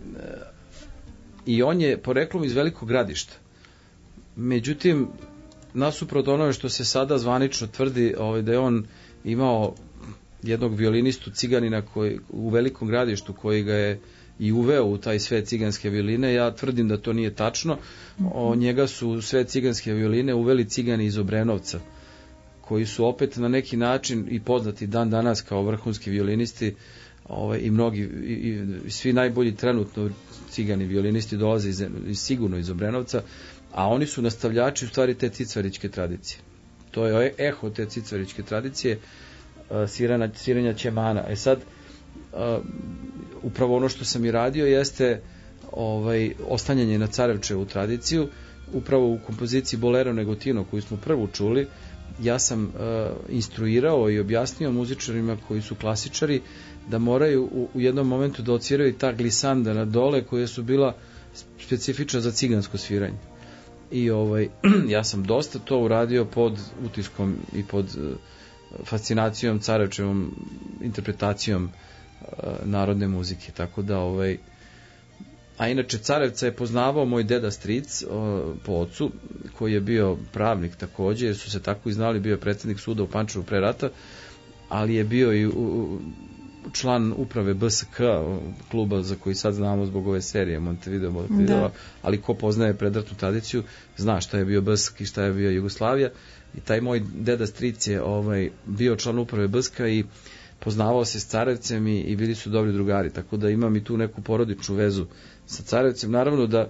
i on je poreklom iz Velikog Gradišta. Međutim, nasuprot onome što se sada zvanično tvrdi ovaj, da je on imao jednog violinistu ciganina koji, u Velikom Gradištu koji ga je i uveo u taj svet ciganske violine, ja tvrdim da to nije tačno. O njega su u svet ciganske violine uveli cigani iz Obrenovca, koji su opet na neki način i poznati dan danas kao vrhunski violinisti, ovaj, i mnogi i, i svi najbolji trenutno cigani violinisti dolaze iz, iz, sigurno iz Obrenovca, a oni su nastavljači u stvari te cicvaričke tradicije. To je eho te cicvaričke tradicije, uh, sviranja, sviranja ćemana. E sad, uh, upravo ono što sam i radio jeste ovaj, ostanjanje na Carevčevu tradiciju, upravo u kompoziciji Bolero Negotino koju smo prvu čuli. Ja sam uh, instruirao i objasnio muzičarima koji su klasičari da moraju u, u jednom momentu da odsviraju ta glisanda na dole koja su bila specifična za cigansko sviranje. I ovaj, ja sam dosta to uradio pod utiskom i pod uh, fascinacijom Carevčevom interpretacijom uh, narodne muzike. Tako da ovaj, a inače Carevca je poznavao moj deda stric o, po ocu, koji je bio pravnik takođe, jer su se tako i znali, bio je predsjednik suda u Pančevu pre rata, ali je bio i u, član uprave B S K, kluba za koji sad znamo zbog ove serije Montevideo, Montevideo, ali ko poznaje predratnu tradiciju, zna šta je bio B S K i šta je bio Jugoslavija, i taj moj deda stric je ovaj, bio član uprave B S K i poznavao se s Carevcem i, i bili su dobri drugari, tako da imam i tu neku porodičnu vezu sa Carevcem. Naravno da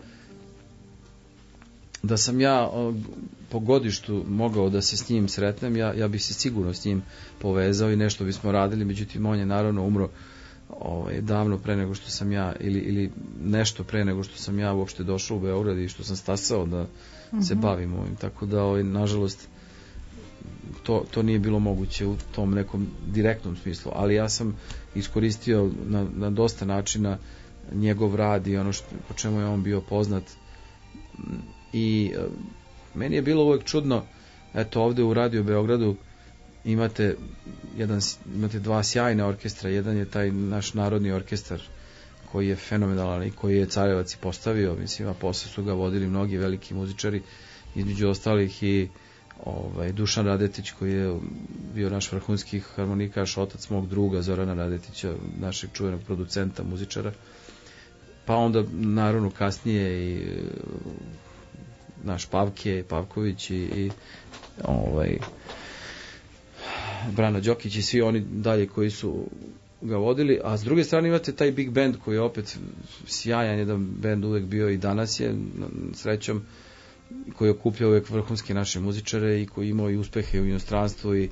da sam ja o, po godištu mogao da se s njim sretnem, ja, ja bih se sigurno s njim povezao i nešto bismo radili, međutim on je naravno umro ovaj, davno pre nego što sam ja ili, ili nešto pre nego što sam ja uopšte došao u Beograd i što sam stasao da mm-hmm. se bavim ovim, tako da ovaj, nažalost To, to nije bilo moguće u tom nekom direktnom smislu, ali ja sam iskoristio na, na dosta načina njegov rad i ono što, po čemu je on bio poznat. I e, meni je bilo uvek čudno, eto ovde u Radio Beogradu imate, jedan, imate dva sjajna orkestra, jedan je taj naš narodni orkestar koji je fenomenalan i koji je Carevac i postavio, mislim, a posle su ga vodili mnogi veliki muzičari, između ostalih i ovaj, Dušan Radetić koji je bio naš vrhunski harmonikaš, otac mog druga Zorana Radetića, našeg čuvenog producenta, muzičara, pa onda naravno kasnije i naš Pavke, Pavković i, i ovaj, Brana Đokić i svi oni dalje koji su ga vodili, a s druge strane imate taj big band koji je opet sjajan jedan band uvek bio i danas je srećom, koji okuplja uvek vrhunske naše muzičare i koji imao i uspehe u inostranstvu i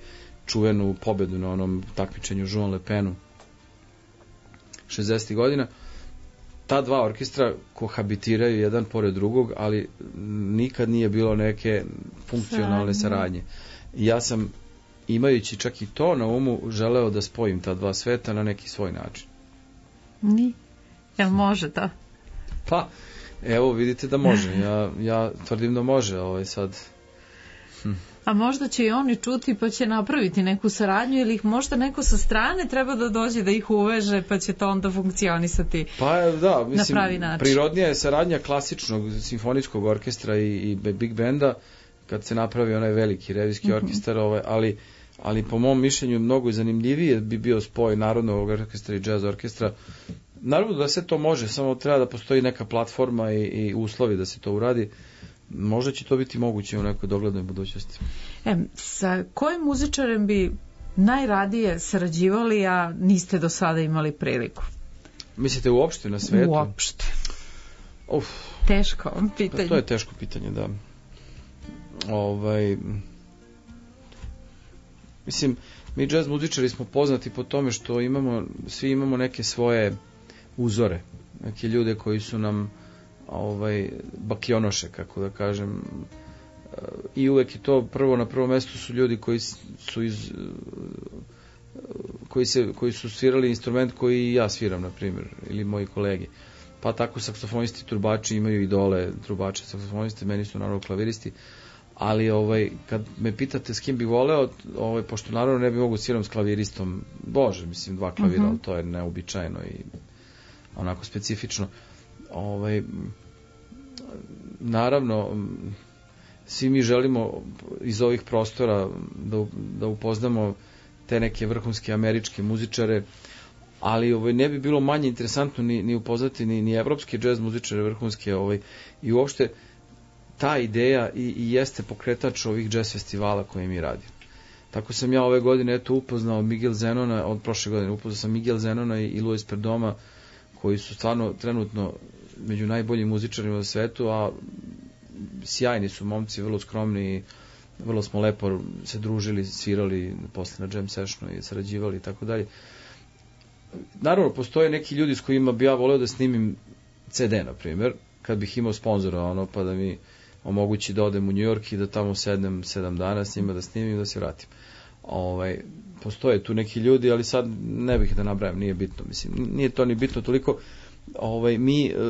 čuvenu pobedu na onom takmičenju Jean Le Penu šezdesetih godina. Ta dva orkestra kohabitiraju jedan pored drugog, ali nikad nije bilo neke funkcionalne saradnje. Ja sam, imajući čak i to na umu, želeo da spojim ta dva sveta na neki svoj način.
Ni. Jel može to?
Pa, evo vidite da može. Ja, ja tvrdim da može. Ovaj sad... Hm.
A možda će i oni čuti pa će napraviti neku saradnju ili ih možda neko sa strane treba da dođe da ih uveže pa će to onda funkcionisati
pa, da, mislim,
na pravi način.
Prirodnija je saradnja klasičnog simfonijskog orkestra i, i big benda kad se napravi onaj veliki revijski mm-hmm. orkestar, ovaj, ali, ali po mom mišljenju mnogo zanimljivije bi bio spoj narodnog orkestra i jazz orkestra. Naravno da se to može, samo treba da postoji neka platforma i, i uslovi da se to uradi. Možda će to biti moguće u nekoj doglednoj budućnosti.
E, sa kojim muzičarem bi najradije sarađivali, a niste do sada imali priliku?
Mislite uopšte na svetu?
Uopšte.
Uf.
Teško pitanje.
Pa to je teško pitanje, da. Ovaj, mislim, mi jazz muzičari smo poznati po tome što imamo, svi imamo neke svoje uzore, neke ljude koji su nam ovaj bakionoše, kako da kažem, i uvek je to prvo na prvom mestu su ljudi koji su iz koji se koji su svirali instrument koji i ja sviram, na primjer, ili moji kolege. Pa tako saksofonisti, trubači imaju idole, trubače, saksofonisti, meni su naravno klaviristi, ali ovaj kad me pitate s kim bih voleo, ovaj pošto naravno ne bih mogu sviram s klaviristom, bože, mislim dva klavira, uh-huh. to je neobičajno i onako specifično. Ovaj, naravno svi mi želimo iz ovih prostora da, da upoznamo te neke vrhunske američke muzičare, ali ovaj, ne bi bilo manje interesantno ni, ni upoznati ni, ni evropske džez muzičare vrhunske, ovaj, i uopšte ta ideja i, i jeste pokretač ovih džez festivala koje mi radimo. Tako sam ja ove godine eto upoznao Miguel Zenona, od prošle godine upoznao sam Miguel Zenona i, i Luis Perdoma, koji su stvarno trenutno među najboljim muzičarima na svetu, a sjajni su momci, vrlo skromni i vrlo smo lepo se družili, svirali posle na jam sessionu i sarađivali i tako dalje. Naravno, postoje neki ljudi s kojima bi ja voleo da snimim ce de, na primjer, kad bih imao sponzora, ono, pa da mi omogući da odem u New York i da tamo sednem sedam dana s njima, da snimim i da se vratim. Ovaj, postoje tu neki ljudi, ali sad ne bih da nabrajam, nije bitno, mislim, nije to ni bitno toliko. Ovaj, mi e,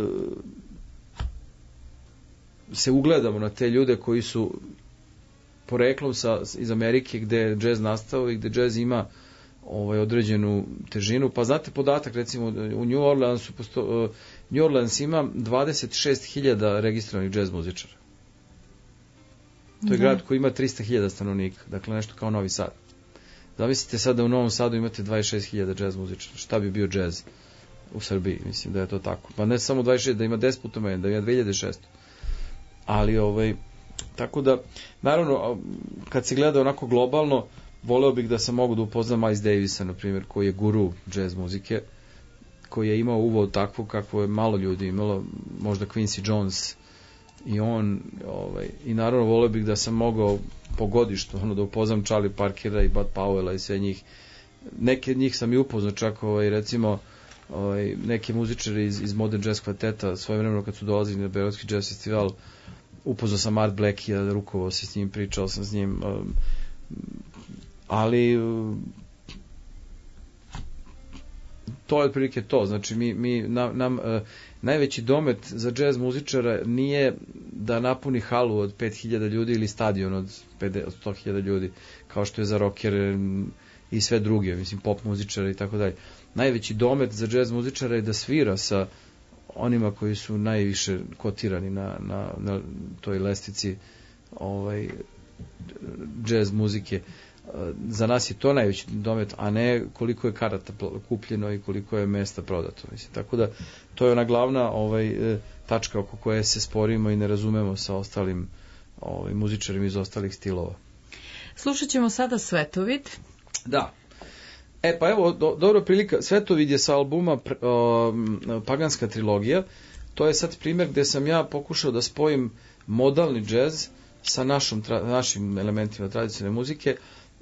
se ugledamo na te ljude koji su poreklom sa, iz Amerike, gde je džez nastao i gde džez ima ovaj, određenu težinu. Pa znate podatak, recimo u New Orleansu posto, uh, New Orleans ima dvadeset šest hiljada registrovanih džez muzičara. To je da. grad koji ima trista hiljada stanovnika, dakle nešto kao Novi Sad. Zamislite sad da u Novom Sadu imate dvadeset šest hiljada džez muzičara. Šta bi bio džez u Srbiji? Mislim da je to tako. Pa ne samo dvadeset šest, da ima deset puta manje, da ima dve hiljade šesto. Ali ovaj, tako da, naravno, kad se gleda onako globalno, voleo bih da sam mogu da upoznam Miles Davisa, na primjer, koji je guru džez muzike, koji je imao uvod takvu kako je malo ljudi imalo, možda Quincy Jones i on, ovaj, i naravno voleo bih da sam mogao po godištu, ono, da upoznam Charlie Parkera i Bud Powella i sve njih. Neke od njih sam i upoznao čak, ovaj, recimo, ovaj, neke muzičare iz, iz Modern Jazz kvarteta, svojevremeno kad su dolazili na Beogradski jazz festival, upoznao sam Art Blakey, rukovao se s njim, pričao sam s njim, um, ali um, to je otprilike to. Znači mi, mi nam, nam uh, najveći domet za džez muzičara nije da napuni halu od pet hiljada ljudi ili stadion od, od sto hiljada ljudi, kao što je za rockere i sve druge, mislim pop muzičara i tako dalje. Najveći domet za džez muzičara je da svira sa onima koji su najviše kotirani na, na, na toj lestvici ovaj, džez muzike. Za nas je to najveći domet, a ne koliko je karata kupljeno i koliko je mesta prodato. Mislim. Tako da to je ona glavna ovaj, tačka oko koje se sporimo i ne razumemo sa ostalim ovaj, muzičarima iz ostalih stilova.
Slušat ćemo sada Svetovid.
Da. E pa evo, do, dobra prilika, Svetovid je sa albuma o, Paganska trilogija. To je sad primjer gde sam ja pokušao da spojim modalni džez sa našom, tra, našim elementima tradicionalne muzike.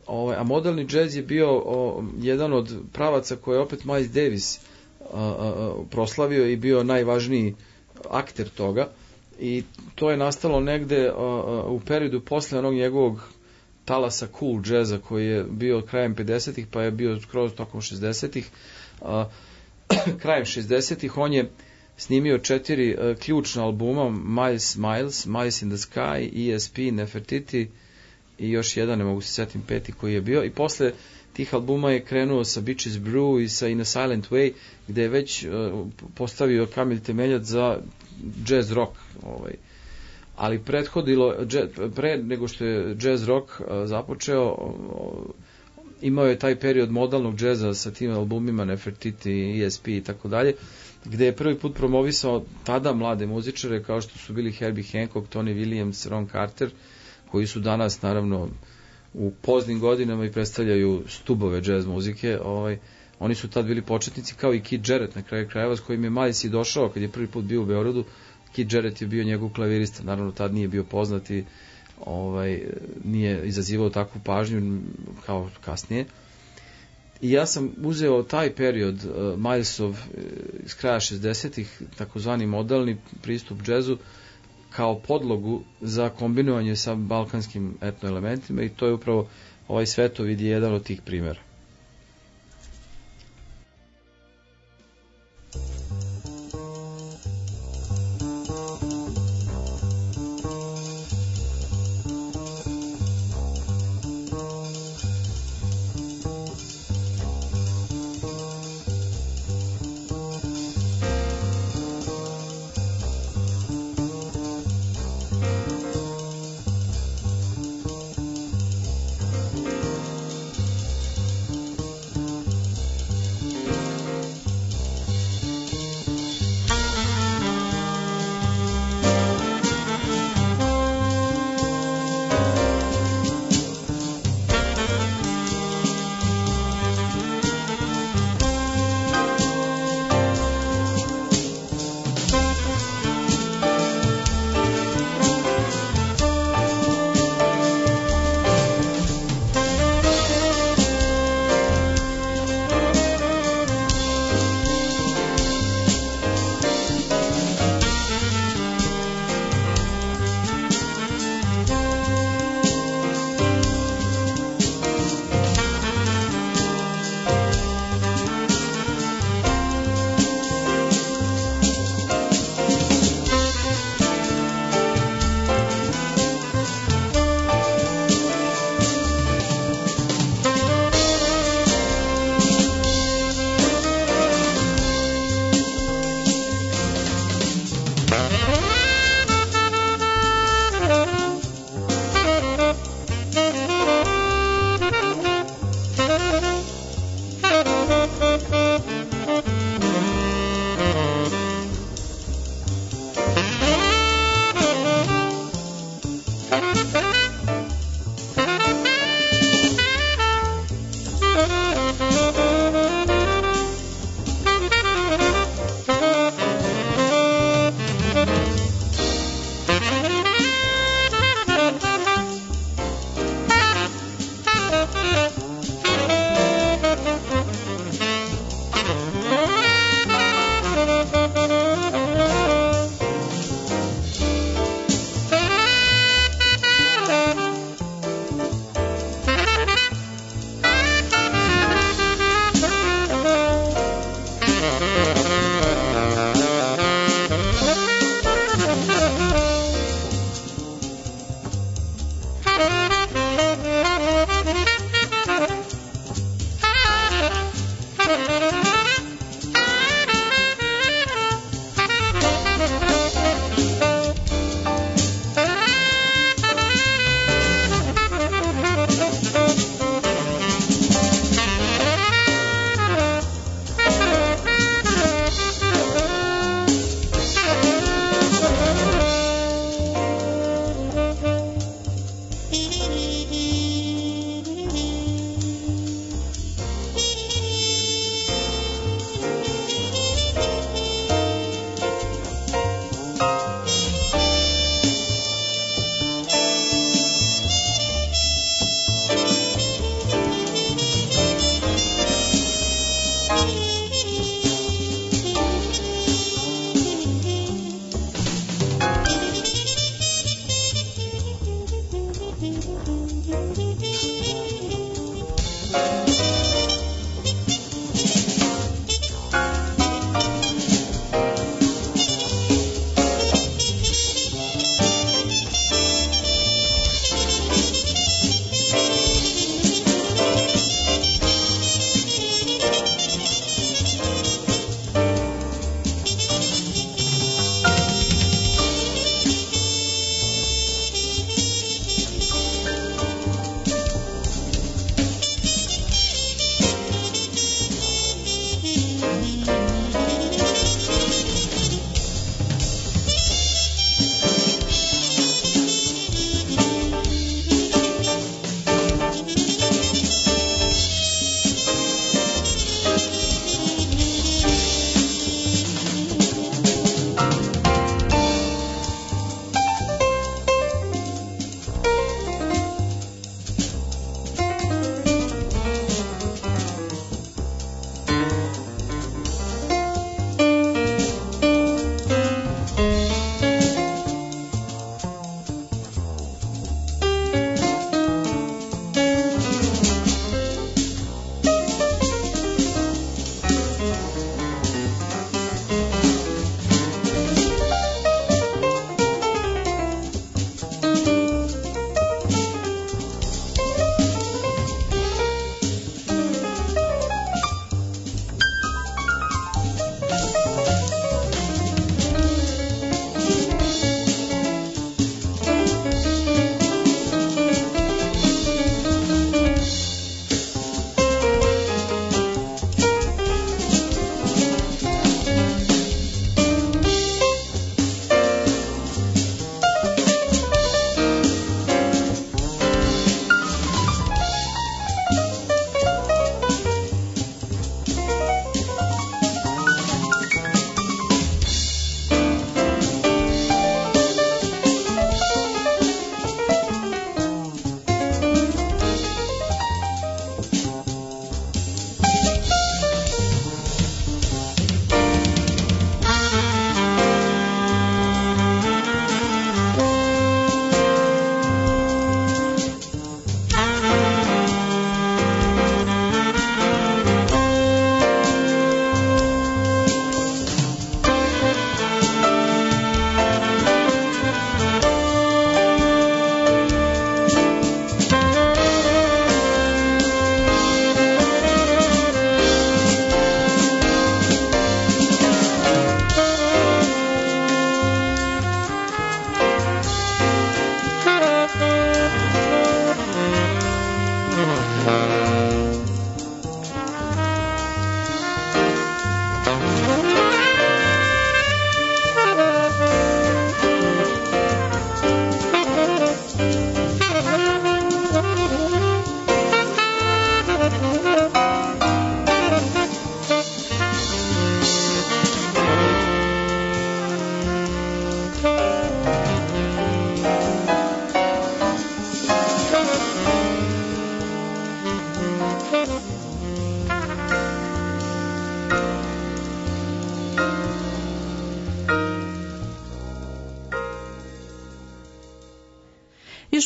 Ovaj, a modelni džez je bio o, jedan od pravaca koje je opet Miles Davis a, a, proslavio i bio najvažniji akter toga. I to je nastalo negde a, a, u periodu posle onog njegovog talasa cool džeza koji je bio krajem pedesetih pa je bio skroz tokom šezdesetih. A, krajem šezdesetih on je snimio četiri a, ključna albuma, Miles Miles, Miles in the Sky, E S P, Nefertiti i još jedan, ne mogu se setim peti koji je bio, i posle tih albuma je krenuo sa Bitches Brew i sa In a Silent Way, gde je već uh, postavio kamen temeljac za jazz rock, ovaj. Ali prethodilo, pre nego što je jazz rock uh, započeo, uh, imao je taj period modalnog džeza sa tim albumima Nefertiti, E S P i tako dalje, gde je prvi put promovisao tada mlade muzičare kao što su bili Herbie Hancock, Tony Williams, Ron Carter, koji su danas naravno u poznim godinama i predstavljaju stubove džez muzike. Ovaj, oni su tad bili početnici, kao i Keith Jarrett na kraju krajeva, s kojim je Miles i došao kad je prvi put bio u Beogradu. Keith Jarrett je bio njegov klavirista, naravno tad nije bio poznat i ovaj, nije izazivao takvu pažnju kao kasnije. I ja sam uzeo taj period uh, Milesov uh, iz kraja šezdesetih, takozvani modelni pristup džezu, kao podlogu za kombinovanje sa balkanskim etno elementima, i to je upravo ovaj svetovid je jedan od tih primjera.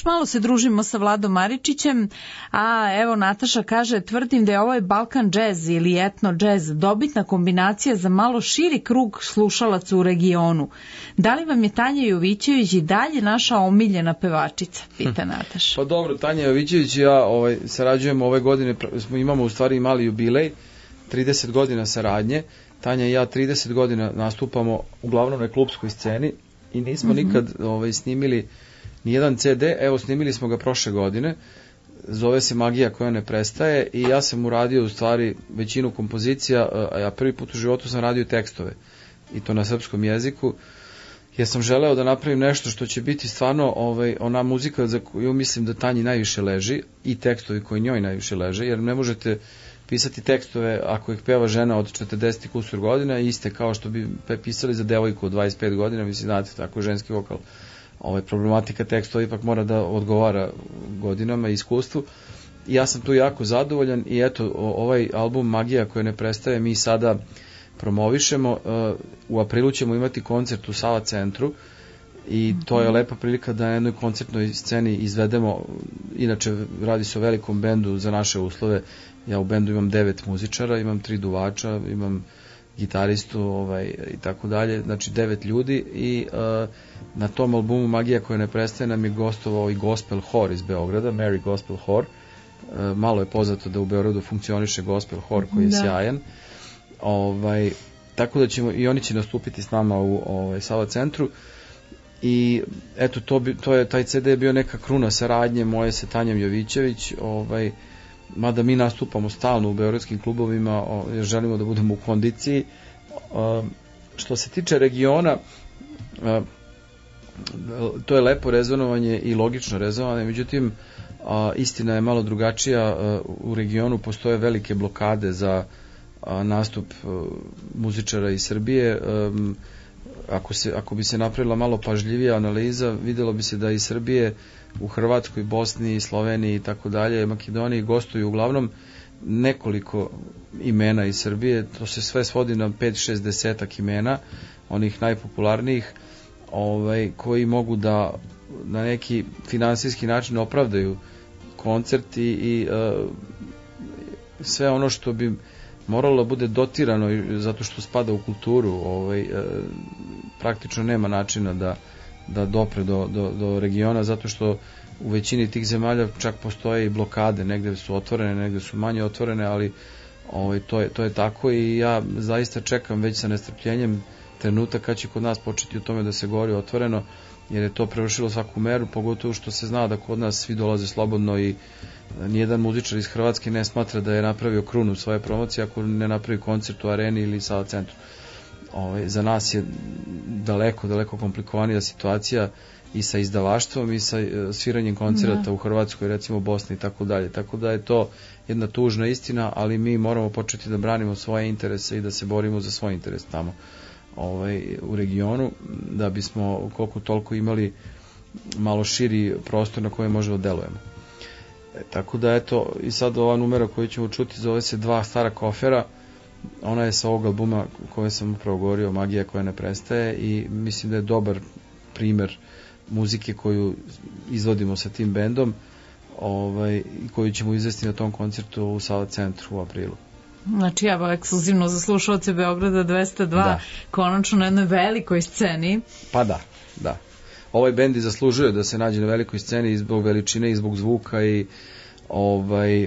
Još malo se družimo sa Vladom Maričićem, a evo Nataša kaže, tvrdim da je ovaj Balkan džez ili etno džez dobitna kombinacija za malo širi krug slušalaca u regionu. Da li vam je Tanja Jovićević i dalje naša omiljena pevačica? Pita Nataša.
Pa dobro, Tanja Jovićević i ja ovaj, sarađujemo ove godine, imamo u stvari mali jubilej, trideset godina saradnje. Tanja i ja trideset godina nastupamo uglavnom na klubskoj sceni i nismo mm-hmm. nikad ovaj, snimili nijedan ce de, evo snimili smo ga prošle godine, zove se Magija koja ne prestaje i ja sam uradio u stvari većinu kompozicija, a ja prvi put u životu sam radio tekstove i to na srpskom jeziku, jer sam želeo da napravim nešto što će biti stvarno ovaj, ona muzika za koju mislim da Tanji najviše leži i tekstovi koji njoj najviše leže, jer ne možete pisati tekstove ako ih peva žena od četrdeset kusur godina, iste kao što bi pisali za devojku od dvadeset pet godina, mislim, znate, tako je ženski vokal. Ovaj, problematika tekstova ipak mora da odgovara godinama i iskustvu. I ja sam tu jako zadovoljan i eto, ovaj album Magija koja ne prestaje mi sada promovišemo. U aprilu ćemo imati koncert u Sava centru i to je lepa prilika da na jednoj koncertnoj sceni izvedemo, inače radi se o velikom bendu za naše uslove. Ja u bendu imam devet muzičara, imam tri duvača, imam gitaristu ovaj, i tako dalje, znači devet ljudi i uh, na tom albumu Magija koja ne prestaje nam je gostovao i Gospel Hor iz Beograda, Mary Gospel Hor. Uh, malo je poznato da u Beogradu funkcioniše Gospel Hor koji je da. sjajan. Ovaj, tako da ćemo, i oni će nastupiti s nama u ovaj, Sava centru i eto, to, bi, to je, taj ce de je bio neka kruna saradnje moje sa Tanjom Jovićević, ovaj, mada mi nastupamo stalno u beogradskim klubovima jer želimo da budemo u kondiciji. Što se tiče regiona, to je lepo rezonovanje i logično rezonovanje, međutim istina je malo drugačija. U regionu postoje velike blokade za nastup muzičara iz Srbije. Ako, se, ako bi se napravila malo pažljivija analiza, videlo bi se da iz Srbije u Hrvatskoj, Bosni, Sloveniji i tako dalje, Makedoniji gostuju uglavnom nekoliko imena iz Srbije, to se sve svodi na pet šest desetak imena, onih najpopularnijih, ovaj, koji mogu da na neki finansijski način opravdaju koncert i, i uh, sve ono što bi moralo da bude dotirano zato što spada u kulturu, ovaj, uh, praktično nema načina da da dopre do, do, do regiona, zato što u većini tih zemalja čak postoje i blokade, negde su otvorene, negde su manje otvorene, ali ovaj, to, je, to je tako i ja zaista čekam već sa nestrpljenjem trenutak kad će kod nas početi u tome da se govori otvoreno, jer je to prevršilo svaku meru, pogotovo što se zna da kod nas svi dolaze slobodno i nijedan muzičar iz Hrvatske ne smatra da je napravio krunu svoje promocije ako ne napravi koncert u areni ili Sava centru. Ove, za nas je daleko, daleko komplikovanija situacija i sa izdavaštvom i sa sviranjem koncerata da. u Hrvatskoj, recimo Bosni i tako dalje. Tako da je to jedna tužna istina, ali mi moramo početi da branimo svoje interese i da se borimo za svoj interes tamo ovaj, u regionu, da bismo koliko toliko imali malo širi prostor na kojem možemo da delujemo. E, tako da eto, i sad ova numera koju ćemo čuti zove se Dva stara kofera. Ona je sa ovog albuma koje sam upravo govorio, Magija koja ne prestaje, i mislim da je dobar primer muzike koju izvodimo sa tim bendom, ovaj, i koju ćemo izvesti na tom koncertu u Sava centru u aprilu.
Znači, evo, ekskluzivno za slušalce Beograda dvesta dva, da. Konačno na jednoj velikoj sceni.
Pa da, da. Ovaj bend i zaslužuje da se nađe na velikoj sceni i zbog veličine i zbog zvuka i ovaj...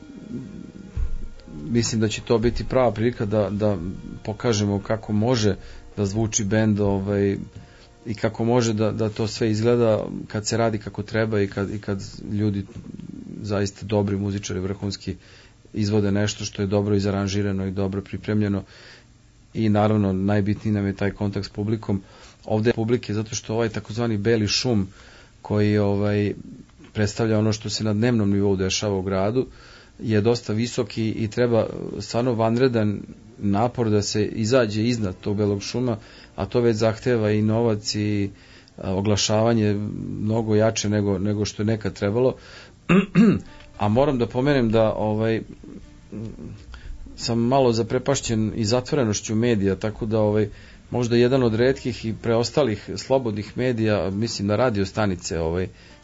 mislim da će to biti prava prilika da, da pokažemo kako može da zvuči bend ovaj, i kako može da, da to sve izgleda kad se radi kako treba i kad, i kad ljudi zaista dobri muzičari vrhunski izvode nešto što je dobro izaranžirano i dobro pripremljeno i naravno najbitniji nam je taj kontakt s publikom. Ovde je publike zato što ovaj takozvani beli šum koji ovaj, predstavlja ono što se na dnevnom nivou dešava u gradu je dosta visoki i treba stvarno vanredan napor da se izađe iznad tog belog šuma, a to već zahteva i novac i oglašavanje mnogo jače nego, nego što je nekad trebalo. A moram da pomenem da ovaj, sam malo zaprepašćen i zatvorenošću medija, tako da ovaj, možda jedan od retkih i preostalih slobodnih medija, mislim na radio stanice, ovaj,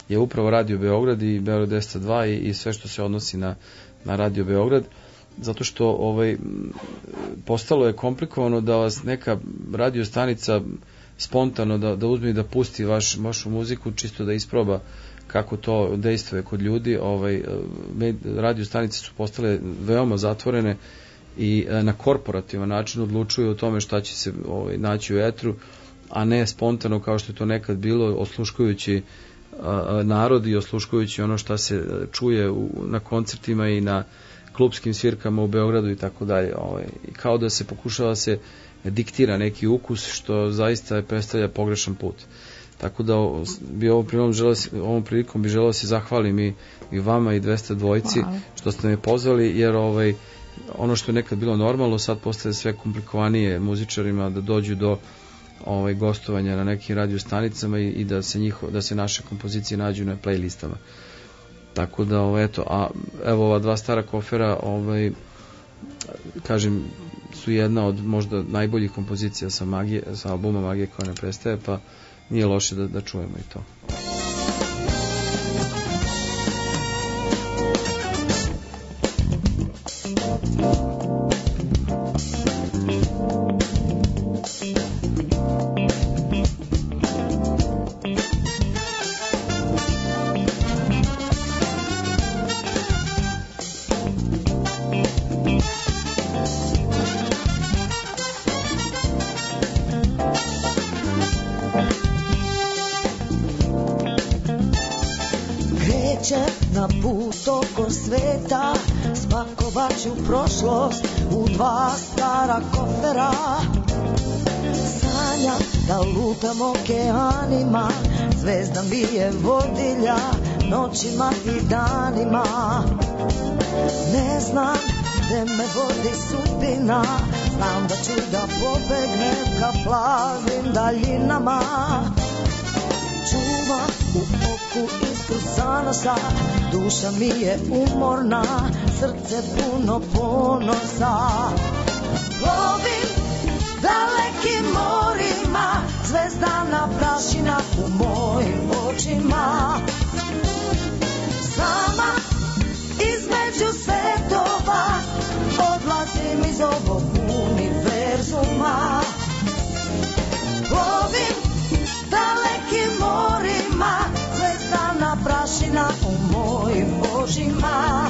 je upravo Radio Beograd i Beograd dvesta dva i, i sve što se odnosi na, na Radio Beograd, zato što ovaj, postalo je komplikovano da vas neka radio stanica spontano da, da uzme i da pusti vaš, vašu muziku čisto da isproba kako to dejstvuje kod ljudi. Ovaj, radio stanice su postale veoma zatvorene i na korporativan način odlučuju o tome šta će se ovaj, naći u etru, a ne spontano kao što je to nekad bilo, osluškujući a, narod i osluškujući ono šta se čuje u, na koncertima i na klupskim svirkama u Beogradu i tako dalje. Ovaj, kao da se pokušava se diktira neki ukus, što zaista predstavlja pogrešan put. Tako da bi ovom prilikom, želeo, ovom prilikom bi želeo se zahvalim i, i vama i dvesta dvojici što ste me pozvali, jer ovaj, ono što je nekad bilo normalno sad postaje sve komplikovanije muzičarima da dođu do ovaj, gostovanja na nekim radio stanicama i, i da se njiho, da se naše kompozicije nađu na playlistama. Tako da ovaj, eto, a evo ova dva stara kofera, ovaj, kažem, su jedna od možda najboljih kompozicija sa, magije, sa albuma Magije koja ne prestaje, pa nije loše da, da čujemo i to.
Spakovaću prošlost u dva stara kofera. Sanjam da lutam okeanima, zvezdan bije vodilja noćima i danima. Ne znam gde me vodi sudbina, znam da ću da pobegnem ka plavim daljinama. Čuvam u oku iskru zanosa, duša mi je umorna, srce puno ponosa. Plovim dalekim morima, zvezdana prašina u mojim očima. Sama između svetova, odlazim iz ovog univerzuma. Plovim dalekim morima, zvezdana prašina u mojim očima.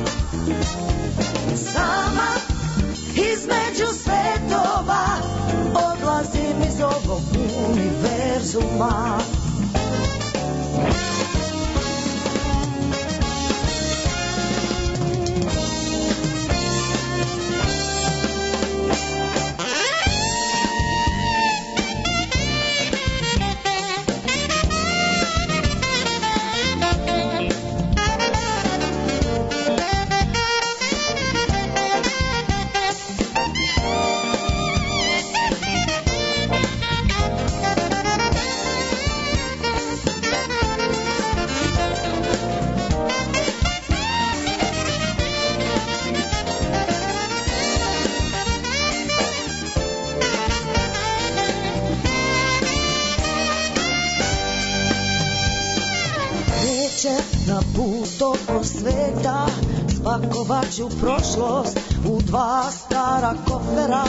Sama između svetova, odlazim iz ovog univerzuma. Sveta, spakovaću prošlost u dva stara kofera.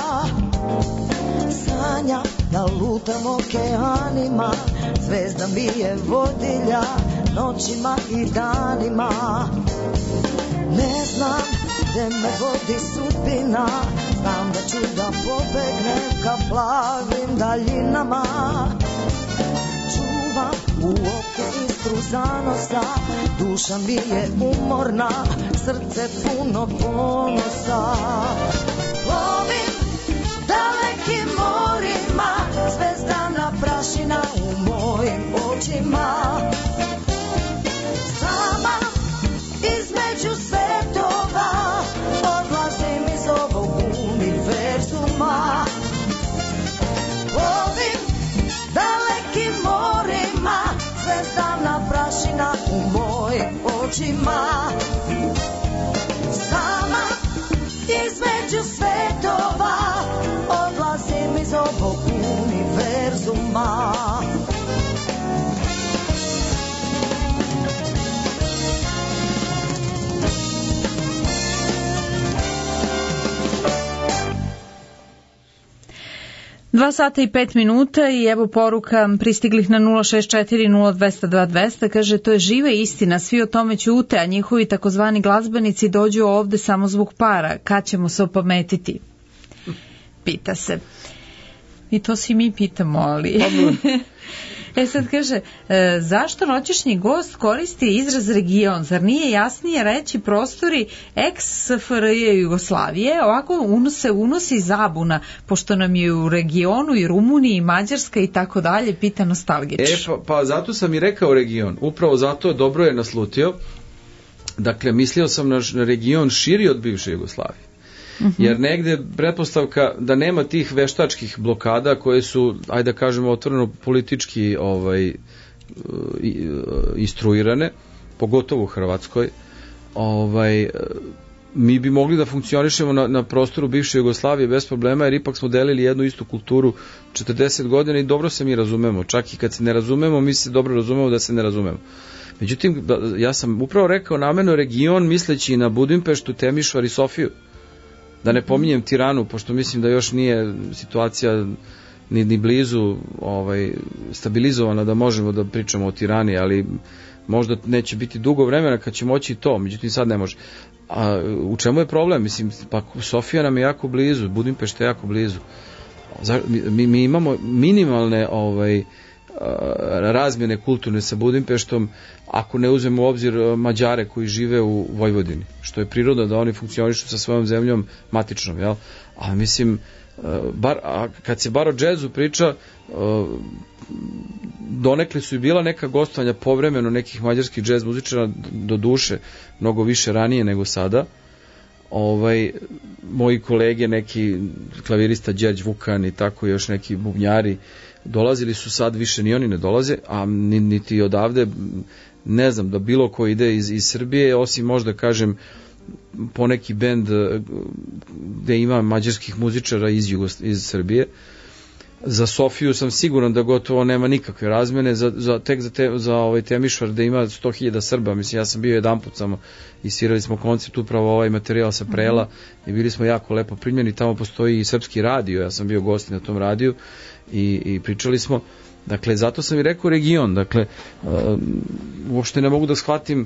Sanjam da lutam okeanima, zvezdan bije vodilja noćima i danima. Ne znam gde me vodi sudbina, znam da ću da pobegnem ka plavim daljinama. Čuvam u oku iskru zanosa, duša mi je umorna, srce puno ponosa. Plovim dalekim morima, zvezdana prašina u mojim očima. Sama između svetova, odlazim iz ovog univerzuma. Plovim dalekim morima, zvezdana prašina u mojim očima. Sama između svetova, odlazim iz ovog univerzuma.
Dva sata i pet minuta i evo poruka pristiglih na nula šest četiri nula dva nula dva dva nula, kaže to je živa istina, svi o tome ćute, a njihovi takozvani glazbenici dođu ovde samo zbog para, kad ćemo se opametiti? Pita se. I to svi mi pitamo, ali... E sad kaže, e, zašto noćašnji gost koristi izraz region? Zar nije jasnije reći prostori ex-S F R J Jugoslavije? Ovako unose, unosi zabuna, pošto nam je u regionu i Rumuniji i Mađarska i tako dalje, pita Nostalgič.
E, pa, pa zato sam i rekao region. Upravo zato dobro je naslutio. Dakle, mislio sam na region širi od bivše Jugoslavije. Jer negde pretpostavka da nema tih veštačkih blokada koje su, ajde da kažemo, otvoreno politički ovaj, instruirane, pogotovo u Hrvatskoj, ovaj, mi bi mogli da funkcionišemo na, na prostoru bivše Jugoslavije bez problema, jer ipak smo delili jednu istu kulturu četrdeset godina i dobro se mi razumemo. Čak i kad se ne razumemo, mi se dobro razumemo da se ne razumemo. Međutim, ja sam upravo rekao namerno region misleći na Budimpeštu, Temišvar i Sofiju. Da ne pominjem Tiranu, pošto mislim da još nije situacija ni, ni blizu ovaj, stabilizovana da možemo da pričamo o Tirani, ali možda neće biti dugo vremena kad će moći to, međutim sad ne može. A u čemu je problem? Mislim, pa Sofija nam je jako blizu, Budimpešta je jako blizu. Mi, mi imamo minimalne ovaj, razmjene kulturne sa Budimpeštom, ako ne uzmemo u obzir Mađare koji žive u Vojvodini, što je prirodno da oni funkcionišu sa svojom zemljom matičnom, jel? A mislim, bar, a kad se bar o džezu priča, donekle su i bila neka gostovanja povremeno nekih mađarskih džez muzičara, do duše, mnogo više ranije nego sada. Ovaj, moji kolege, neki klavirista Đerđ Vukan i tako još neki bubnjari, dolazili su, sad više ni oni ne dolaze, a niti odavde ne znam da bilo ko ide iz, iz Srbije, osim možda kažem poneki bend gde ima mađarskih muzičara iz, Jugos, iz Srbije. Za Sofiju sam siguran da gotovo nema nikakve razmene, za, za, tek za, te, za ovaj Temišvar gde ima sto hiljada Srba, mislim ja sam bio jedan put samo i svirali smo koncert upravo ovaj materijal sa Prela i bili smo jako lepo primljeni, tamo postoji i srpski radio, ja sam bio gost na tom radiju i, i pričali smo, dakle zato sam i rekao region, dakle uh, uopšte ne mogu da shvatim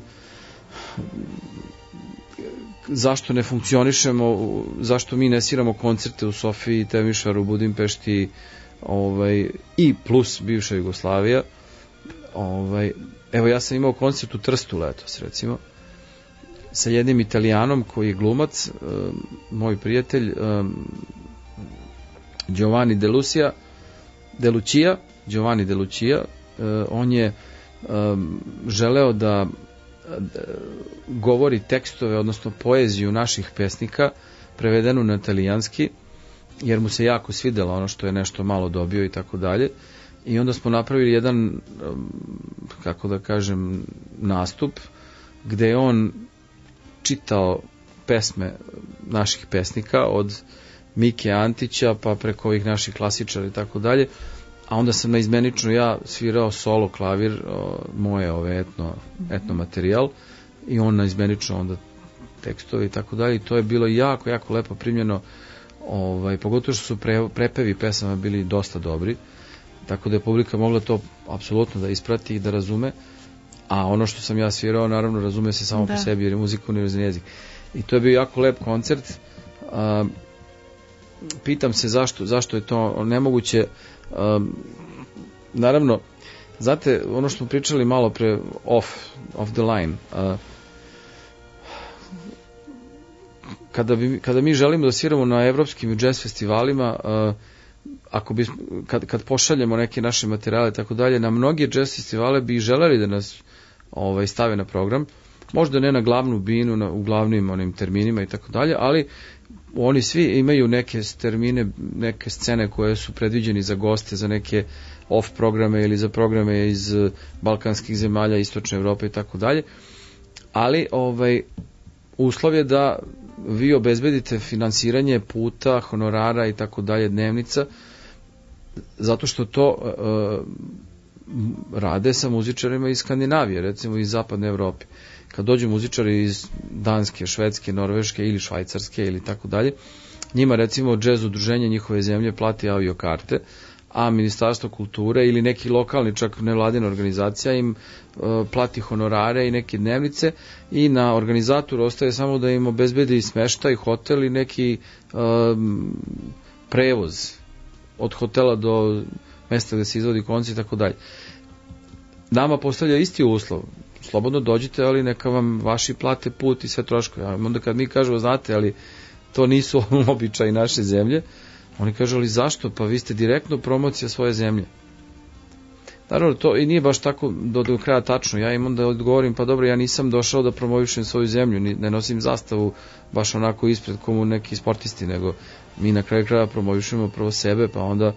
zašto ne funkcionišemo, zašto mi ne sviramo koncerte u Sofiji, Temišvaru, Budimpešti, ovaj, i plus bivša Jugoslavija. Ovaj, evo ja sam imao koncert u Trstu letos, recimo, sa jednim Italijanom koji je glumac, um, moj prijatelj, um, Giovanni De Lucia, De Lucia, Giovanni De Lucia, uh, on je um, želeo da govori tekstove, odnosno poeziju naših pesnika, prevedenu na italijanski, jer mu se jako svidelo ono što je nešto malo dobio i tako dalje. I onda smo napravili jedan, kako da kažem, nastup, gde je on čitao pesme naših pesnika, od Mike Antića, pa preko ovih naših klasičara i tako dalje, a onda sam naizmenično ja svirao solo klavir, o, moje ove etno, etno materijal, i on naizmenično onda tekstove i tako dalje, i to je bilo jako, jako lepo primljeno, ovaj, pogotovo što su pre, prepevi pesama bili dosta dobri, tako da je publika mogla to apsolutno da isprati i da razume, a ono što sam ja svirao naravno razume se samo da. Po sebi, jer je muzika univerzalni jezik. I to je bio jako lep koncert. A, pitam se zašto, zašto je to nemoguće. Um, naravno, znate, ono što smo pričali malo pre off, off the line, uh, kada, bi, kada mi želimo da sviramo na evropskim jazz festivalima, uh, ako bi, kad, kad pošaljemo neke naše materijale tako dalje, na mnogi jazz festivale bi želeli da nas ovaj, stave na program, možda ne na glavnu binu, na, u glavnim onim terminima i tako dalje, ali oni svi imaju neke termine, neke scene koje su predviđeni za goste, za neke off programe ili za programe iz balkanskih zemalja, istočne Evrope i tako dalje. Ali ovaj uslov je da vi obezbedite finansiranje puta, honorara i tako dalje, dnevnica, zato što to uh, rade sa muzičarima iz Skandinavije, recimo iz zapadne Evrope. Kad dođu muzičari iz Danske, Švedske, Norveške ili Švajcarske ili tako dalje, njima recimo džez udruženje njihove zemlje plati avio karte, a Ministarstvo kulture ili neki lokalni, čak nevladina organizacija im uh, plati honorare i neke dnevnice i na organizatoru ostaje samo da im obezbedi smeštaj, hotel i neki uh, prevoz od hotela do mesta gde se izvodi koncert i tako dalje. Nama postavlja isti uslov, slobodno dođite, ali neka vam vaši plate put i sve troškove. A onda kad mi kažemo, znate, ali to nisu običaji naše zemlje, oni kažu, ali zašto? Pa vi ste direktno promocija svoje zemlje. Naravno, to i nije baš tako do, do kraja tačno. Ja im onda odgovorim, pa dobro, ja nisam došao da promovišem svoju zemlju, ne nosim zastavu baš onako ispred komu neki sportisti, nego mi na kraju kraja promovišemo prvo sebe, pa onda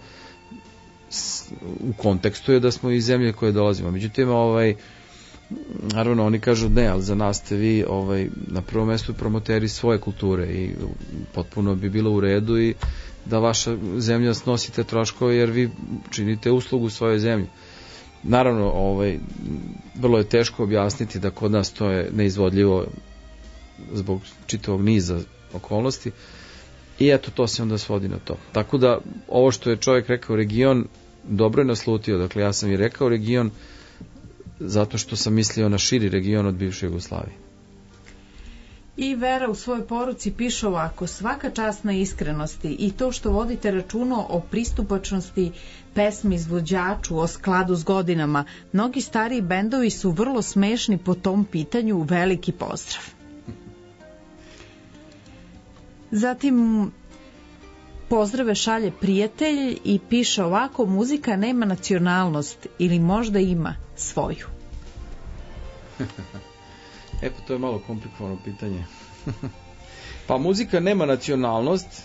u kontekstu je da smo iz zemlje koje dolazimo. Međutim, ovaj, naravno, oni kažu ne, ali za nas ste vi ovaj, na prvom mjestu promoteri svoje kulture i potpuno bi bilo u redu i da vaša zemlja snosite troškove jer vi činite uslugu svojoj zemlji. Naravno, ovaj, vrlo je teško objasniti da kod nas to je neizvodljivo zbog čitavog niza okolnosti i eto, to se onda svodi na to. Tako da, ovo što je čovjek rekao region, dobro je naslutio. Dakle, ja sam i rekao region zato što sam mislio na širi region od bivše Jugoslavije.
I Vera u svojoj poruci piše ovako: svaka čast na iskrenosti i to što vodite računo o pristupačnosti pesmi, izvođaču, o skladu s godinama. Mnogi stariji bendovi su vrlo smešni po tom pitanju, veliki pozdrav. Zatim pozdrave šalje prijatelj i piše ovako: muzika nema nacionalnost ili možda ima svoju.
E pa to je malo komplikovano pitanje. Pa muzika nema nacionalnost,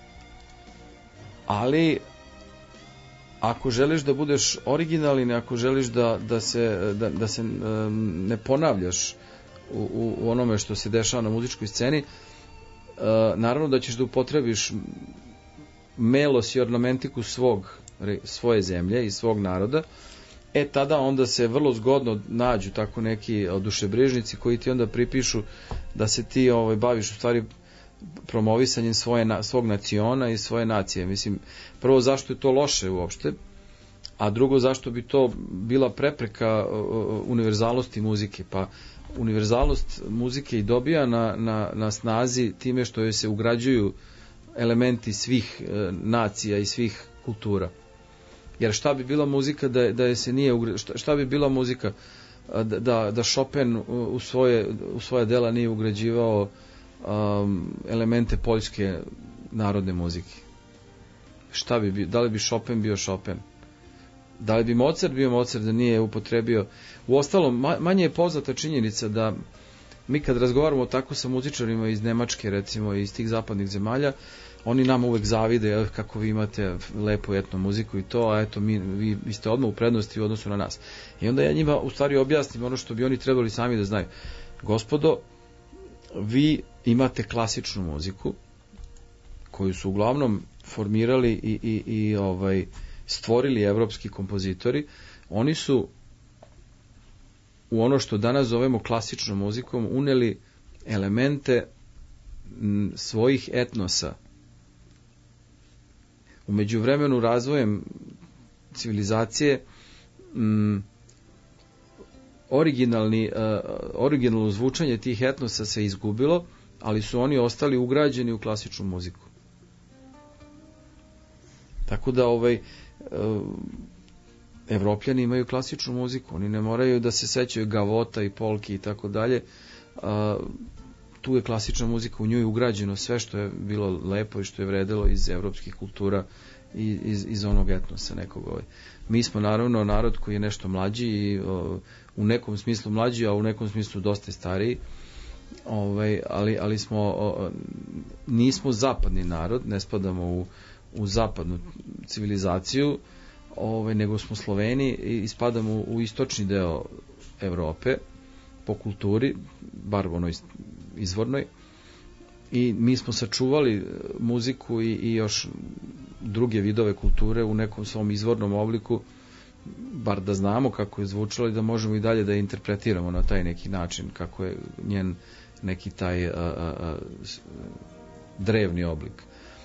ali ako želiš da budeš originalni, ako želiš da, da se, da, da se um, ne ponavljaš u, u, u onome što se dešava na muzičkoj sceni, uh, naravno da ćeš da upotrebiš melos i ornamentiku svog, svoje zemlje i svog naroda. E tada onda se vrlo zgodno nađu tako neki odušebrižnici koji ti onda pripišu da se ti ovaj, baviš u stvari promovisanjem svoje, svog naciona i svoje nacije. Mislim, prvo zašto je to loše uopšte, a drugo zašto bi to bila prepreka uh, univerzalnosti muzike. Pa univerzalnost muzike i dobija na, na, na snazi time što joj se ugrađuju elementi svih uh, nacija i svih kultura. Jer šta bi bila muzika da, da je se nije ugra... šta, šta bi bila muzika da, da, da Chopin u svoje, u svoje dela nije ugrađivao um, elemente poljske narodne muzike? Šta bi bio? Da li bi Chopin bio Chopin? Da li bi Mozart bio Mozart da nije upotrebio? Uostalom, manje je poznata činjenica da mi kad razgovaramo tako sa muzičarima iz Nemačke, recimo iz tih zapadnih zemalja, oni nama uvek zavide kako vi imate lepu etno muziku i to, a eto mi, vi, vi ste odmah u prednosti u odnosu na nas. I onda ja njima u stvari objasnim ono što bi oni trebali sami da znaju. Gospodo, vi imate klasičnu muziku koju su uglavnom formirali i, i, i ovaj, stvorili evropski kompozitori. Oni su u ono što danas zovemo klasičnom muzikom uneli elemente m, svojih etnosa. U međuvremenu razvojem civilizacije m, originalni, uh, originalno zvučanje tih etnosa se izgubilo, ali su oni ostali ugrađeni u klasičnu muziku. Tako da ovaj uh, Evropljani imaju klasičnu muziku, oni ne moraju da se sećaju gavota i polki i tako dalje. Tu je klasična muzika, u njoj ugrađeno sve što je bilo lepo i što je vredelo iz evropskih kultura i iz, iz onog etnosa nekog. Ovaj. Mi smo naravno narod koji je nešto mlađi i o, u nekom smislu mlađi, a u nekom smislu dosta stariji. Ovaj, ali, ali smo o, nismo zapadni narod, ne spadamo u, u zapadnu civilizaciju, ovaj, nego smo Sloveni i spadamo u, u istočni deo Evrope po kulturi, bar onoj izvornoj, i mi smo sačuvali muziku i, i još druge vidove kulture u nekom svom izvornom obliku, bar da znamo kako je zvučalo i da možemo i dalje da je interpretiramo na taj neki način, kako je njen neki taj a, a, a, drevni oblik.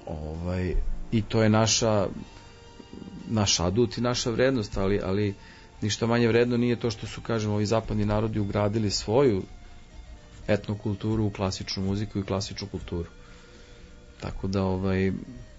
ovaj, i to je naša naš adut i naša vrednost, ali, ali ništa manje vredno nije to što su, kažem, ovi zapadni narodi ugradili svoju etnokulturu u klasičnu muziku i klasičnu kulturu. Tako da, ovaj,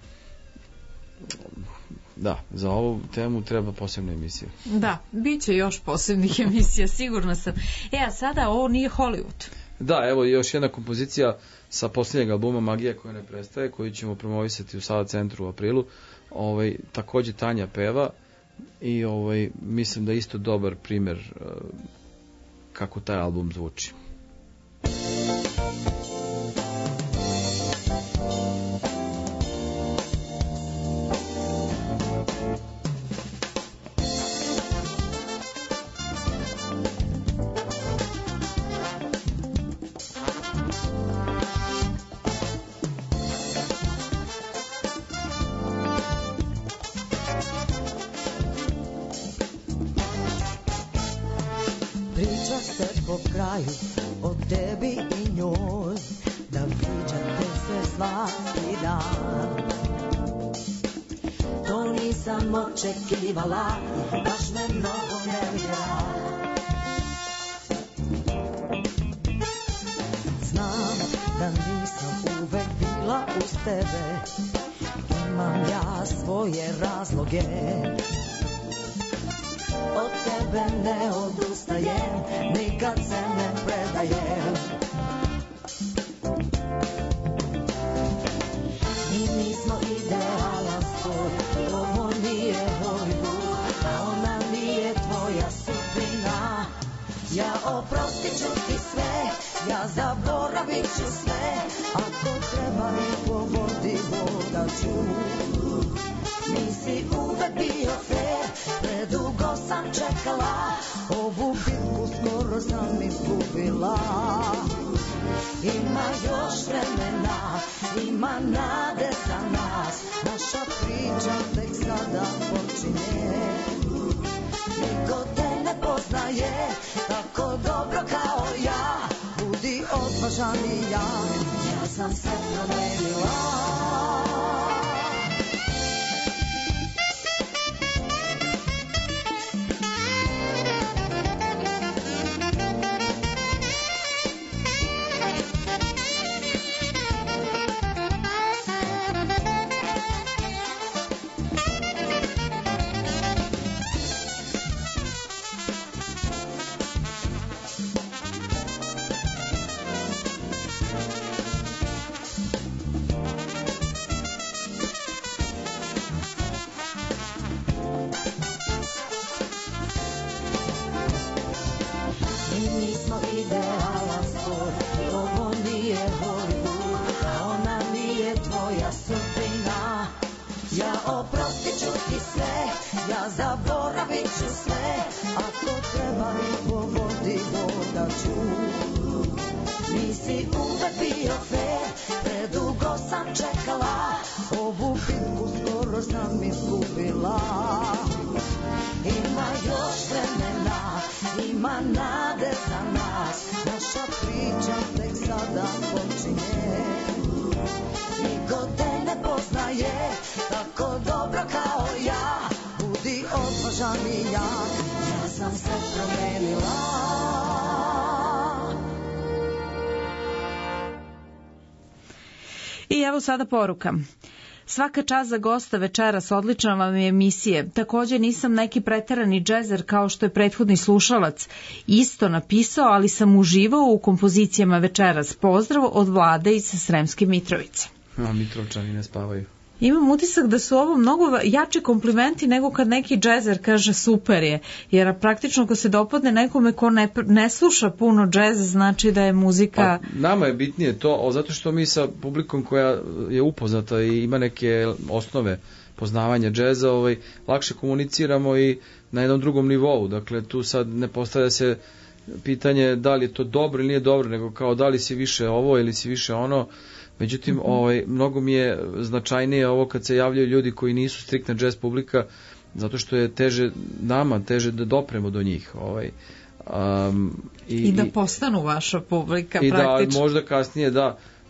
da, za ovu temu treba posebna emisija.
Da, bit će još posebnih emisija, sigurno sam. E, a sada ovo nije Hollywood.
Da, evo još jedna kompozicija sa posljednjeg albuma Magija koja ne prestaje, koju ćemo promovisati u Sava centru u aprilu. Ovaj, takođe Tanja peva i ovaj, mislim da je isto dobar primer uh, kako taj album zvuči.
O tebi i njoj, da viđate se svaki dan. To nisam očekivala, baš me mnogo nervira. Znam da nisam uvek bila uz tebe, imam ja svoje razloge. Od tebe ne odustajem, nikad se ne predajem. Mi nismo idealan spoj, ovo nije Hollywood, a ona nije tvoja sudbina. Ja oprostit ću ti sve, ja zaboravit ću sve, ako treba i po vodi voda ću. Nisi uvek bio fair, predugo sam čekala, ovu bitku skoro sam izgubila. Ima još vremena, ima nade za nas, naša priča tek sada počinje. Niko te ne poznaje tako dobro kao ja, budi odvažan i ja, ja sam se promenila.
Evo sada poruka. Svaka čast za gosta večeras, odlična vam je emisije. Također nisam neki preterani džezer kao što je prethodni slušalac isto napisao, ali sam uživao u kompozicijama večeras. Pozdrav od Vlade iz Sremske Mitrovice.
A Mitrovčani ne spavaju.
Imam utisak da su ovo mnogo jači komplimenti nego kad neki džezer kaže super je, jer praktično ko se dopadne nekome ko ne, ne sluša puno džez, znači da je muzika...
Pa, nama je bitnije to, zato što mi sa publikom koja je upoznata i ima neke osnove poznavanja džeza, ovaj, lakše komuniciramo i na jednom drugom nivou, dakle tu sad ne postavlja se pitanje da li je to dobro ili nije dobro, nego kao da li si više ovo ili si više ono. Međutim, ovaj, mnogo mi je značajnije ovo kad se javljaju ljudi koji nisu striktna jazz publika, zato što je teže nama, teže da dopremo do njih. Ovaj. Um, i,
I da postanu vaša publika
i
praktično.
I da možda kasnije da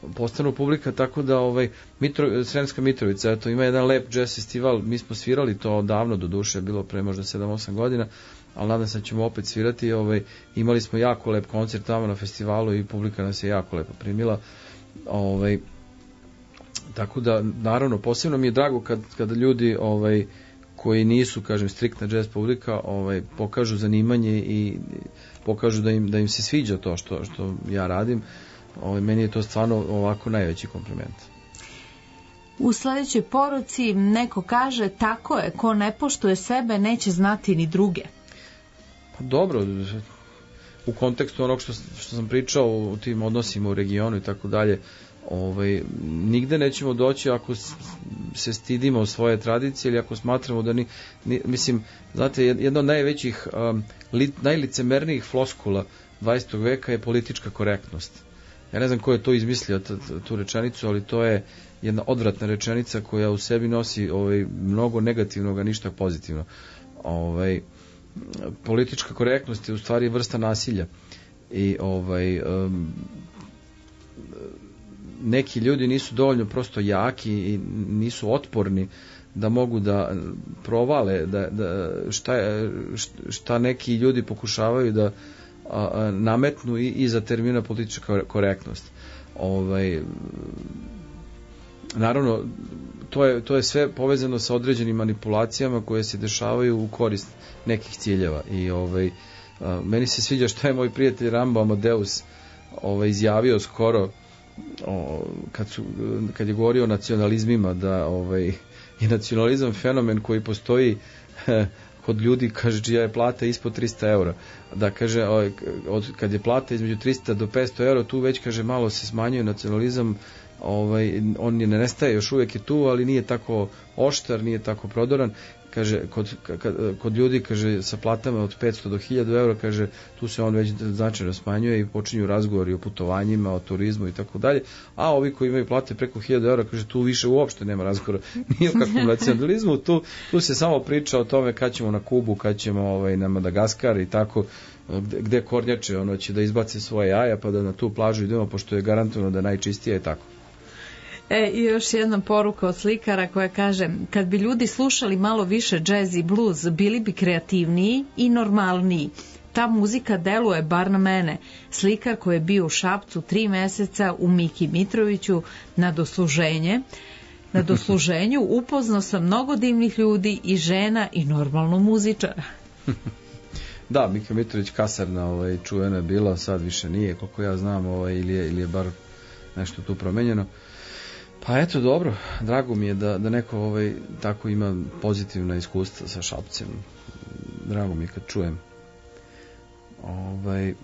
postanu publika, tako da ovaj Mitro, Sremska Mitrovica, eto, ima jedan lep jazz festival, mi smo svirali to davno, do duše, bilo pre možda sedam osam godina, ali nadam se da ćemo opet svirati, ovaj, imali smo jako lep koncert tamo na festivalu i publika nas je jako lepo primila, ovaj, tako da, naravno, posebno mi je drago kad, kada ljudi ovaj, koji nisu, kažem, striktna jazz publika, ovaj, pokažu zanimanje i pokažu da im, da im se sviđa to što, što ja radim. Ovaj, meni je to stvarno ovako najveći kompliment.
U sledećoj poruci neko kaže, tako je, ko ne poštuje sebe neće znati ni druge.
Pa dobro, u kontekstu onog što, što sam pričao u tim odnosima u regionu i tako dalje, ovaj, nigde nećemo doći ako se stidimo svoje tradicije ili ako smatramo da ni, ni mislim, znate, jedna od najvećih um, li, najlicemernijih floskula dvadesetog veka je politička korektnost. Ja ne znam ko je to izmislio, t, t, tu rečenicu, ali to je jedna odvratna rečenica koja u sebi nosi ovaj, mnogo negativnog, a ništa pozitivno. Ovaj, politička korektnost je u stvari vrsta nasilja i ovaj um, neki ljudi nisu dovoljno prosto jaki i nisu otporni da mogu da provale da, da šta, šta neki ljudi pokušavaju da a, a, nametnu i iza termina politička korektnost. Ovaj, naravno, to je, to je sve povezano sa određenim manipulacijama koje se dešavaju u korist nekih ciljeva i ovaj, a, meni se sviđa što je moj prijatelj Rambo Amadeus ovaj, izjavio skoro O, kad, su, kad je govorio o nacionalizmima, da ovaj, je nacionalizam fenomen koji postoji eh, kod ljudi, kaže, čija je plata ispod trista eura, da kaže, ovaj, od, kad je plata između trista do petsto eura, tu već, kaže, malo se smanjuje nacionalizam, ovaj, on je ne nestaje, još uvijek je tu, ali nije tako oštar, nije tako prodoran, kaže, kod, kod ljudi, kaže, sa platama od petsto do hiljadu eura, kaže, tu se on već značajno smanjuje i počinju razgovori o putovanjima, o turizmu i tako dalje, a ovi koji imaju plate preko hiljadu eura, kaže, tu više uopšte nema razgovora, nije o kakvom nacionalizmu, tu, tu se samo priča o tome kad ćemo na Kubu, kad ćemo ovaj, na Madagaskar i tako, gde, gde kornjače, ono će da izbace svoje jaja, pa da na tu plažu idemo, pošto je garantovano da je najčistija i tako.
E, i još jedna poruka od slikara koja kaže, kad bi ljudi slušali malo više džez i bluz, bili bi kreativniji i normalniji. Ta muzika deluje, bar na mene. Slikar koji je bio u Šapcu tri meseca u Miki Mitroviću na dosluženje. Na dosluženju upoznao sam mnogo divnih ljudi i žena i normalno muzičara.
Da, Mika Mitrović kasarna ovaj, čuvena je bila, sad više nije, koliko ja znam, ovaj, ili, je, ili je bar nešto tu promenjeno. Pa eto, dobro, drago mi je da, da neko ovaj, tako ima pozitivna iskustva sa Šapcem. Drago mi je kad čujem. Ovaj,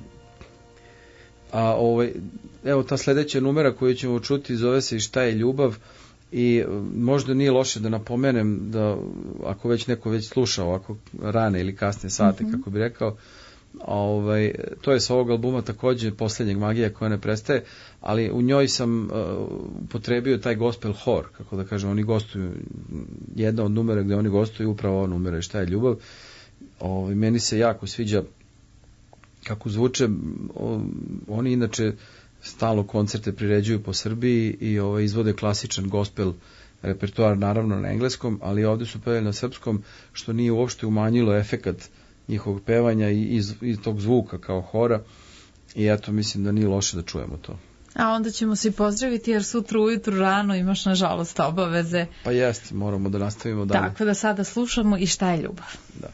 a ovaj, evo ta sledeća numera koju ćemo čuti zove se I šta je ljubav i možda nije loše da napomenem da ako već neko već sluša ovako rane ili kasne sate, mm-hmm. kako bi rekao, ovaj, to je sa ovog albuma takođe poslednjeg Magija koja ne prestaje, ali u njoj sam uh, upotrebio taj gospel hor, kako da kažem, oni gostuju, jedna od numera gde oni gostuju upravo ova numera I šta je ljubav. Ovaj, meni se jako sviđa kako zvuče, o, oni inače stalno koncerte priređuju po Srbiji i ovaj, izvode klasičan gospel repertoar, naravno na engleskom, ali ovde su pevali na srpskom, što nije uopšte umanjilo efekat njihovog pevanja i, i, i tog zvuka kao hora i eto, mislim da nije loše da čujemo to.
A onda ćemo se pozdraviti jer sutra ujutru rano imaš nažalost obaveze.
Pa jeste, moramo da nastavimo dalje.
Tako da sada slušamo I šta je ljubav.
Da.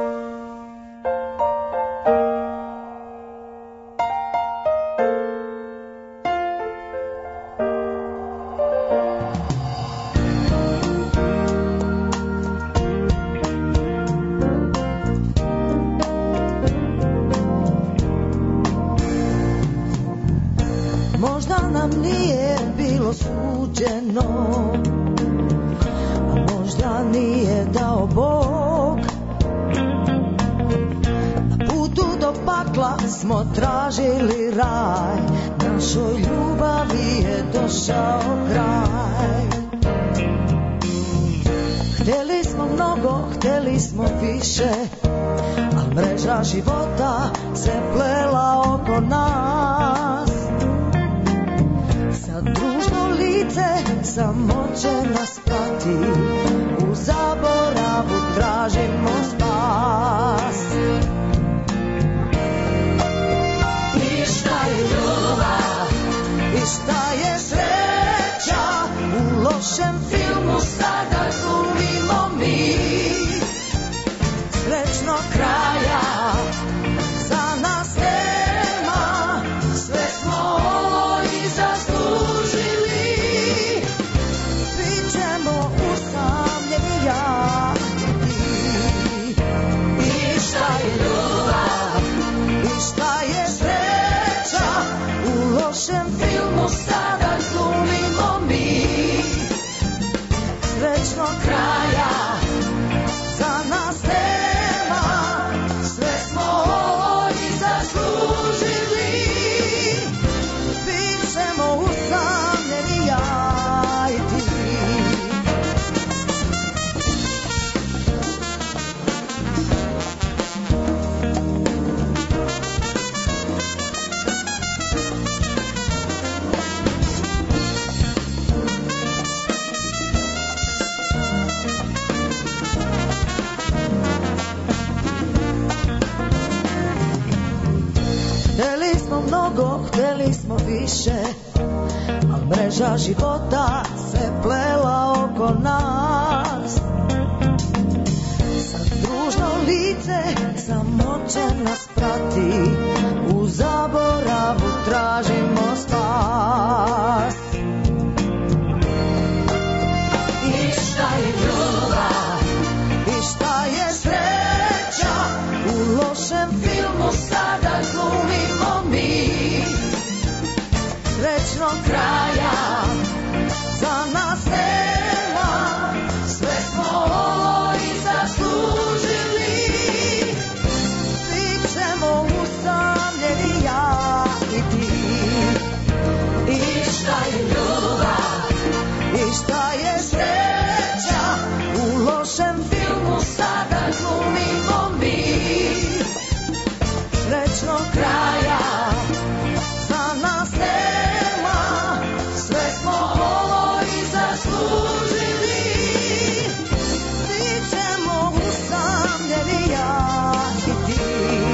Smo tražili raj, našoj ljubavi je došao kraj. Hteli smo mnogo, hteli smo više, a mreža života se plela oko nas. Sa Sad družno lice samoće nas prati, u zaboravu tražimo spas. I šta je ljubav, i šta je sreća, u lošem filmu sada glumimo mi. Srećnog kraja za nas nema, sve smo ovo i zaslužili. Bićemo usamljeni ja i ti. I šta je ljubav, i šta je sreća, u lošem filmu sada glumimo mi. Srećnog kraja za nas nema, sve smo ovo i zaslužili. Bićemo usamljeni ja i ti. Hteli smo mnogo, hteli smo više, al mreža života se plela oko nas. Sad družno lice samoće nas prati, u zaboravu tražimo spas. I šta je ljubav, i šta je sreća, u lošem filmu sada glumimo mi. Srećnog kraja za nas nema, sve smo ovo i zaslužili. Bićemo usamljeni ja i ti. I šta je ljubav, i šta je sreća, u lošem filmu sada glumimo mi. Srećnog kraja za nas nema, sve smo ovo i zaslužili. Bićemo usamljeni ja i ti.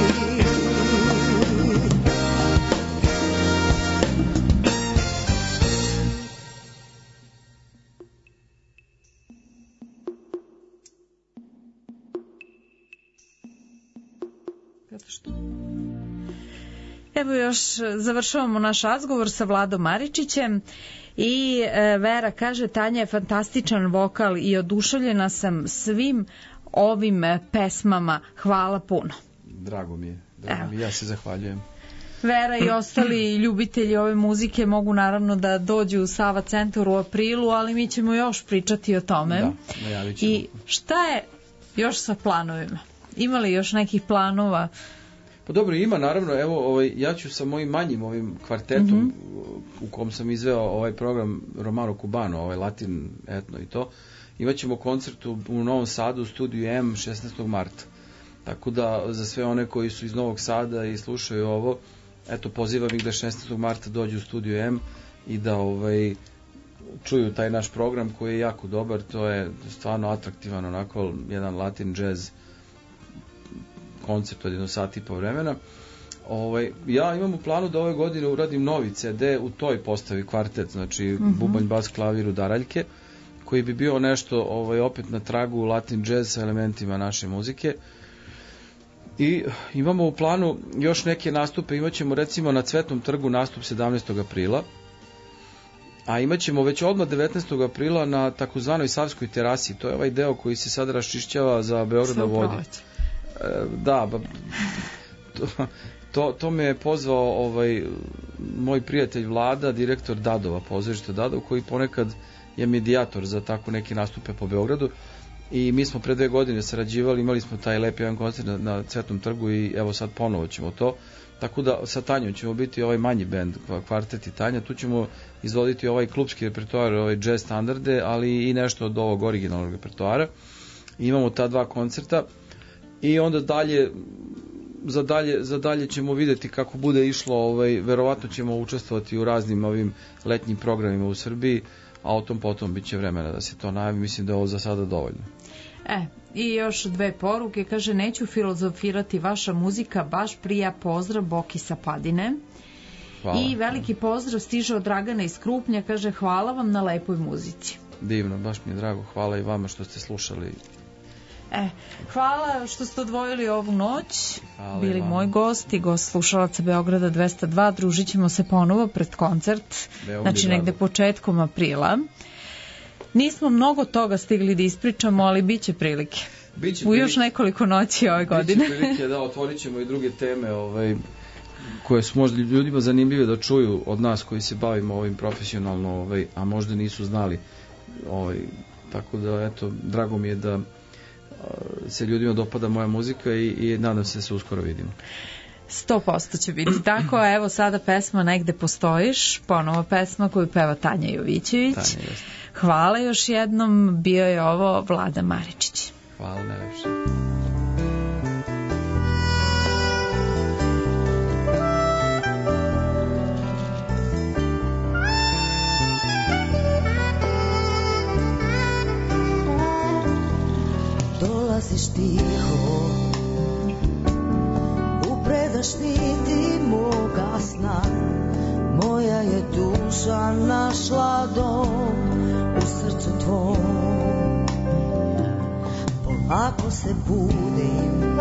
Evo još završavamo naš razgovor sa Vladom Maričićem i e, Vera kaže: Tanja je fantastičan vokal i oduševljena sam svim ovim pesmama. Hvala puno.
Drago mi je, drago mi je. Ja se zahvaljujem.
Vera i ostali ljubitelji ove muzike mogu naravno da dođu u Sava centar u aprilu, ali mi ćemo još pričati o tome.
Da, najavit ćemo.
I šta je još sa planovima? Ima li još nekih planova?
Pa dobro, ima naravno, evo ovaj, ja ću sa mojim manjim ovim kvartetom mm-hmm. u kom sam izveo ovaj program Romano Cubano, ovaj Latin etno i to, imat ćemo koncert u, u Novom Sadu u studiju M šesnaestog marta. Tako da za sve one koji su iz Novog Sada i slušaju ovo, eto pozivam ih da šesnaestog marta dođu u studiju M i da ovaj čuju taj naš program koji je jako dobar, to je stvarno atraktivan, onako jedan latin jazz koncert od jedno sat i po vremena. Ovaj, ja imam u planu da ove godine uradim novi ce de u toj postavi kvartet, znači mm-hmm. bubanj, bas, klavir, udaraljke, koji bi bio nešto ovaj, opet na tragu latin jazz sa elementima naše muzike. I imamo u planu još neke nastupe, imaćemo recimo na Cvetnom trgu nastup sedamnaestog aprila, a imaćemo već odmah devetnaestog aprila na takozvanoj Savskoj terasi, to je ovaj deo koji se sad raščišćava za Beograd na vodi. Da, ba, to, to, to me je pozvao ovaj, moj prijatelj Vlada, direktor Dadova, pozorišta Dadov, koji ponekad je medijator za tako neke nastupe po Beogradu i mi smo pre dve godine sarađivali, imali smo taj lepi jedan koncert na, na Cvetnom trgu i evo sad ponovo ćemo to, tako da sa Tanjom ćemo biti ovaj manji bend, kvartet i Tanja, tu ćemo izvoditi ovaj klubski repertoar, ovaj jazz standarde, ali i nešto od ovog originalnog repertoara. I imamo ta dva koncerta. I onda dalje za dalje, za dalje ćemo videti kako bude išlo, ovaj, verovatno ćemo učestvovati u raznim ovim letnjim programima u Srbiji, a o tom potom bit će vremena da se to najavi, mislim da je ovo za sada dovoljno.
E, i još dve poruke, kaže, neću filozofirati, vaša muzika baš prija, pozdrav Boki sa Padine.
Hvala.
I veliki pozdrav stiže od Dragana iz Krupnja, kaže, hvala vam na lepoj muzici.
Divno, baš mi je drago, hvala i vama što ste slušali.
E, hvala što ste odvojili ovu noć,
hvala,
bili moj gost i gost slušalaca Beograda dvesta dva, družit ćemo se ponovo pred koncert, znači negde početkom aprila. Nismo mnogo toga stigli da ispričamo, ali bit će prilike.
Biće
u još nekoliko noći ove godine.
Biće prilike, da, otvorit ćemo i druge teme ovaj, koje su možda ljudima zanimljive da čuju od nas koji se bavimo ovim profesionalno, ovaj, a možda nisu znali. Ovaj, tako da, eto, drago mi je da se ljudima dopada moja muzika i, i nadam se da se uskoro vidimo.
sto posto će biti tako, a evo sada pesma Negde postojiš, ponovo pesma koju peva Tanja Jovićević.
Tanja, jeste.
Hvala još jednom, bio je ovo Vlada Maričić.
Hvala najlepše.
Dolaziš tiho u predašniti moga sna, moja je duša našla dom u srcu tvom. Polako se budim,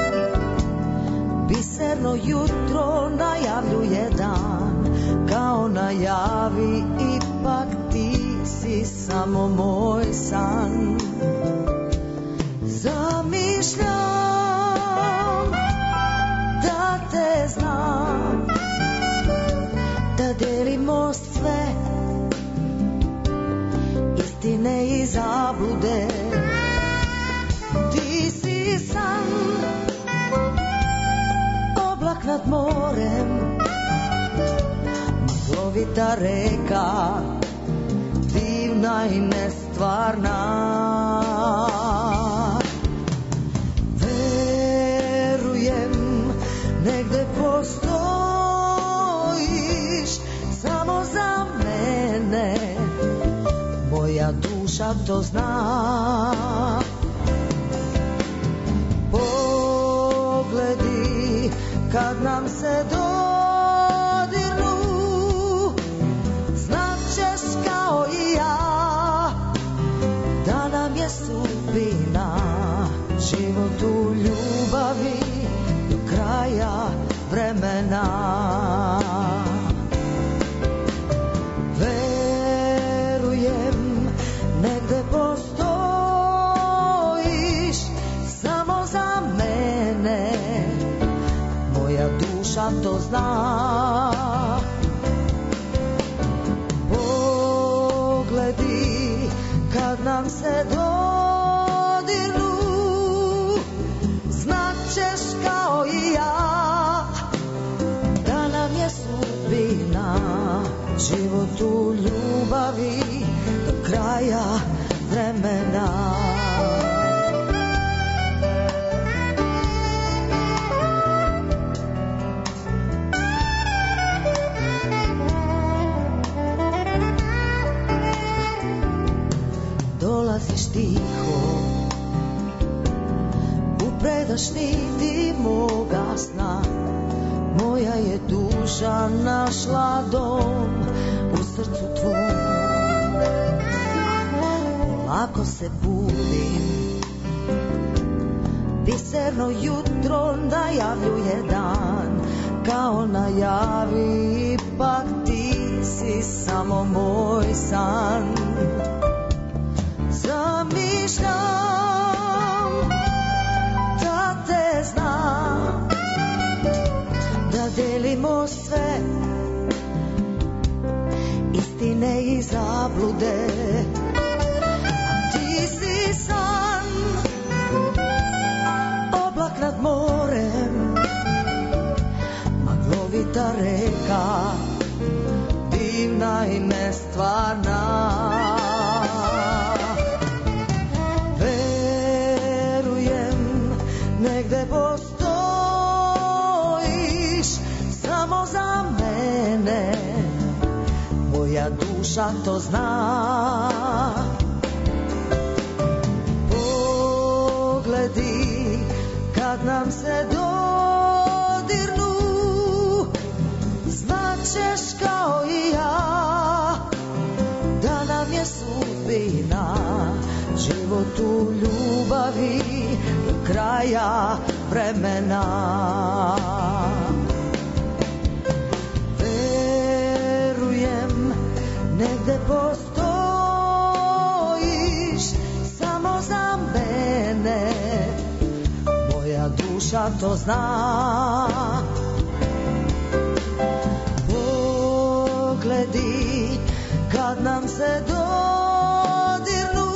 biserno jutro najavljuje dan, kao najavi ipak ti si samo moj san. Zamišljam da te znam, da delimo sve, istine i zablude. Ti si san, oblak nad morem, maglovita reka, divna i nestvarna. Negde postojiš samo za mene, moja duša to zna. Pogledi kad nam se dodirnu, znaćeš kao i ja da nam je sudbina život u ljubavi kraja vremena. Verujem, negde postojiš samo za mene, moja duša to zna. Pogledi kad nam se dodirnu, znaćeš kao i ja da nam je sudbina život u ljubavi do kraja vremena. Dolaziš tiho predašniti moga sna, moja je duša našla dom u srcu tvom. Polako se budim, biserno jutro najavljuje dan, kao najavi ipak ti si samo moj san. Zamišljam znam da delimo sve, istine i zablude. Ti si san, oblak nad morem, maglovita reka, divna i nestvarna. Verujem, negde postojiš duša to zna. Pogledi kad nam se dodirnu, značeš kao i ja da nam je sudbina život u ljubavi do kraja vremena. Verujem negde postojiš samo za mene, moja duša to zna. Pogledi kad nam se dodirnu,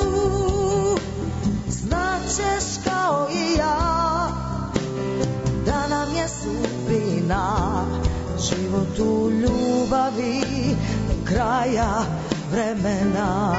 značeš kao i ja da nam je sudbina život u ljubavi do kraja vremena.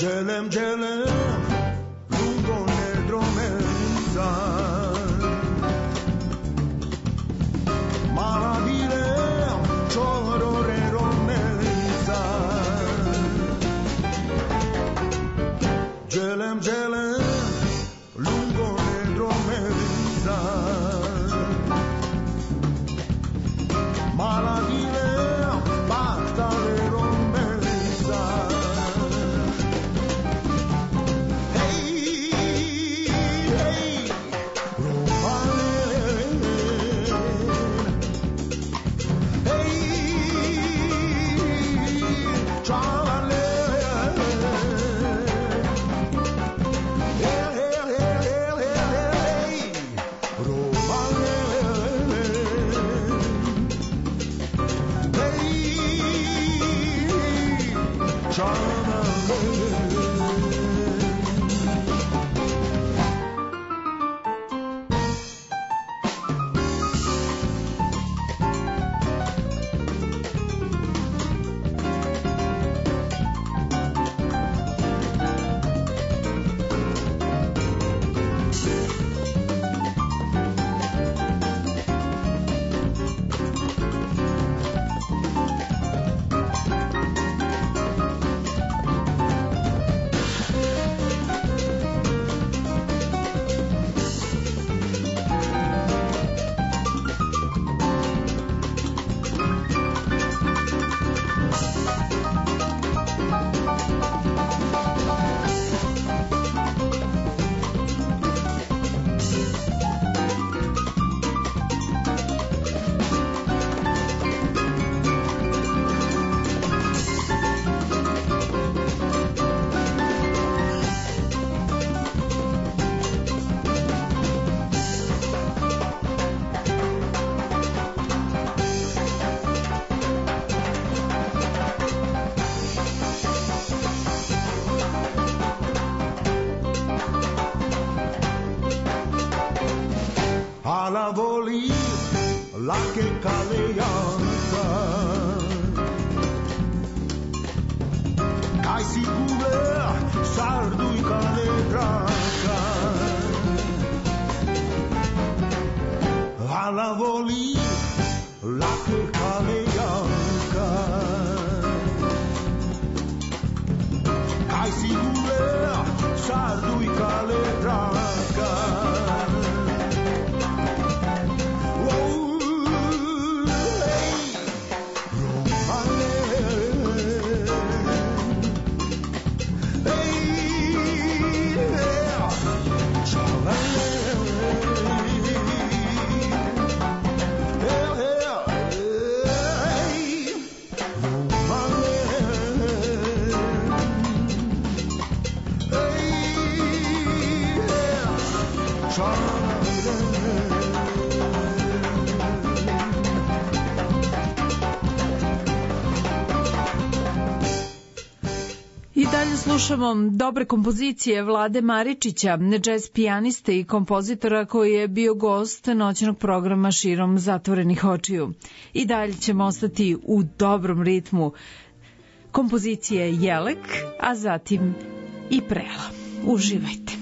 Gelem, gelem, lungo nedromenza. Malavile, ciorore romenza. Gelem, gelem, lungo nedromenza. Malavile, pactale romenza. Alla voli la che caleanca Cai sicure sardu i cale branca Alla voli la che caleanca Cai sicure sardu i cale branca
I dalje slušamo dobre kompozicije Vlade Maričića, džez pijaniste i kompozitora koji je bio gost noćnog programa Širom zatvorenih očiju. I dalje ćemo ostati u dobrom ritmu kompozicije Jelek, a zatim i Prela. Uživajte.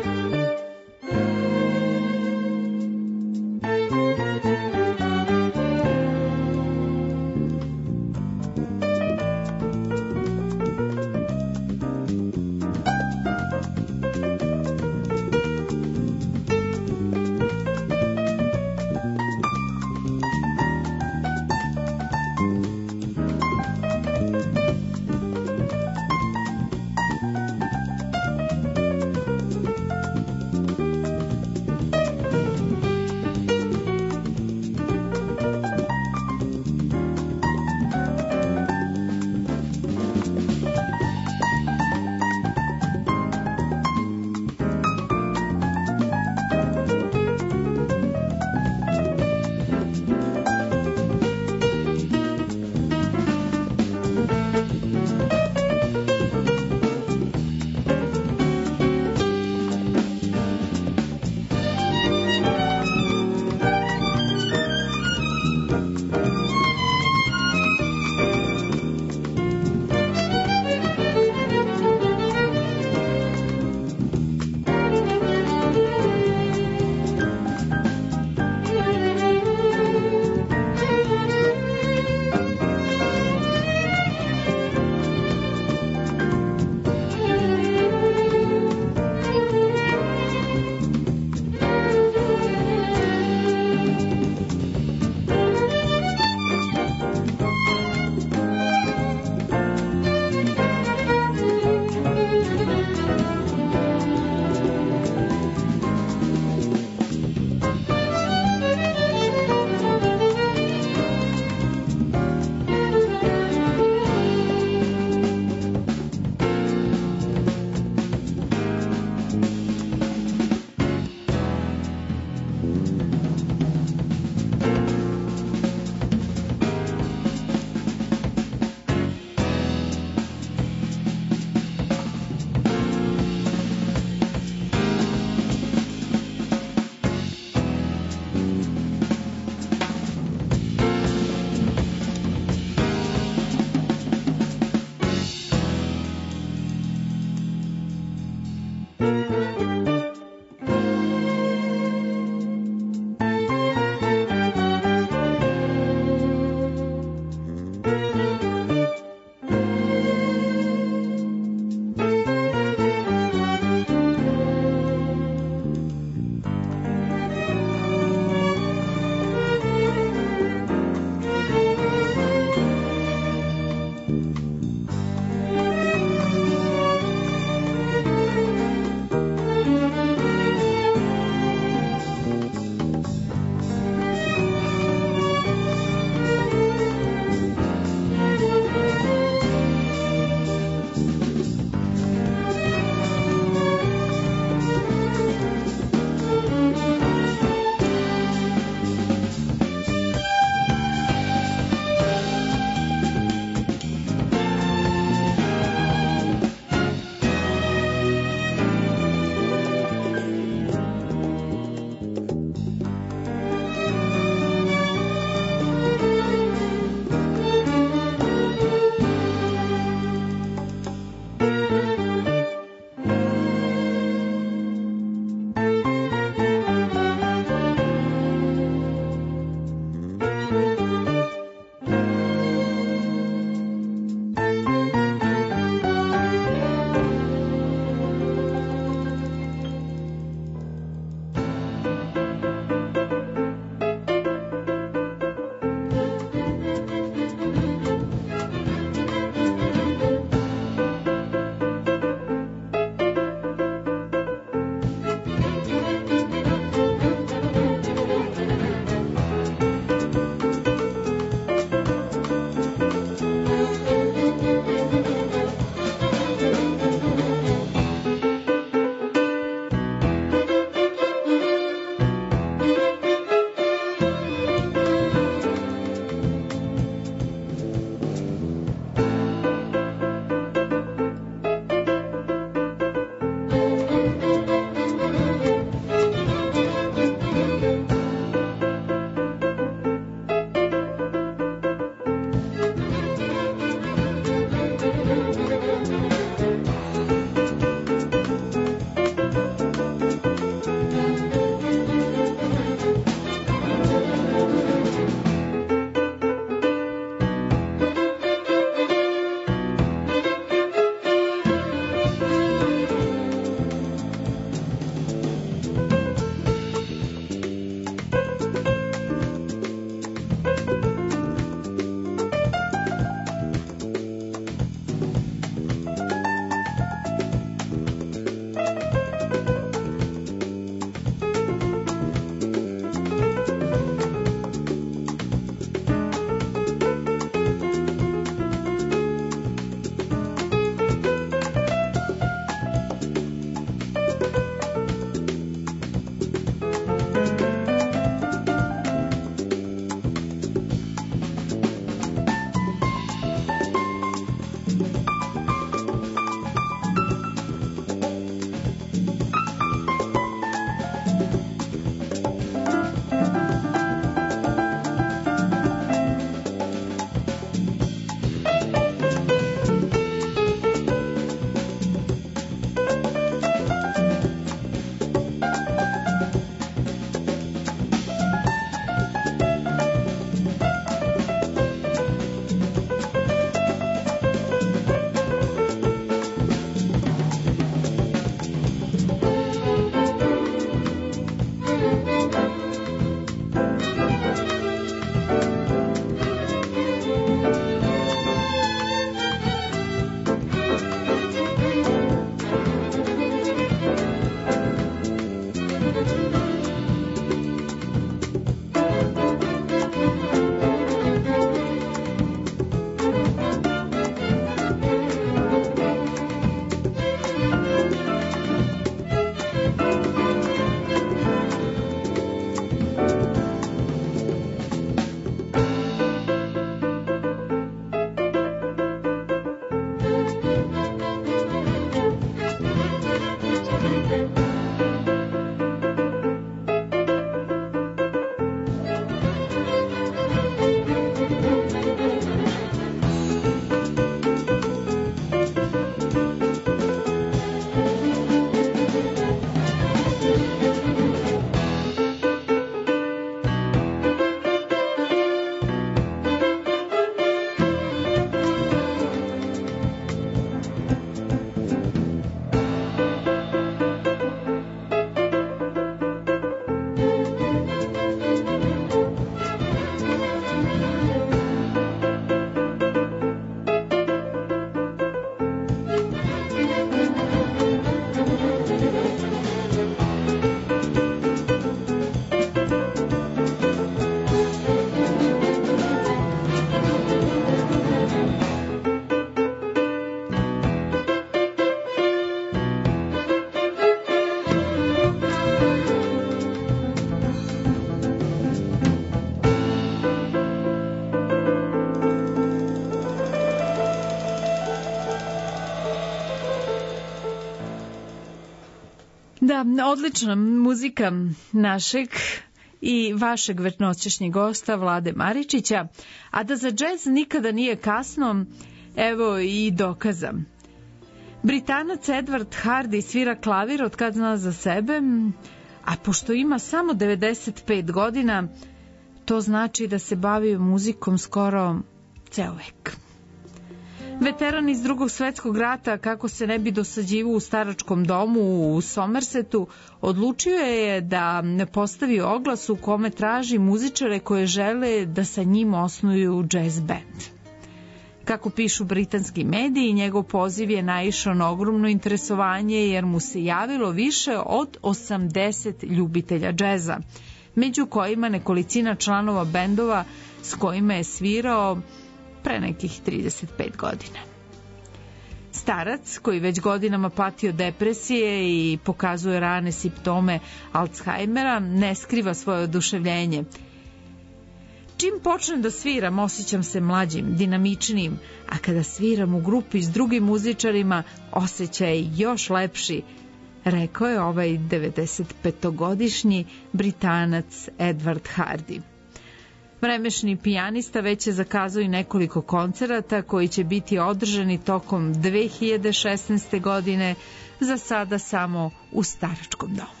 Da, odlična muzika našeg i vašeg večnoćašnjeg gosta Vlade Maričića, a da za džez nikada nije kasno, evo i dokaza. Britanac Edward Hardy svira klavir od kad zna za sebe, a pošto ima samo devedeset pet godina, to znači da se bavi muzikom skoro ceo vek. Veteran iz drugog svetskog rata, kako se ne bi dosađivao u staračkom domu u Somersetu, odlučio je da ne postavi oglas u kome traži muzičare koje žele da sa njim osnuju jazz band. Kako pišu britanski mediji, njegov poziv je naišao na ogromno interesovanje jer mu se javilo više od osamdeset ljubitelja džeza, među kojima nekolicina članova bendova s kojima je svirao pre nekih trideset pet godina. Starac, koji već godinama pati od depresije i pokazuje rane simptome Alzheimera, ne skriva svoje oduševljenje. Čim počnem da sviram, osjećam se mlađim, dinamičnijim, a kada sviram u grupi s drugim muzičarima, osjećaj je još lepši, rekao je ovaj devedesetpetogodišnji Britanac Edward Hardy. Vremešni pijanista već je zakazao i nekoliko koncerata koji će biti održani tokom dve hiljade šesnaeste. godine, za sada samo u staračkom domu.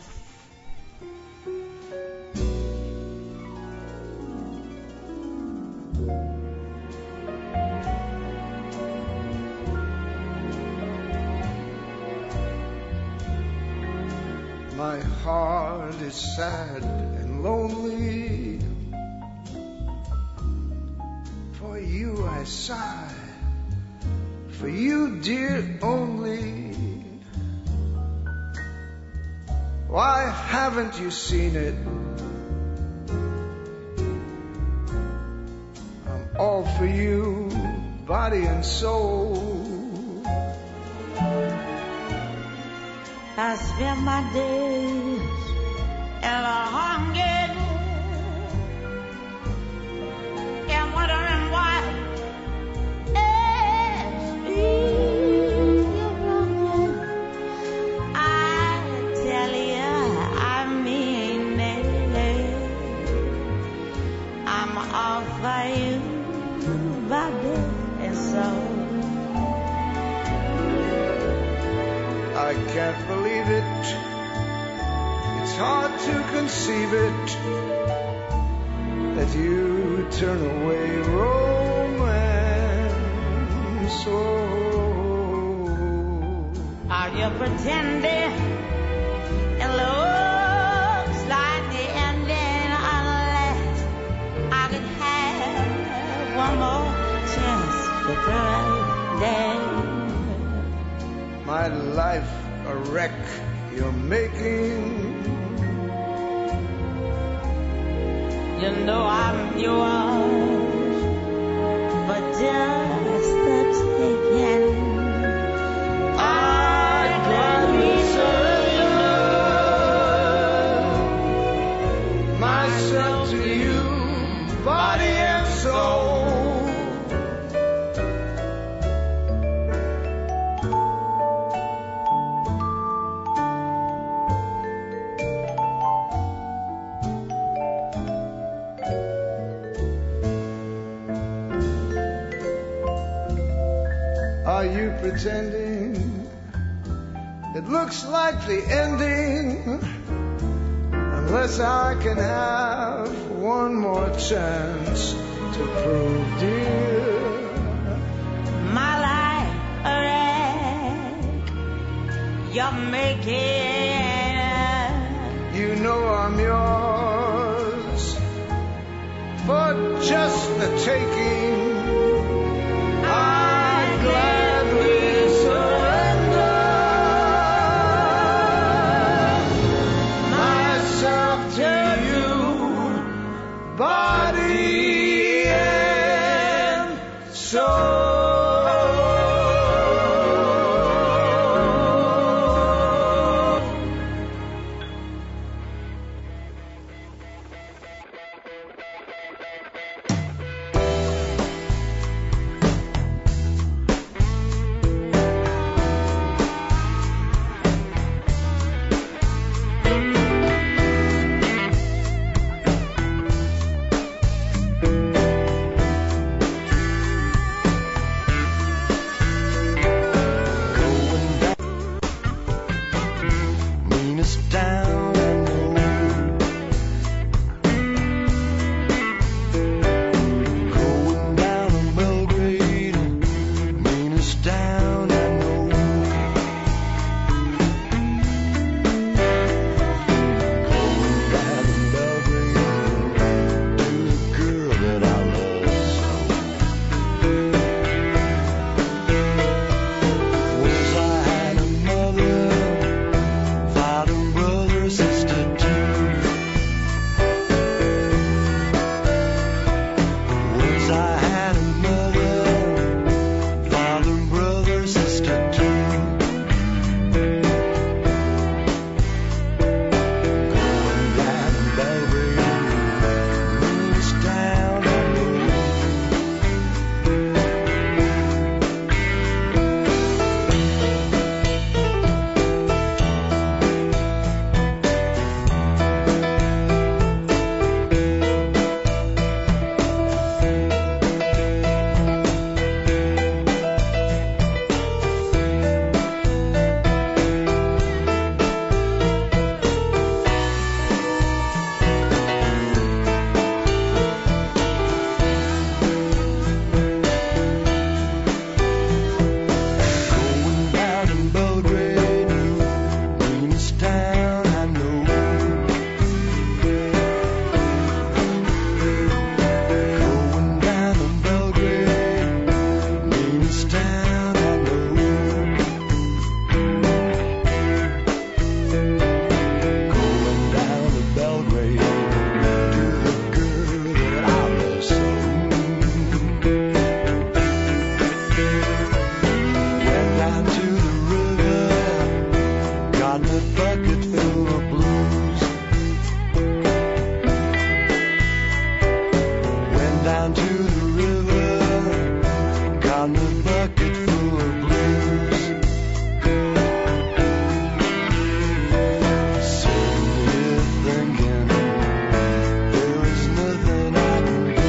My heart is sad and lonely. For you I sigh, for you, dear, only. Why haven't you seen it? I'm all for you, body and soul.
I spend my days in a hunger and wondering why it's you're wrong. I tell you, I mean it. I'm all for you, body and soul.
I can't believe it. It's hard to conceive it that you turn away romance. Oh.
Are you pretending? It looks like the ending unless I could have one more chance to pretend.
My life a wreck you're making.
You know I'm yours, but just the taking.
I'd gladly surrender myself to you, body and soul. Are you pretending? It looks like the ending, unless I can have one more chance to prove, dear,
My life a wreck you're making.
you know I'm yours for just the taking. I'd gladly surrender myself to you, body and soul. Went down to the river, got the bucket full of blues. Went down to the river, got the bucket full of blues. Sitting here thinking there was nothing I can do.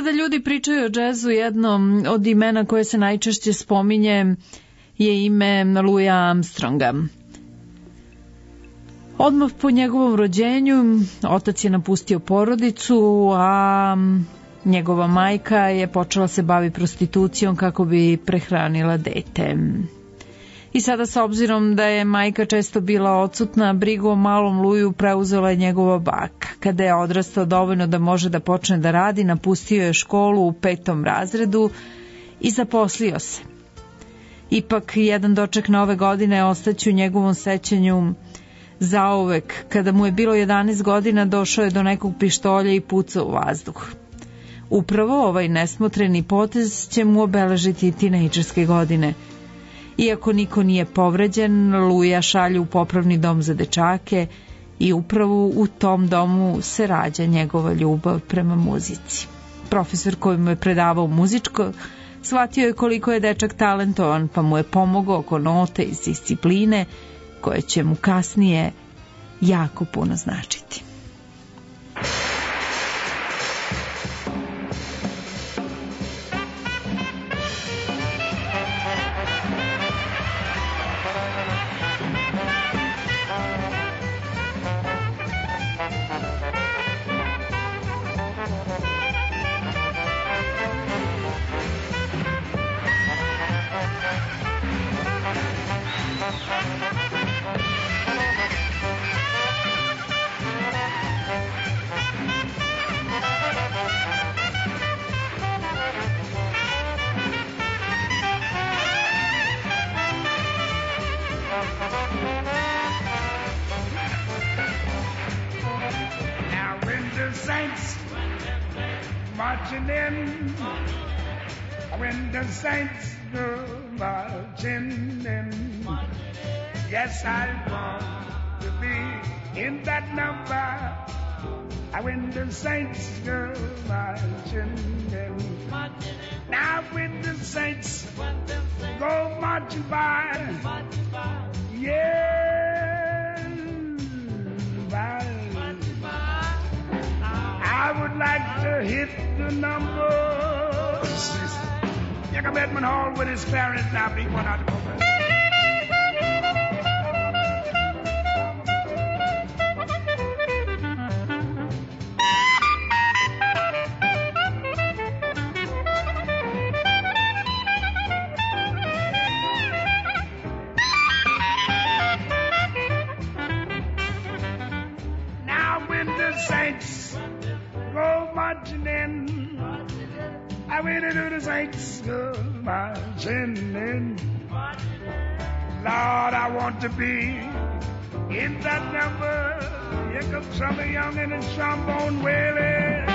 Kada ljudi pričaju o džezu, jedno od imena koje se najčešće spominje je ime Louisa Armstronga. Odmah po njegovom rođenju otac je napustio porodicu, a njegova majka je počela se bavi prostitucijom kako bi prehranila dete. I sada, s obzirom da je majka često bila odsutna, brigu o malom Louisu preuzela je njegova baka. Kada je odrastao dovoljno da može da počne da radi, napustio je školu u petom razredu i zaposlio se. Ipak, jedan doček nove godine ostaće u njegovom sećanju zauvek. Kada mu je bilo jedanaest godina, došao je do nekog pištolja i pucao u vazduh. Upravo ovaj nesmotreni potez će mu obeležiti tinejdžerske godine. Iako niko nije povređen, Louisa šalju u popravni dom za dečake i upravo u tom domu se rađa njegova ljubav prema muzici. Profesor koji mu je predavao muzičko shvatio je koliko je dečak talentovan, pa mu je pomogao oko note iz discipline koje će mu kasnije jako puno značiti.
Marching in, when the saints go marching in. Yes, I want to be in that number. When the saints go marching in. Now when the saints go marching by, yeah, by. I would like to hit the numbers. Jacob Edmund Hall with his parents now beat one out of the program. Now when the saints go marching in, I waited to the saints go marching in. Lord, I want to be in that number. Here comes Summer Young and his trombone wailing.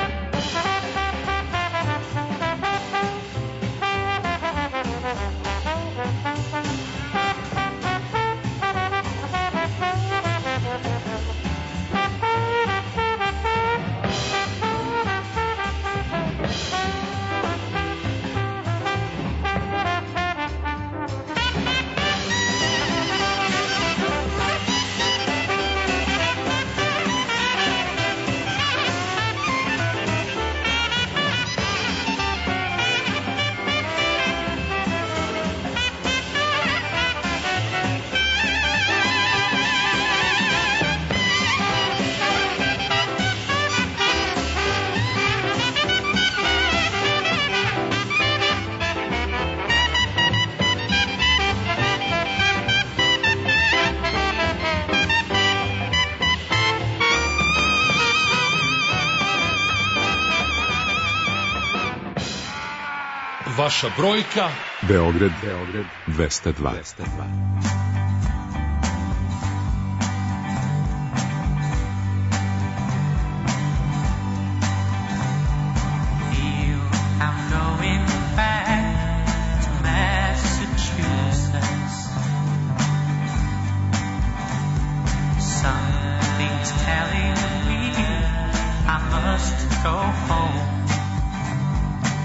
Vaša brojka Beograd, Beograd dvesta dva.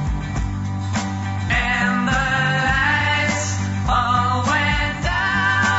And the lights all went down.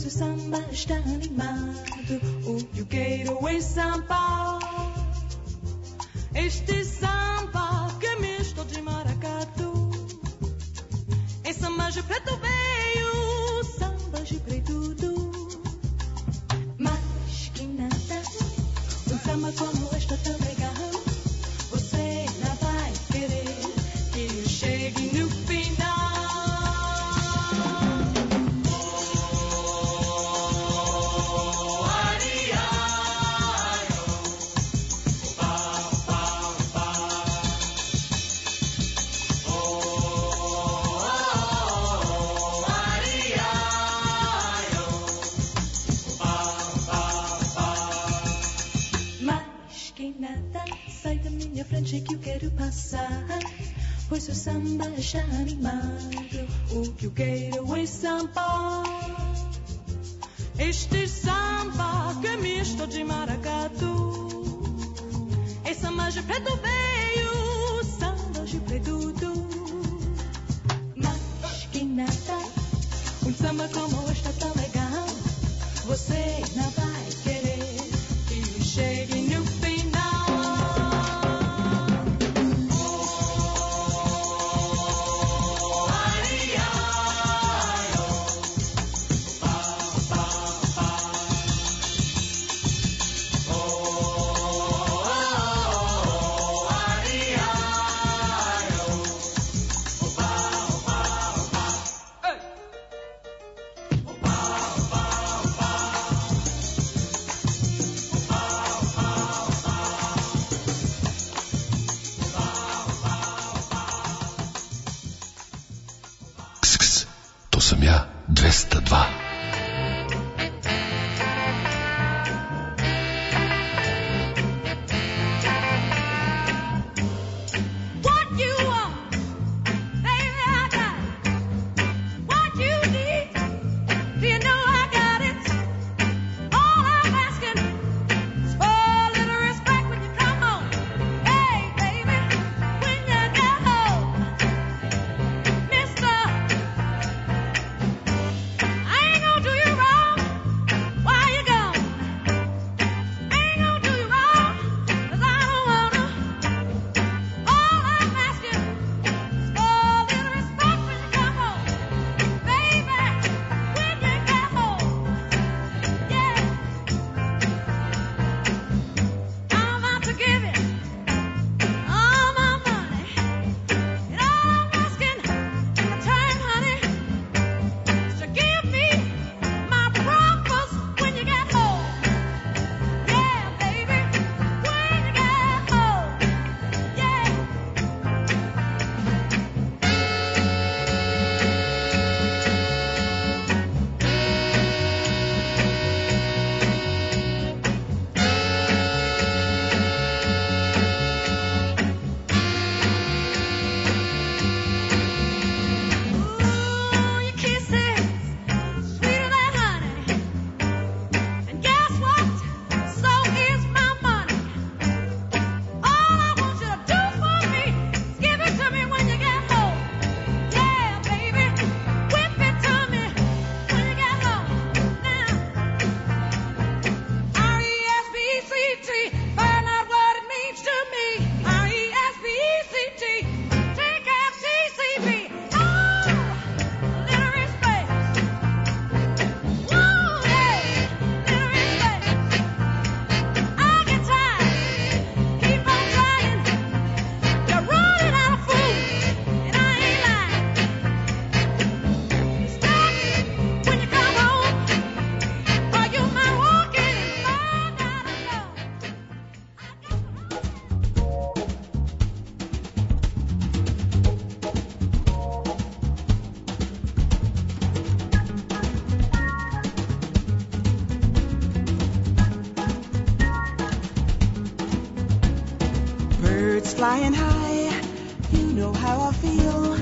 Pois o samba está animado, o Yuqueiro em samba. Este samba que é misto de maracatu. Em samba de preto veio, samba de preto do. Mas que nada, um samba como este tão legal. Você não vai querer que eu chegue no final. Frente que eu quero passar, pois o samba está animado, o que eu quero é samba. Este samba que é misto de maracatu, é samba de preto veio, samba de preto do. Mas que nada, um samba como este tão legal, você não vai querer que eu chegue no final.
двеста два.
Flying high, you know how I feel.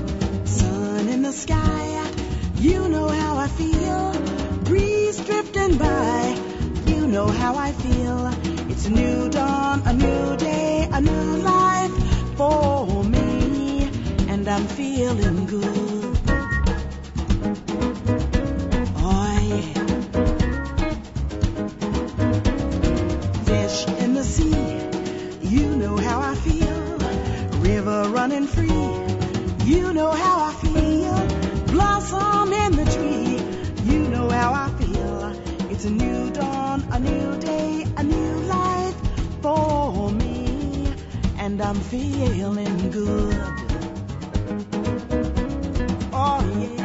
Sun in the sky, you know how I feel. Breeze drifting by, you know how I feel. It's a new dawn, a new day, a new life for me, and I'm feeling good. Oh yeah. river running free. You know how I feel. Blossom in the tree. You know how I feel. It's a new dawn, a new day, a new life for me. And I'm feeling good. Oh yeah.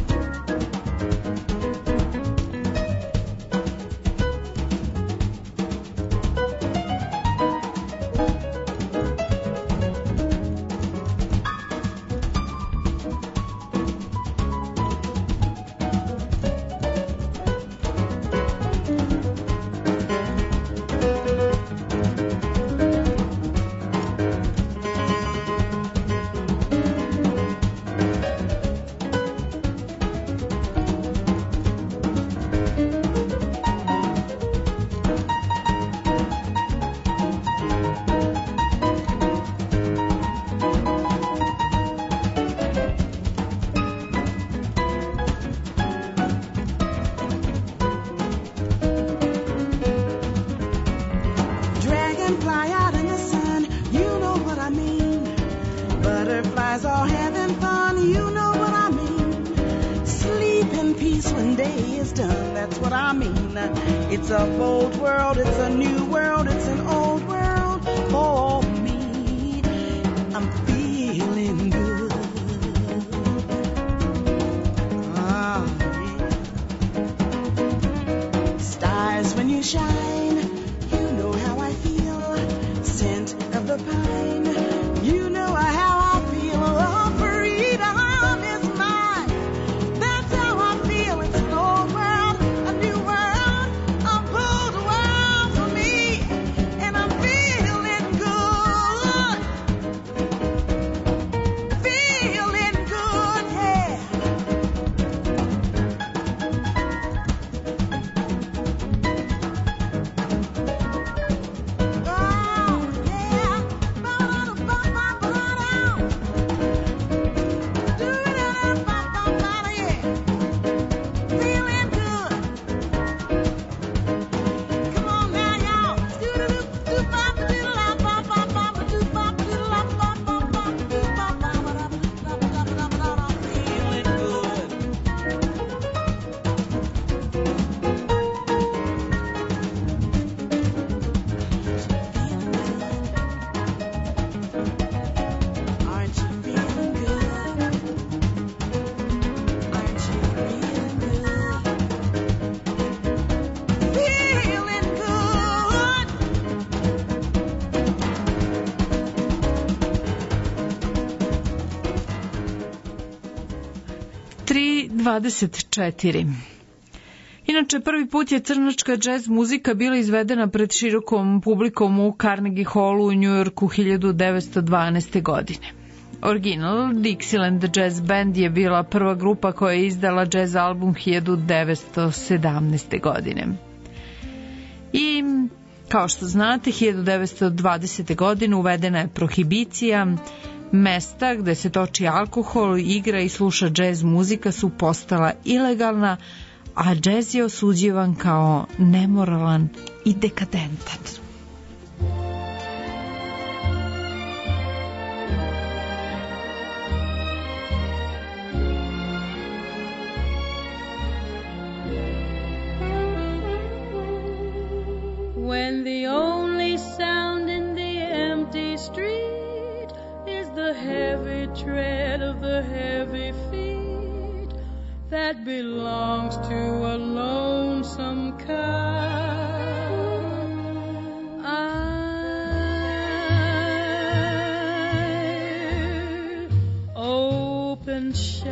It's a bold world, it's a new world, it's an old world for me. I'm feeling good. Ah, yeah. Stars when you shine, you know how I feel. Scent of the pine, you know how I feel. Oh, freedom is mine. That's how I feel. It's an old world, a new world.
dvadeset četiri. Inače, prvi put je crnačka džez muzika bila izvedena pred širokom publikom u Carnegie Hallu u Njujorku hiljadu devetsto dvanaeste. godine. Original Dixieland Jazz Band je bila prva grupa koja je izdala džez album hiljadu devetsto sedamnaeste. godine. I, kao što znate, hiljadu devetsto dvadesete. godine uvedena je prohibicija. Mesta gde se toči alkohol, igra i sluša džez muzika su postala ilegalna, a džez je osuđivan kao nemoralan i dekadentan.
When the only sound in the empty street is the heavy tread of the heavy feet that belongs to a lonesome cow, I open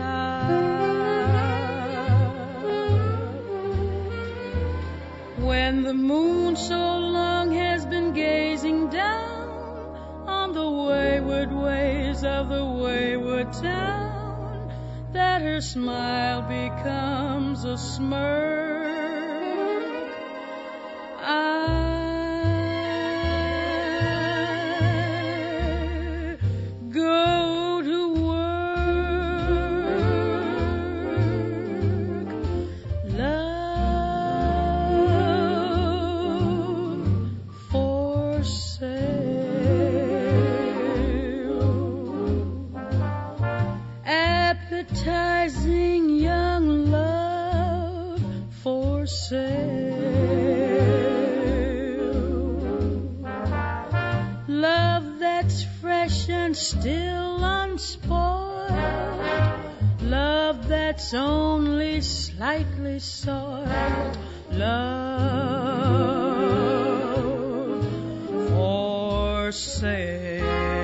shop. When the moon so long has been gazing down on the wayward ways of the wayward town, that her smile becomes a smirk, I go to work. Love for sale. appetizing young love for sale. Love that's fresh and still unspoiled. Love that's only slightly soiled. Love for sale.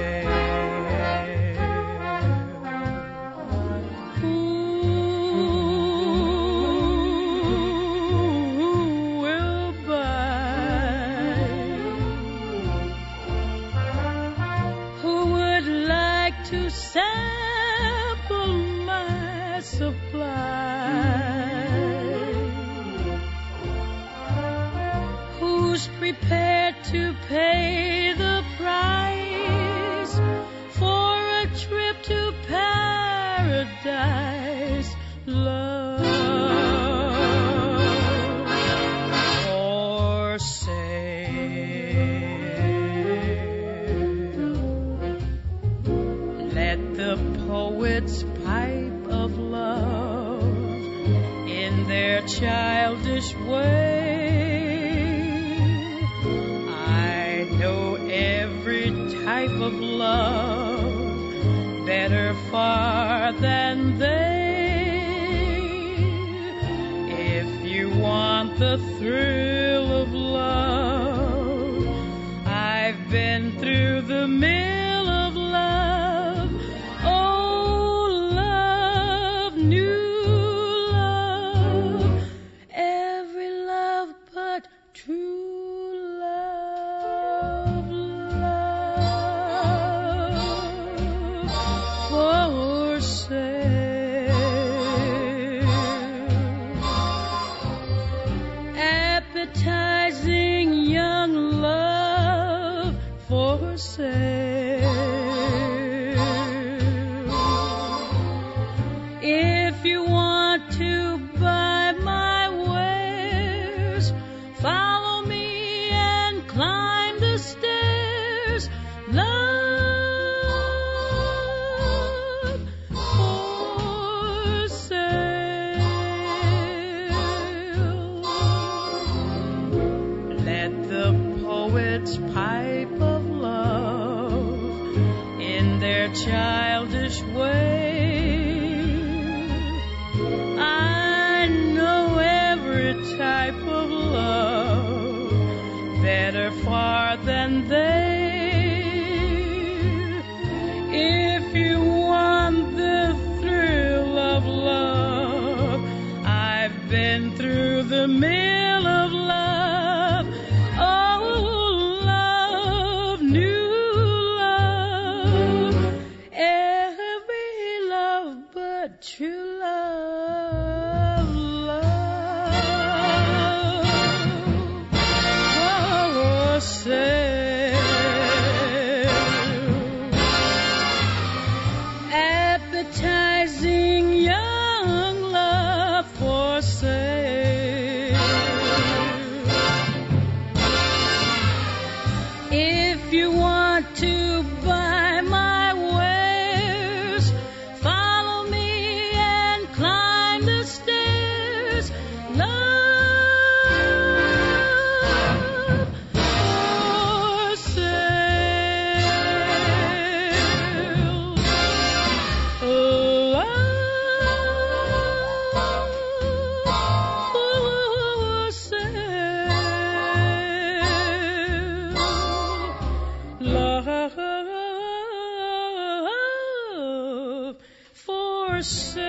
Sample my supply. Who's prepared to pay the price for a trip to paradise? Love for the poets' pipe of love in their childish way. I know every type of love better far than they. If you want the thrill of love, I've been through the mill of love. Appetizing young love for sale. If you want to buy my wares, follow me and climb the stairs. Love for sale. Let the poets pipe of love in their childish way. I know every type of love better far than they. If you want the thrill of love, I've been through the mill of love. Oh, love, new love, every love but true love, love for sale. Appetizing young love for sale. If you want to buy my wares, follow me and climb the stairs. Love for sale. Love for sale. Love for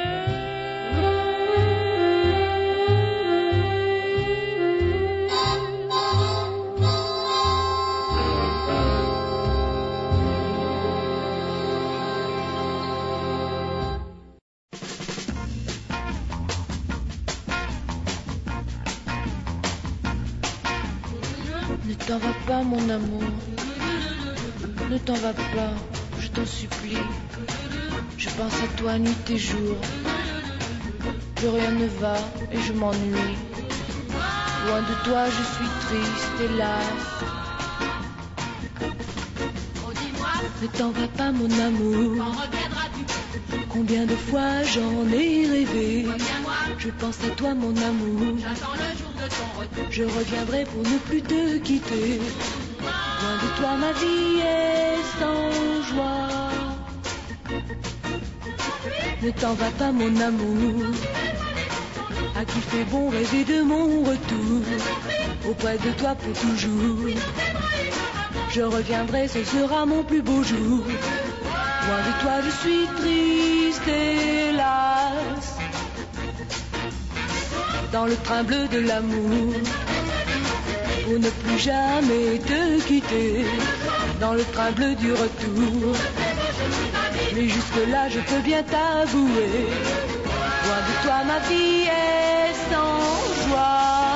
Ne t'en va pas, mon amour. Ne t'en va pas, je t'en supplie. Je pense à toi nuit et jour. Plus rien ne va et je m'ennuie. Loin de toi, je suis triste, hélas.
Oh, dis-moi,
Ne t'en va pas mon amour.
Quand reviendras-tu?
Combien de fois j'en ai rêvé.
Reviens-moi.
Je pense à toi mon amour.
J'attends le jour de ton retour.
Je reviendrai pour ne plus te quitter. Loin de toi ma vie est sans joie. Ne t'en va pas mon amour. À qui fait bon rêver de mon retour. Auprès de toi pour toujours. Je reviendrai, ce sera mon plus beau jour. Loin de toi je suis triste hélas. Dans le train bleu de l'amour. Pour ne plus jamais te quitter. Dans le train bleu du retour. Mais jusque-là je peux bien t'avouer. Loin de toi ma vie est sans joie.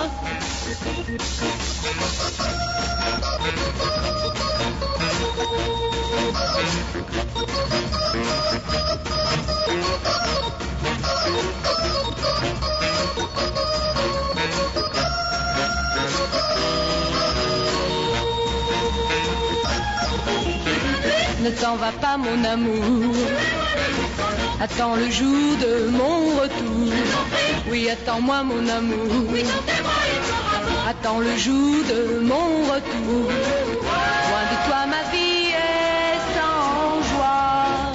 Ne t'en va pas mon amour. Attends le jour de mon retour. Oui, attends-moi mon amour. Attends le jour de mon retour. Loin de toi ma vie est sans joie.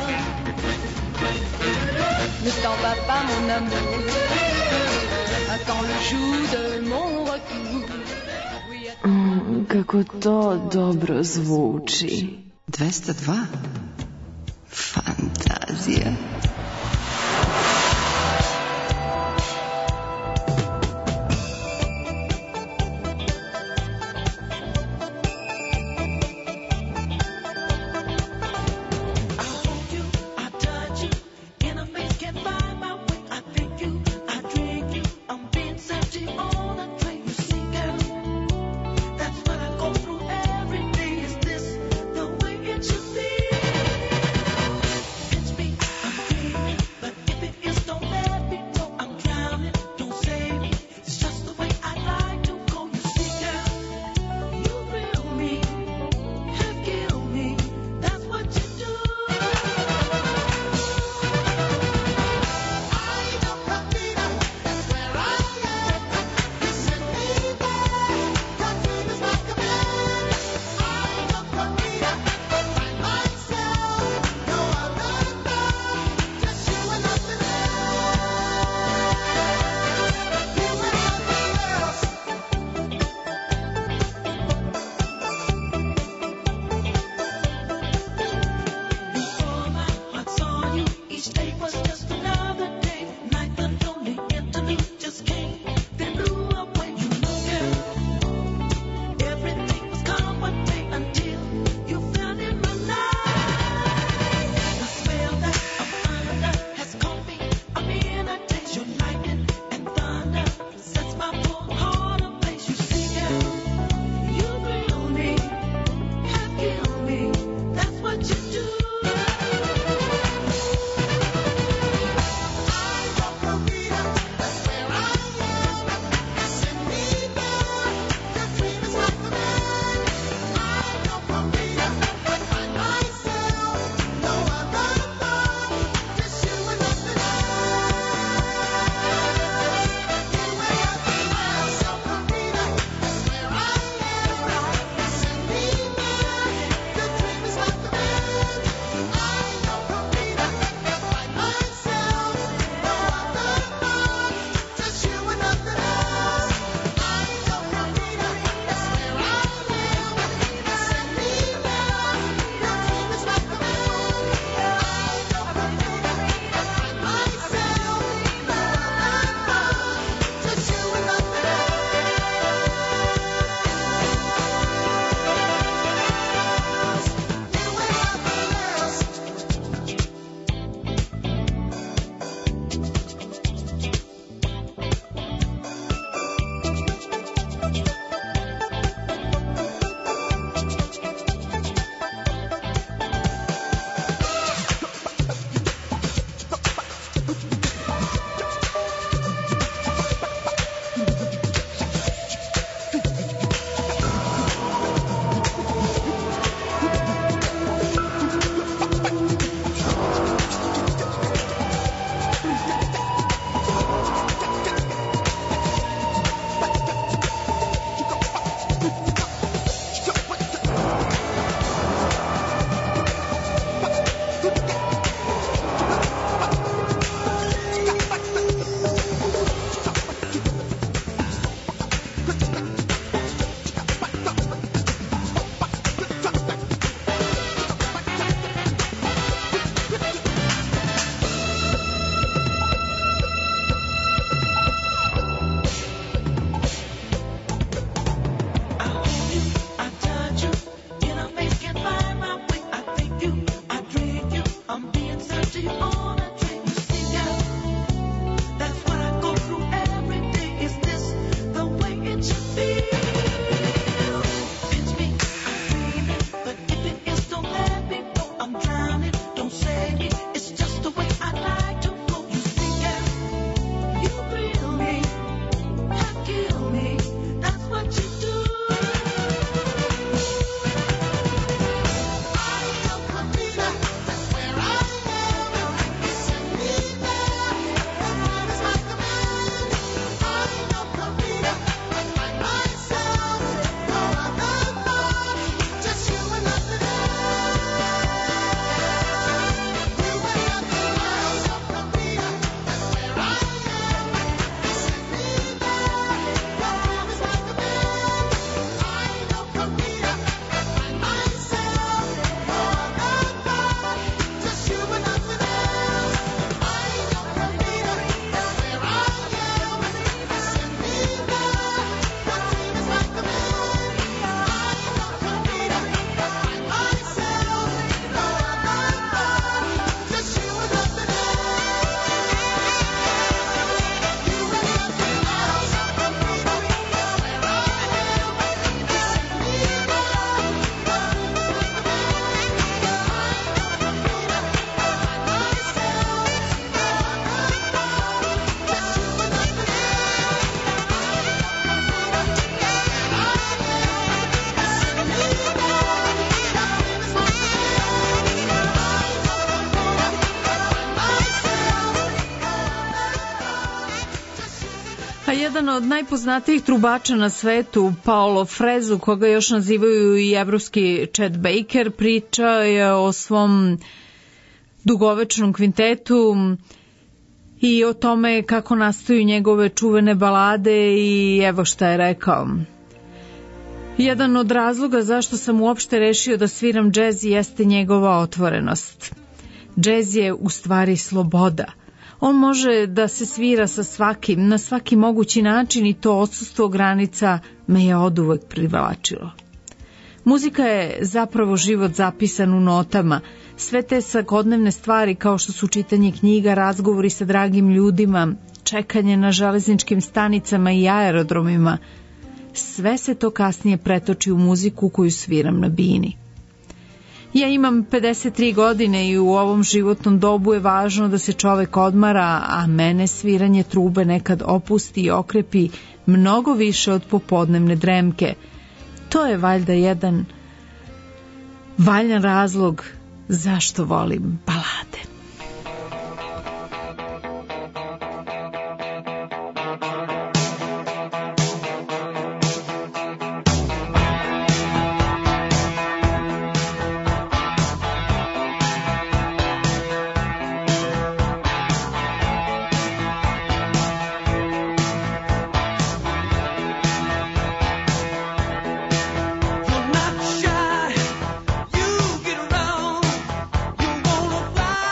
Ne t'en va pas mon amour. Attends le jour de mon retour. Oui,
Mm, kako to dobro zvuči.
dvesta dva. Fantazija.
That's what I go through every day. Is this the way it should be?
Jedan od najpoznatijih trubača na svetu, Paolo Fresu, koga još nazivaju i evropski Chet Baker, priča je o svom dugovečnom kvintetu i o tome kako nastaju njegove čuvene balade i evo šta je rekao. Jedan od razloga zašto sam uopšte rešio da sviram džez jeste njegova otvorenost. Džez je u stvari sloboda. On može da se svira sa svakim, na svaki mogući način i to odsustvo granica me je oduvek privlačilo. Muzika je zapravo život zapisan u notama. Sve te svakodnevne stvari kao što su čitanje knjiga, razgovori sa dragim ljudima, čekanje na železničkim stanicama i aerodromima, sve se to kasnije pretoči u muziku koju sviram na bini. Ja imam pedeset tri godine i u ovom životnom dobu je važno da se čovek odmara, a mene sviranje trube nekad opusti i okrepi mnogo više od popodnevne dremke. To je valjda jedan valjan razlog zašto volim balade.
Fly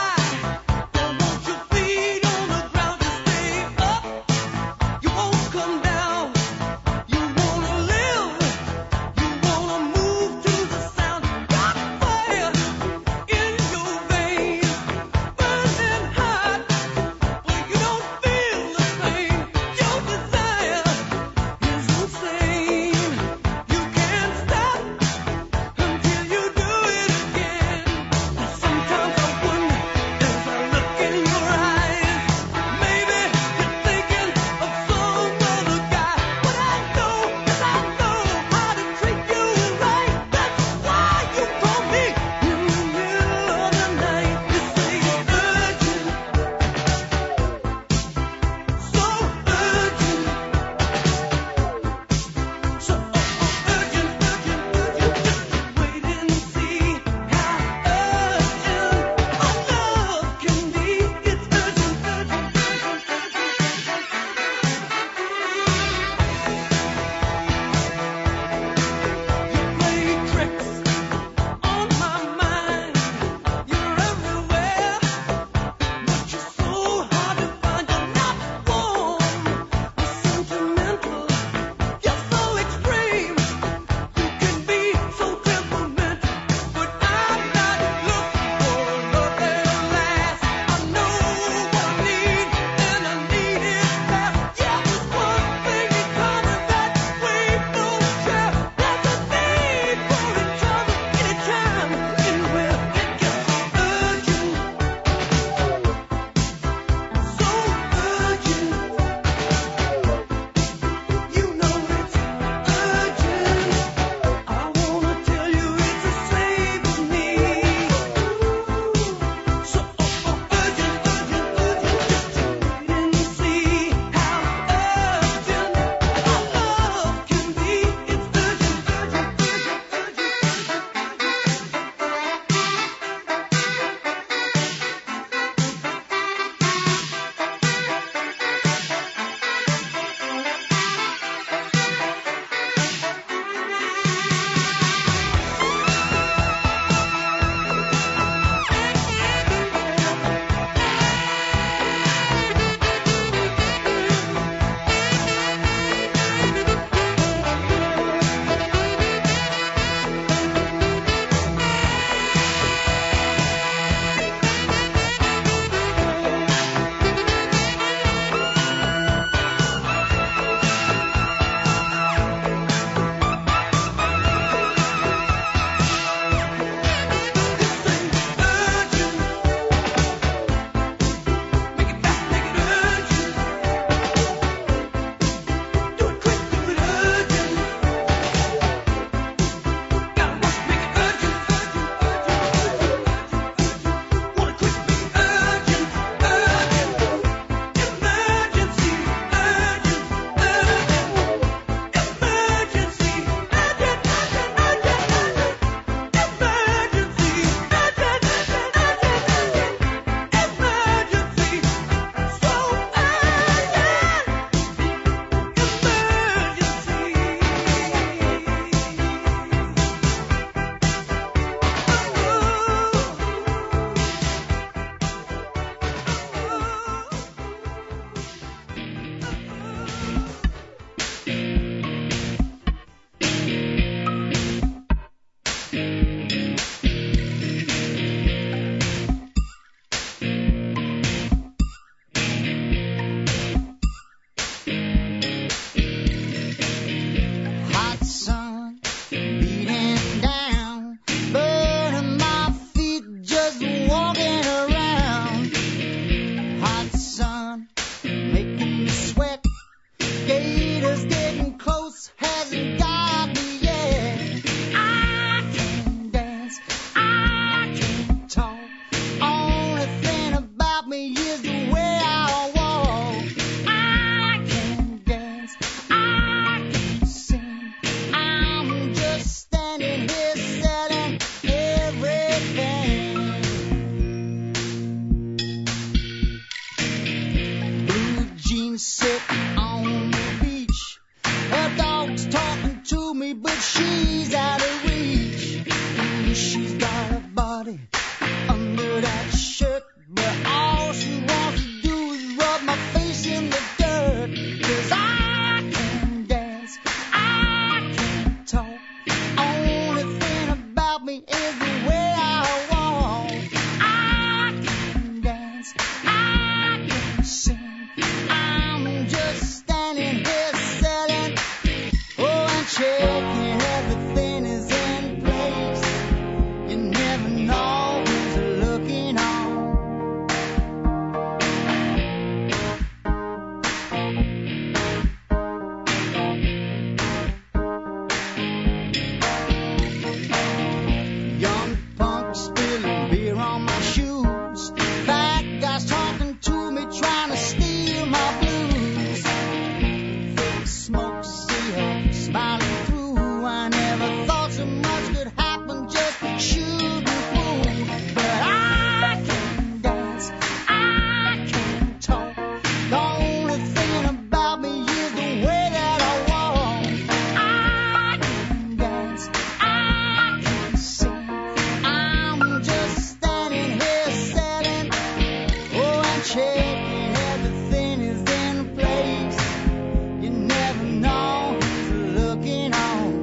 checking everything is in place. You never know who's looking on.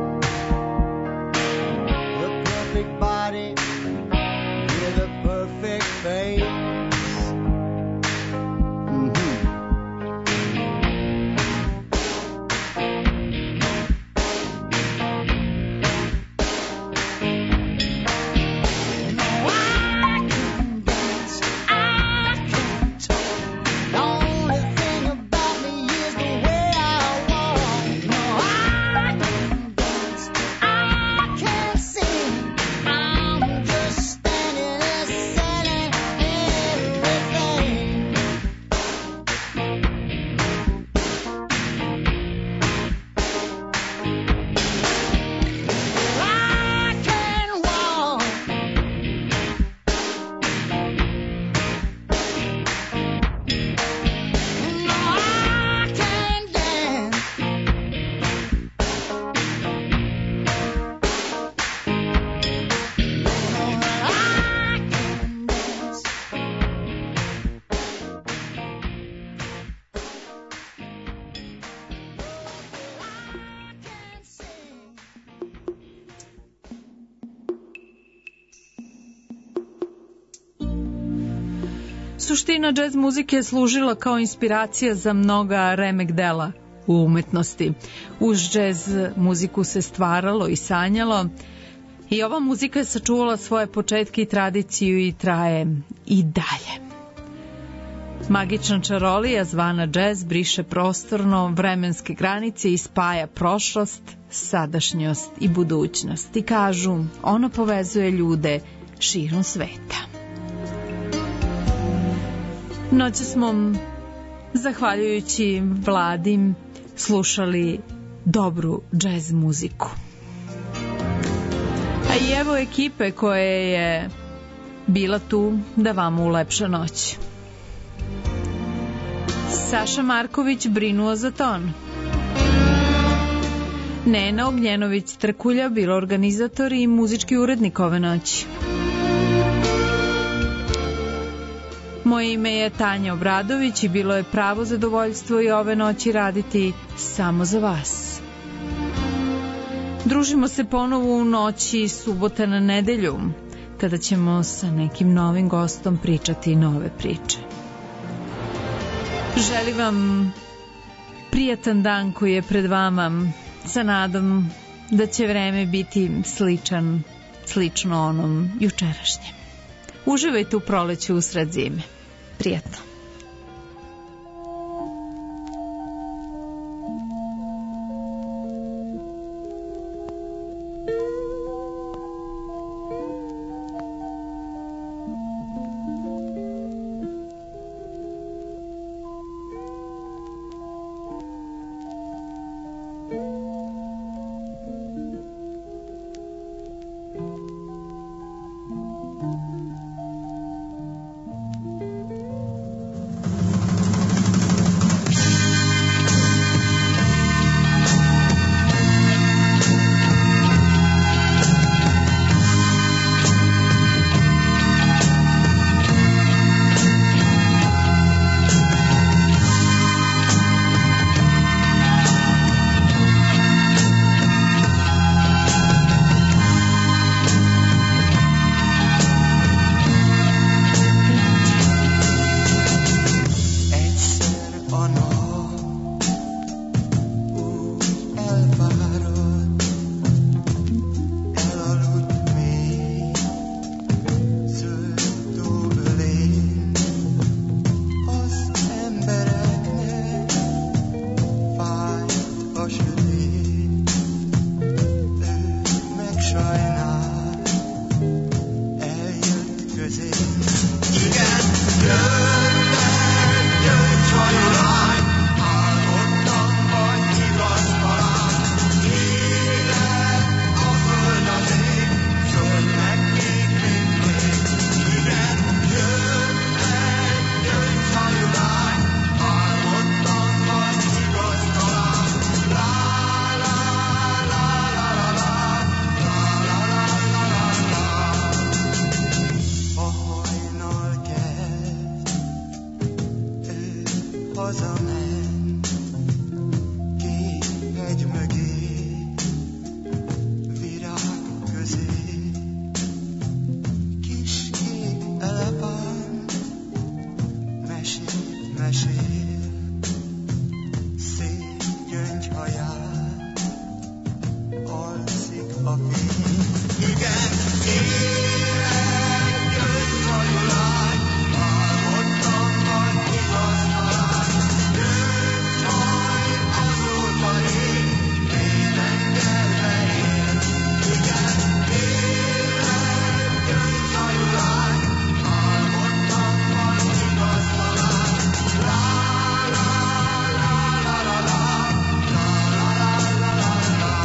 A perfect body with a perfect face.
Suština džez muzike je služila kao inspiracija za mnoga remek dela u umetnosti. Uz džez muziku se stvaralo i sanjalo i ova muzika je sačuvala svoje početke i tradiciju i traje i dalje. Magična čarolija zvana džez briše prostorno vremenske granice i spaja prošlost, sadašnjost i budućnost. I kažu, ona povezuje ljude širom sveta. Noće smo, zahvaljujući Vladi, slušali dobru džez muziku. A i evo ekipe koje je bila tu da vam ulepša noć. Saša Marković brinuo za ton. Nena Ognjenović-Trkulja bila organizator i muzički urednik ove noći. Moje ime je Tanja Obradović i bilo je pravo zadovoljstvo i ove noći raditi samo za vas. Družimo se ponovo u noći subota na nedelju, kada ćemo sa nekim novim gostom pričati nove priče. Želim vam prijatan dan koji je pred vama, sa nadom da će vreme biti sličan, slično onom jučerašnjem. Uživajte u proleću usred zime. Prijatno.
hazament két hegy mögé, virágok közé. Kis kék elepánt mesél, mesél, szép gyöngyhaján alszik a fény. Igen, élet gyöngyhajú lány, álmodtam majd igaz talán. Gyöngyhaj azóta én, énekelve él. Igen, élet gyöngyhajú lány, álmodtam majd igaz talán. La la la la la la, la la la la la la.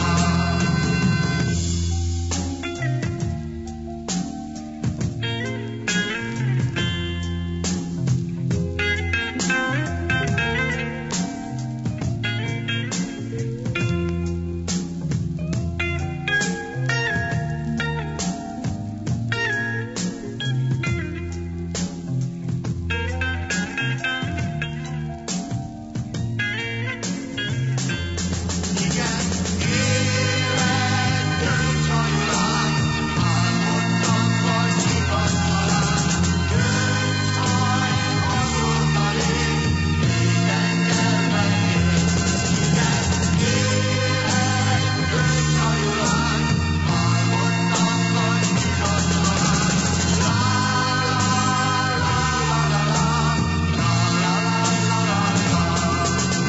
Igen, élet gyöngyhajú lány, álmodtam majd igaz talán. Gyöngyhaj azóta én, énekelve él. Igen, élet gyöngyhajú lány, álmodtam majd igaz talán. La la la la la la, la la la la la la.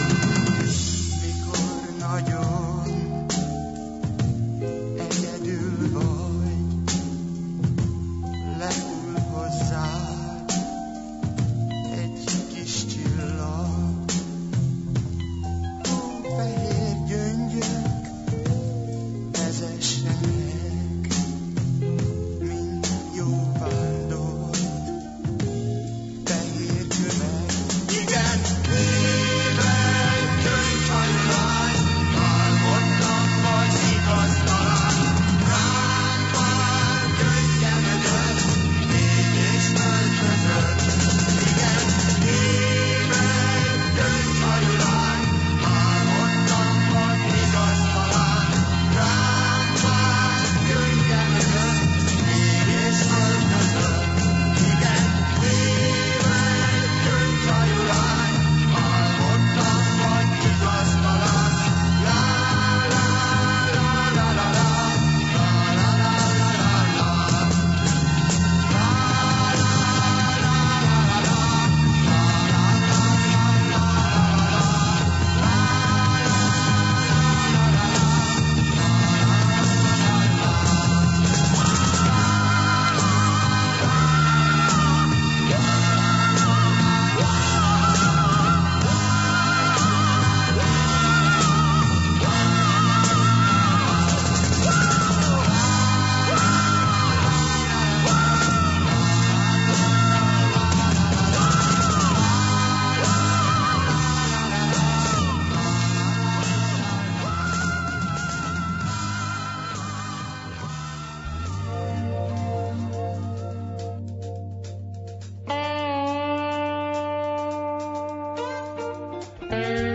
Mikor nagyon egyedül vagy, lehull hozzád egy kis csillag. Hófehér gyöngyök vezessenek, mint jó vándor, fehér kövek. Igen, élet gyöngyhajú lány, álmodtam majd igaz talán. Ránk vár gyöngyemögött, ég és föld között. Igen, élet gyöngyhajú lány, álmodtam majd igaz talán. Ránk vár gyöngyemögött, ég és föld között. Igen, élet gyöngyhajú lány, álmodtam majd igaz talán. La la la la la la, la la la la la la. La la la la la, la la la
Thank you.